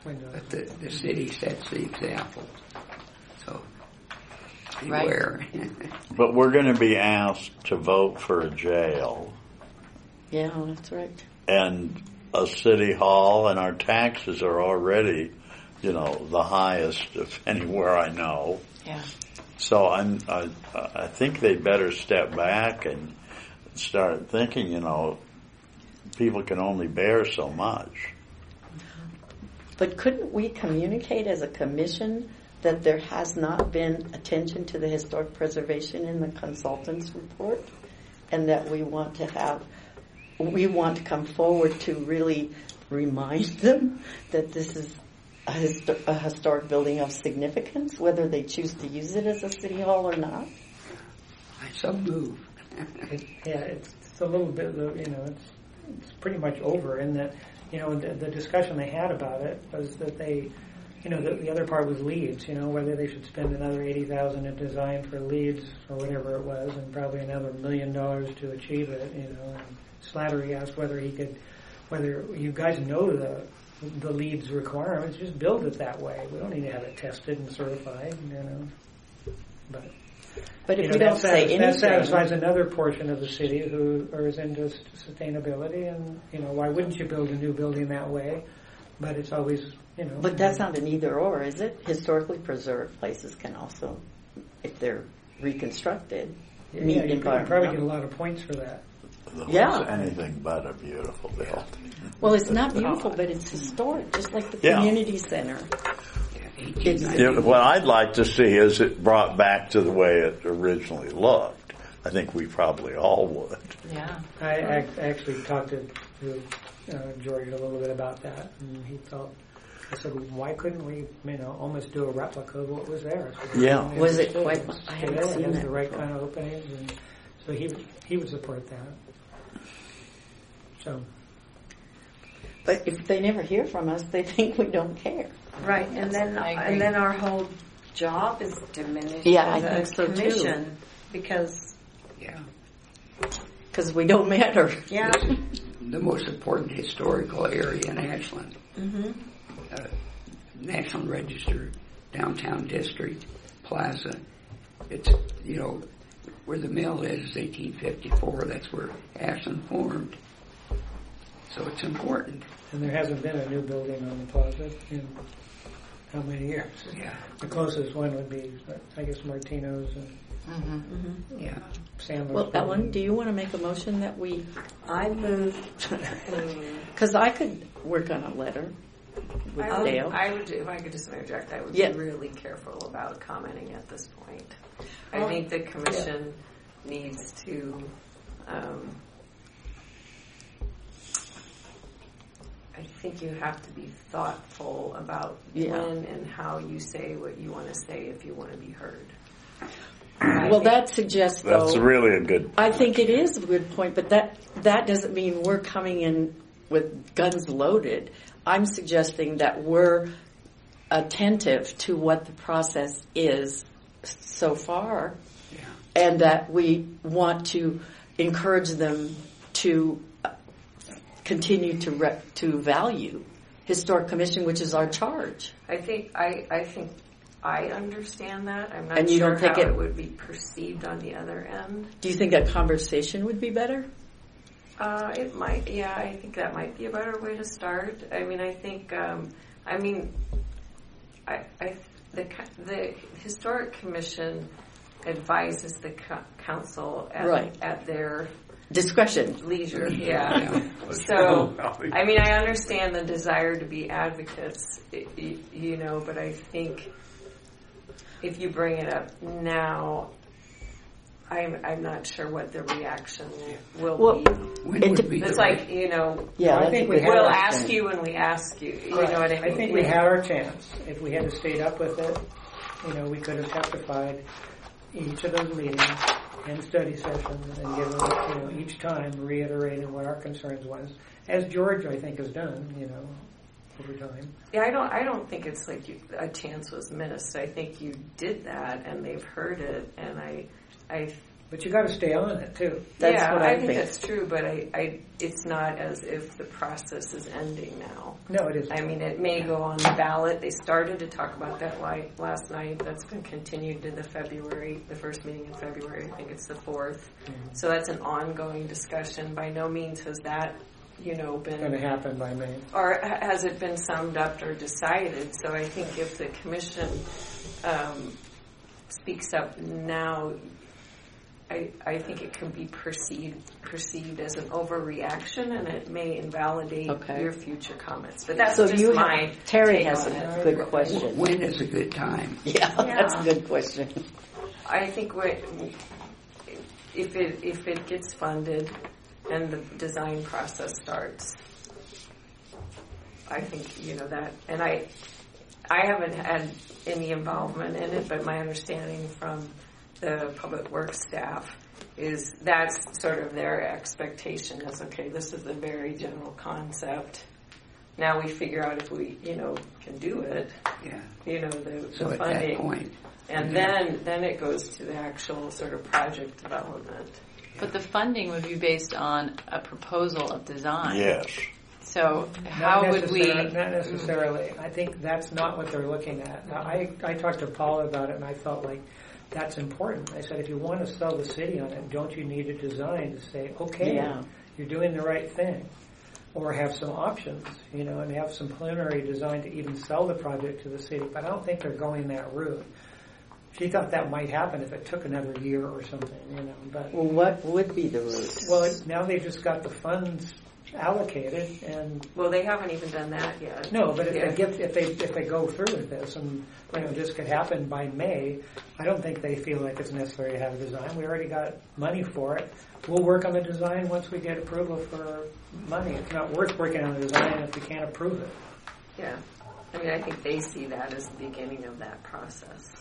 windows. But the city sets the example. So, Right. beware. But we're going to be asked to vote for a jail Yeah, that's right. and a city hall, and our taxes are already, the highest of anywhere I know. Yeah. So I think they'd better step back and start thinking, people can only bear so much. But couldn't we communicate as a commission that there has not been attention to the historic preservation in the consultant's report, and that we want to come forward to really remind them that this is a historic building of significance, whether they choose to use it as a city hall or not? I so move. It's a little bit, it's pretty much over in that, the discussion they had about it was that they, the other part was leads, whether they should spend another $80,000 in design for leads or whatever it was, and probably another $1 million to achieve it, And Slattery asked whether you guys know the leads requirements, just build it that way. We don't need to have it tested and certified, But if we don't say anything, that satisfies another portion of the city who is into sustainability, and why wouldn't you build a new building that way? But it's always But that's not an either or, is it? Historically preserved places can also, if they're reconstructed, meet you probably environmental. get a lot of points for that. Yeah. Anything but a beautiful building. Well, it's not beautiful, but it's historic, just like the Yeah. community center. What I'd like to see is it brought back to the way it originally looked. I think we probably all would. Yeah. I actually talked to George a little bit about that, and he felt. I said, why couldn't we, almost do a replica of what was there? So Yeah. Was it quite? I haven't it seen has it. the right kind of openings, and so he would support that. So. But if they never hear from us, they think we don't care. Right, and then our whole job is diminished. Yeah, I as a think so, too. commission, because Because we don't matter. Yeah. The most important historical area in Ashland. Mm-hmm. National Register, Downtown District, Plaza. It's, where the mill is 1854. That's where Ashland formed. So it's important. And there hasn't been a new building on the plaza in how many years? Yeah. The closest one would be, I guess, Martino's and Yeah. Sandler's. Well, Ellen, do you want to make a motion that we... I move... Because I could work on a letter with Dale. I would, if I could just interject, I would Yeah. be really careful about commenting at this point. I think the commission needs to... I think you have to be thoughtful about when and how you say what you want to say if you want to be heard. Well, that suggests, though... That's really a good point. I think it is a good point, but that doesn't mean we're coming in with guns loaded. I'm suggesting that we're attentive to what the process is so far, and that we want to encourage them to continue to value Historic Commission, which is our charge. I think I understand that. I'm not And you sure don't think how it- it would be perceived on the other end. Do you think a conversation would be better? It might, yeah. I think that might be a better way to start. I mean, I think, the Historic Commission advises the council at their discretion, leisure. Yeah. So, I mean, I understand the desire to be advocates, but I think if you bring it up now, I'm not sure what the reaction will be. It's like, I think we'll ask you when we ask you. You know what I mean? I think we had our chance. If we had stayed up with it, we could have testified each of those meetings and study sessions and given, each time reiterated what our concerns was, as George, I think, has done, over time. Yeah, I don't think it's like a chance was missed. I think you did that, and they've heard it, and But you got to stay on it too. That's yeah, what I I think that's true, but it's not as if the process is ending now. No, it isn't. I mean, it may go on the ballot. They started to talk about that last night. That's been continued to the first meeting in February. I think it's the 4th. So that's an ongoing discussion. By no means has that, been going to happen by May. or has it been summed up or decided. So I think if the commission speaks up now, I think it can be perceived as an overreaction, and it may invalidate your future comments. But that's so just my Terry take has on a it. good question. When is a good time? Yeah, that's a good question. I think if it gets funded and the design process starts, I think that, and I haven't had any involvement in it, but my understanding from the public works staff is that's sort of their expectation is, okay, this is a very general concept. Now we figure out if we, can do it. Yeah. The at funding. that point. And then it goes to the actual sort of project development. But the funding would be based on a proposal of design. Yes. So how would we? Not necessarily. I think that's not what they're looking at. Now, I talked to Paula about it, and I felt like that's important. I said, if you want to sell the city on it, don't you need a design to say, okay, you're doing the right thing? Or have some options, and have some preliminary design to even sell the project to the city. But I don't think they're going that route. She thought that might happen if it took another year or something, But what would be the route? Well, now they've just got the funds allocated, and they haven't even done that yet. No, but if they go through with this, and this could happen by May, I don't think they feel like it's necessary to have a design. We already got money for it. We'll work on the design once we get approval for money. It's not worth working on the design if we can't approve it. Yeah, I think they see that as the beginning of that process.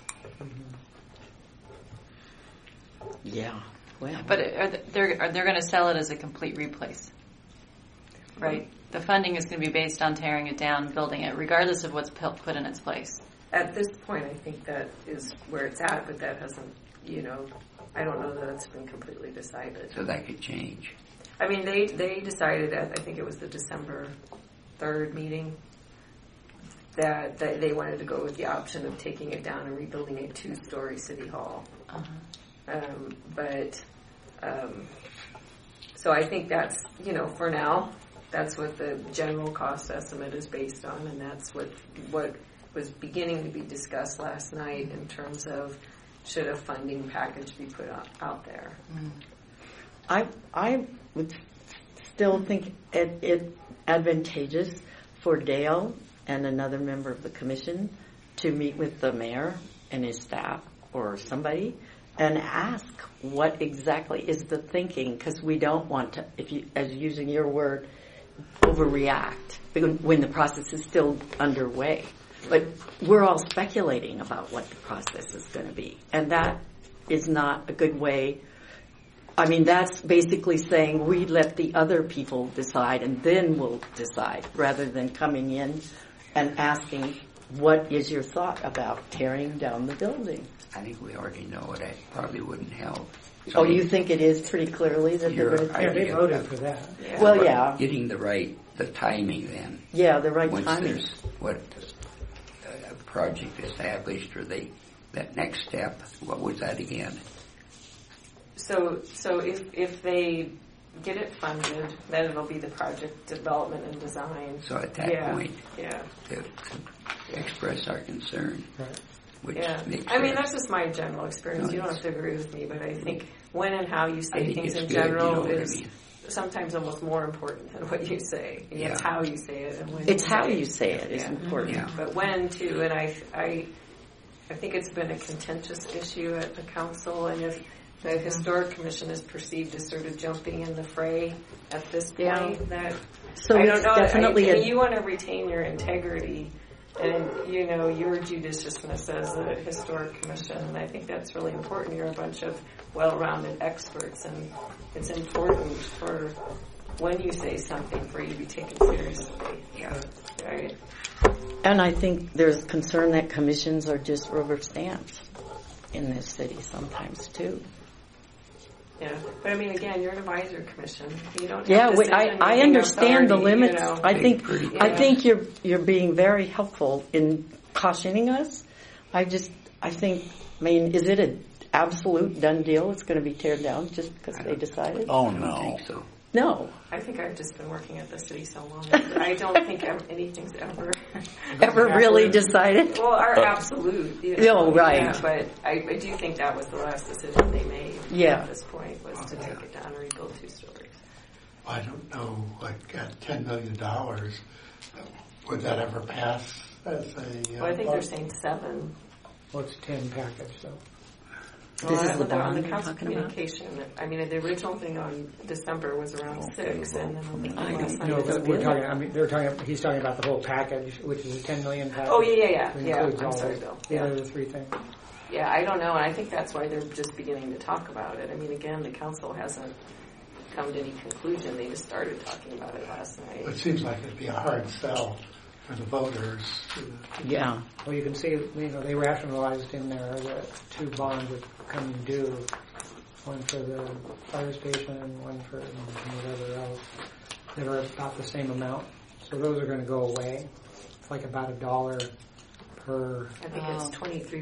Yeah, well, but they're going to sell it as a complete replace, right? The funding is going to be based on tearing it down, building it, regardless of what's put in its place. At this point, I think that is where it's at, but that hasn't, I don't know that it's been completely decided. So that could change. They decided at, I think it was the December 3rd meeting, that they wanted to go with the option of taking it down and rebuilding a 2-story city hall. So I think that's, for now, that's what the general cost estimate is based on, and that's what was beginning to be discussed last night in terms of should a funding package be put out there. I would still think it advantageous for Dale and another member of the commission to meet with the mayor and his staff or somebody and ask what exactly is the thinking, because we don't want to, as using your word, overreact when the process is still underway. But we're all speculating about what the process is going to be, and that is not a good way. That's basically saying we let the other people decide and then we'll decide, rather than coming in and asking, what is your thought about tearing down the building? I think we already know it. It probably wouldn't help. So you think it is pretty clearly that they're going to... Yeah, they voted for that. Yeah. Well, yeah. Getting the timing then. Yeah, the right once timing. Once there's a project established, or that next step, what was that again? So if they get it funded, then it'll be the project development and design. So at that point, to express our concern. Right. Which makes sense. That's just my general experience. No, you don't have to agree with me, but I think when and how you say things in general is sometimes almost more important than what you say. It's how you say it and when it's how you say it is important. Yeah. But when too, and I think it's been a contentious issue at the council, and if the historic commission is perceived as sort of jumping in the fray at this point, that so I don't know. Definitely you want to retain your integrity and your judiciousness as a historic commission, and I think that's really important. You're a bunch of well-rounded experts, and it's important for when you say something for you to be taken seriously. Yeah, right. And I think there's concern that commissions are just rubber stamps in this city sometimes too. Yeah, but I mean, again, you're an advisory commission. You don't. Yeah, have I understand the authority, limits. You know. I think you're being very helpful in cautioning us. I think. I mean, is it an absolute done deal? It's going to be teared down just because they decided? Oh I no. don't think so. No. I think I've just been working at the city so long. I don't think anything's ever really decided. Well, our absolute. You know, Oh, right. Yeah, but I do think that was the last decision they made. Yeah. At this point was to take it down and rebuild 2 stories. I don't know, like at $10 million, would that ever pass as a... Well, I think they're saying 7. What's 10 package, so? This is the on bond the you're council talking about? communication. I mean, the original thing on December was around 6, and then on the I last don't night No, it was but we're good. talking, I mean, he's talking about the whole package, which is a 10 million package. Oh, yeah. It Yeah, includes I'm all sorry, of Bill. the Yeah. other 3 things. Yeah, I don't know, and I think that's why they're just beginning to talk about it. I mean, again, the council hasn't come to any conclusion. They just started talking about it last night. It seems like it'd be a hard sell for the voters. Yeah. Well, you can see, they rationalized in there the 2 bonds that come due, one for the fire station and one for whatever else, that are about the same amount. So those are going to go away. It's like about $1 per. I think it's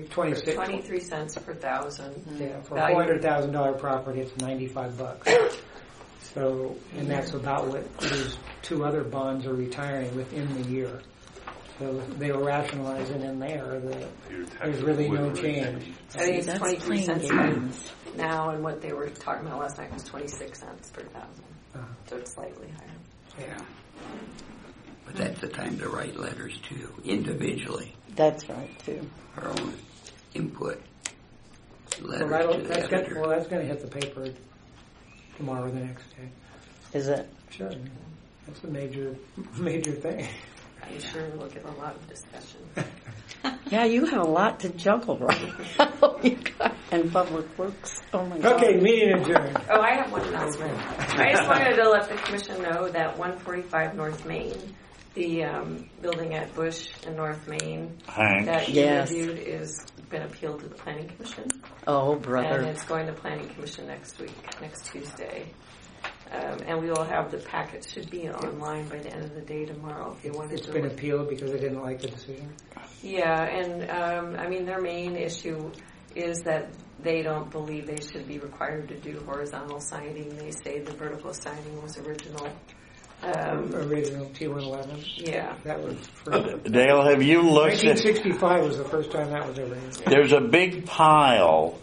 23 cents per thousand. Yeah, for Value. a $400,000 property, it's $95. So, and that's about what these 2 other bonds are retiring within the year. So they were rationalizing in there that there's really no change. I think it's That's 23 playing cents games. now, and what they were talking about last night was 26 cents per thousand. So it's slightly higher. Yeah. But that's the time to write letters too, individually. That's right, too. Our own input. So Letters to the that's editor. that's going to hit the paper tomorrow or the next day. Is it? Sure. That's a major thing. I'm sure we'll get a lot of discussion. Yeah, you have a lot to juggle right now. And Public Works. Oh, my God. Okay, meeting adjourned. Oh, I have one announcement. I just wanted to let the commission know that 145 North Main, the building at Bush and North Main Hanks. that you Yes. reviewed is been appealed to the Planning Commission. Oh, And brother. it's going to Planning Commission next week, next Tuesday. And we will have the packet should be online by the end of the day tomorrow if you wanted It's to been look. appealed because they didn't like the decision. Yeah, and I mean their main issue is that they don't believe they should be required to do horizontal siding. They say the vertical siding was original. Original T111. Yeah. That was for Dale, have you looked at... 1965 was the first time that was ever used. There's a big pile,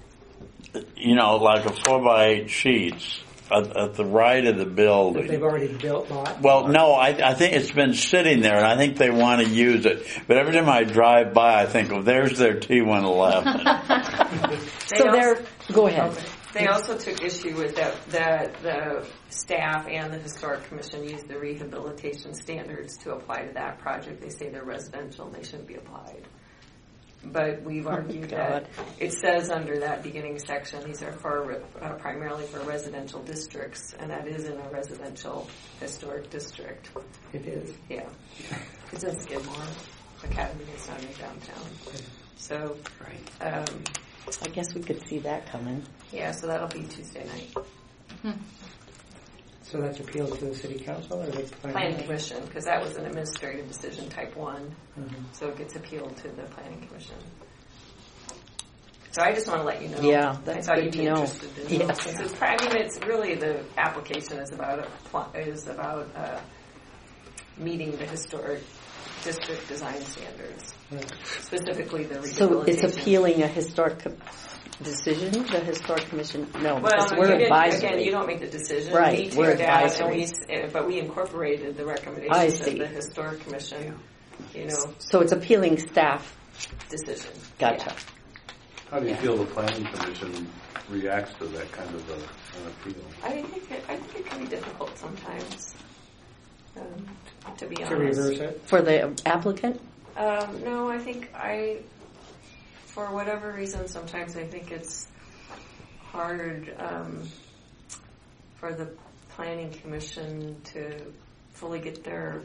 like a 4x8 sheets at the right of the That building. they've already bought. Well, no, I think it's been sitting there, and I think they want to use it. But every time I drive by, I think, oh, there's their T111. Go ahead. Okay. They also took issue with that the staff and the Historic Commission used the rehabilitation standards to apply to that project. They say they're residential and they shouldn't be applied. But we've argued that it says under that beginning section these are for primarily for residential districts, and that is in a residential historic district. It is. Yeah. It's in Skidmore. Academy is not in downtown. So, I guess we could see that coming. yeah, so that'll be Tuesday night. So that's appealed to the city council, or the Planning Commission, because that was an administrative decision, type 1. Mhm. So it gets appealed to the Planning Commission. So I just want to let you know. Yeah, that's I thought good you'd to be know. interested to know. Yes. Since it's really the application is about meeting the historic district design standards, specifically the So rehabilitation. it's appealing a historic decision, the Historic Commission? No, Well, because you we're didn't- advisory. again, you don't make the decision. Right, We we're tear down, advisory. but we incorporated the I recommendations see. of the Historic Commission, So it's appealing staff decision. Gotcha. How do you feel the planning commission reacts to that kind of an appeal? I think it can be difficult sometimes, to be honest. To reverse it? For the applicant? No, I think for whatever reason, sometimes I think it's hard for the planning commission to fully get their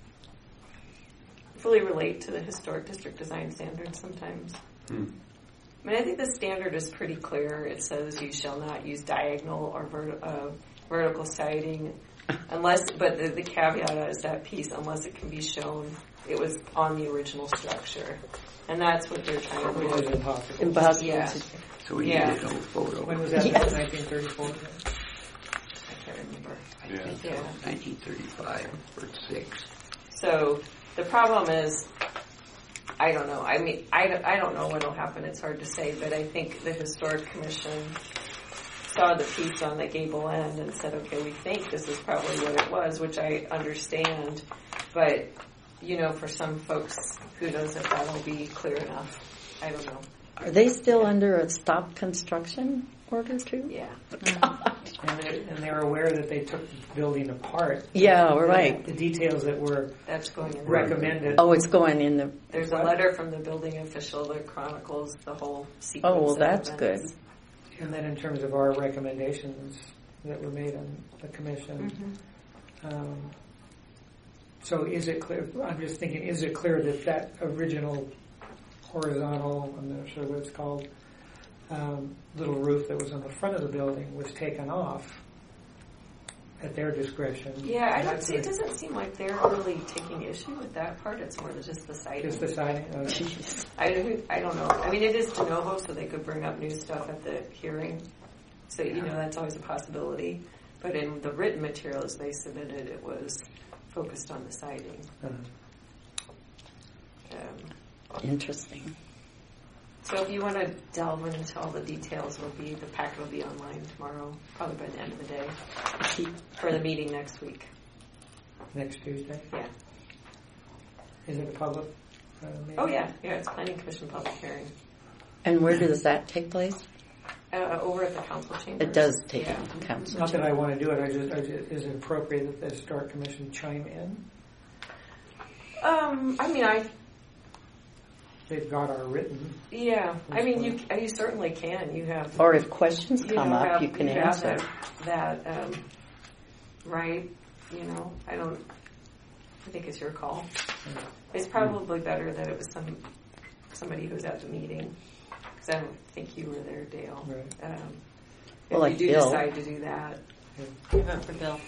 fully relate to the historic district design standards sometimes. I mean, I think the standard is pretty clear. It says you shall not use diagonal or vertical siding unless, but the caveat is that piece, unless it can be shown it was on the original structure. And that's what they're trying to do. Which is impossible. Impossible. Yeah. So we need a no photo. When was that? Yes. 1934? I can't remember. I think that was 1935 or 6. So the problem is, I don't know. I mean, I don't know what will happen. It's hard to say, but I think the Historic Commission saw the piece on the gable end and said, okay, we think this is probably what it was, which I understand. But, you know, for some folks, who knows if that'll be clear enough. I don't know. Are they still under a stop construction order too? Yeah. And they were aware that they took the building apart. Yeah, right. The details that were That's going in. recommended. Oh, it's going in the. There's a letter from the building official that chronicles the whole sequence. Oh, well, of that's good. events. And then in terms of our recommendations that were made on the commission, so is it clear, I'm just thinking, is it clear that that original horizontal, I'm not sure what it's called, little roof that was on the front of the building was taken off at their discretion? Yeah, I don't see, it doesn't seem like they're really taking issue with that part. It's more just the siding. Just the siding? I don't know. I mean, it is de novo, so they could bring up new stuff at the hearing. So, you know, that's always a possibility. But in the written materials they submitted, it was focused on the siding. Interesting. So if you want to delve into all the details, the packet will be online tomorrow, probably by the end of the day, for the meeting next week. Next Tuesday? Yeah. Is it a public meeting? Oh, yeah. Yeah, it's Planning Commission public hearing. And where does that take place? Over at the council chamber. It does take council. Not that I want to do it. Is it appropriate that the Historic Commission chime in? I mean, They've got our written. Yeah, I mean, you certainly can. You have. Or if questions come up, you can answer. That right? You know, I think it's your call. It's probably better that it was somebody who was at the meeting, because I don't think you were there, Dale. Right. If like you do Bill. decide to do that, I vote for Bill.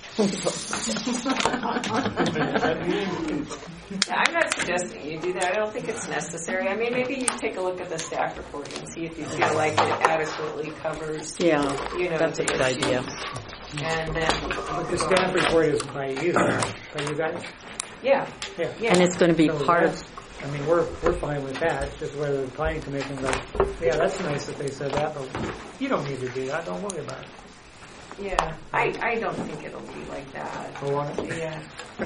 I'm not suggesting you do that. I don't think it's necessary. I mean, maybe you take a look at the staff report and see if you feel like it adequately covers. Yeah, you know, that's a good idea. And then The staff report is by you guys. Yeah. And it's going to be So part of. I mean, we're fine with that. It's just whether the planning commission goes, yeah, that's nice that they said that, but you don't need to do that. Don't worry about it. Yeah, I don't think it'll be like that. Go on. Yeah,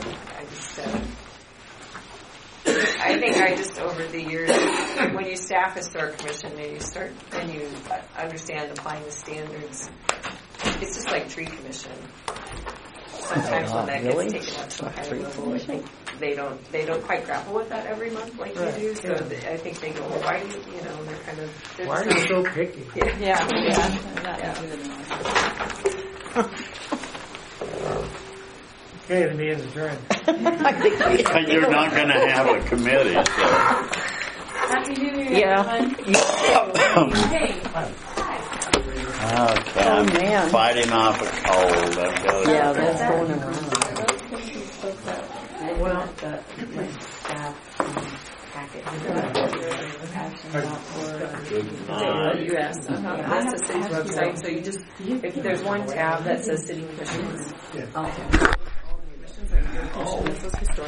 I think over the years, when you staff Historic Commission and you understand applying the standards, it's just like Tree Commission. Sometimes when that really? gets taken up to a higher level, I think they don't quite grapple with that every month like you do. So I think they go, well, why do you know? They're kind of. Why are you so picky? Yeah. Okay, the meeting's adjourned. You're not going to have a committee, so. Happy New Year, everyone. Hey. Okay, Oh, I'm man. fighting off a cold. I've got to Yeah, that's going around. Well, the staff packet. You asked. That's the city's website. So you just, if there's one tab that says City Commissions. Yeah. All the commissions are your commission. This was historic.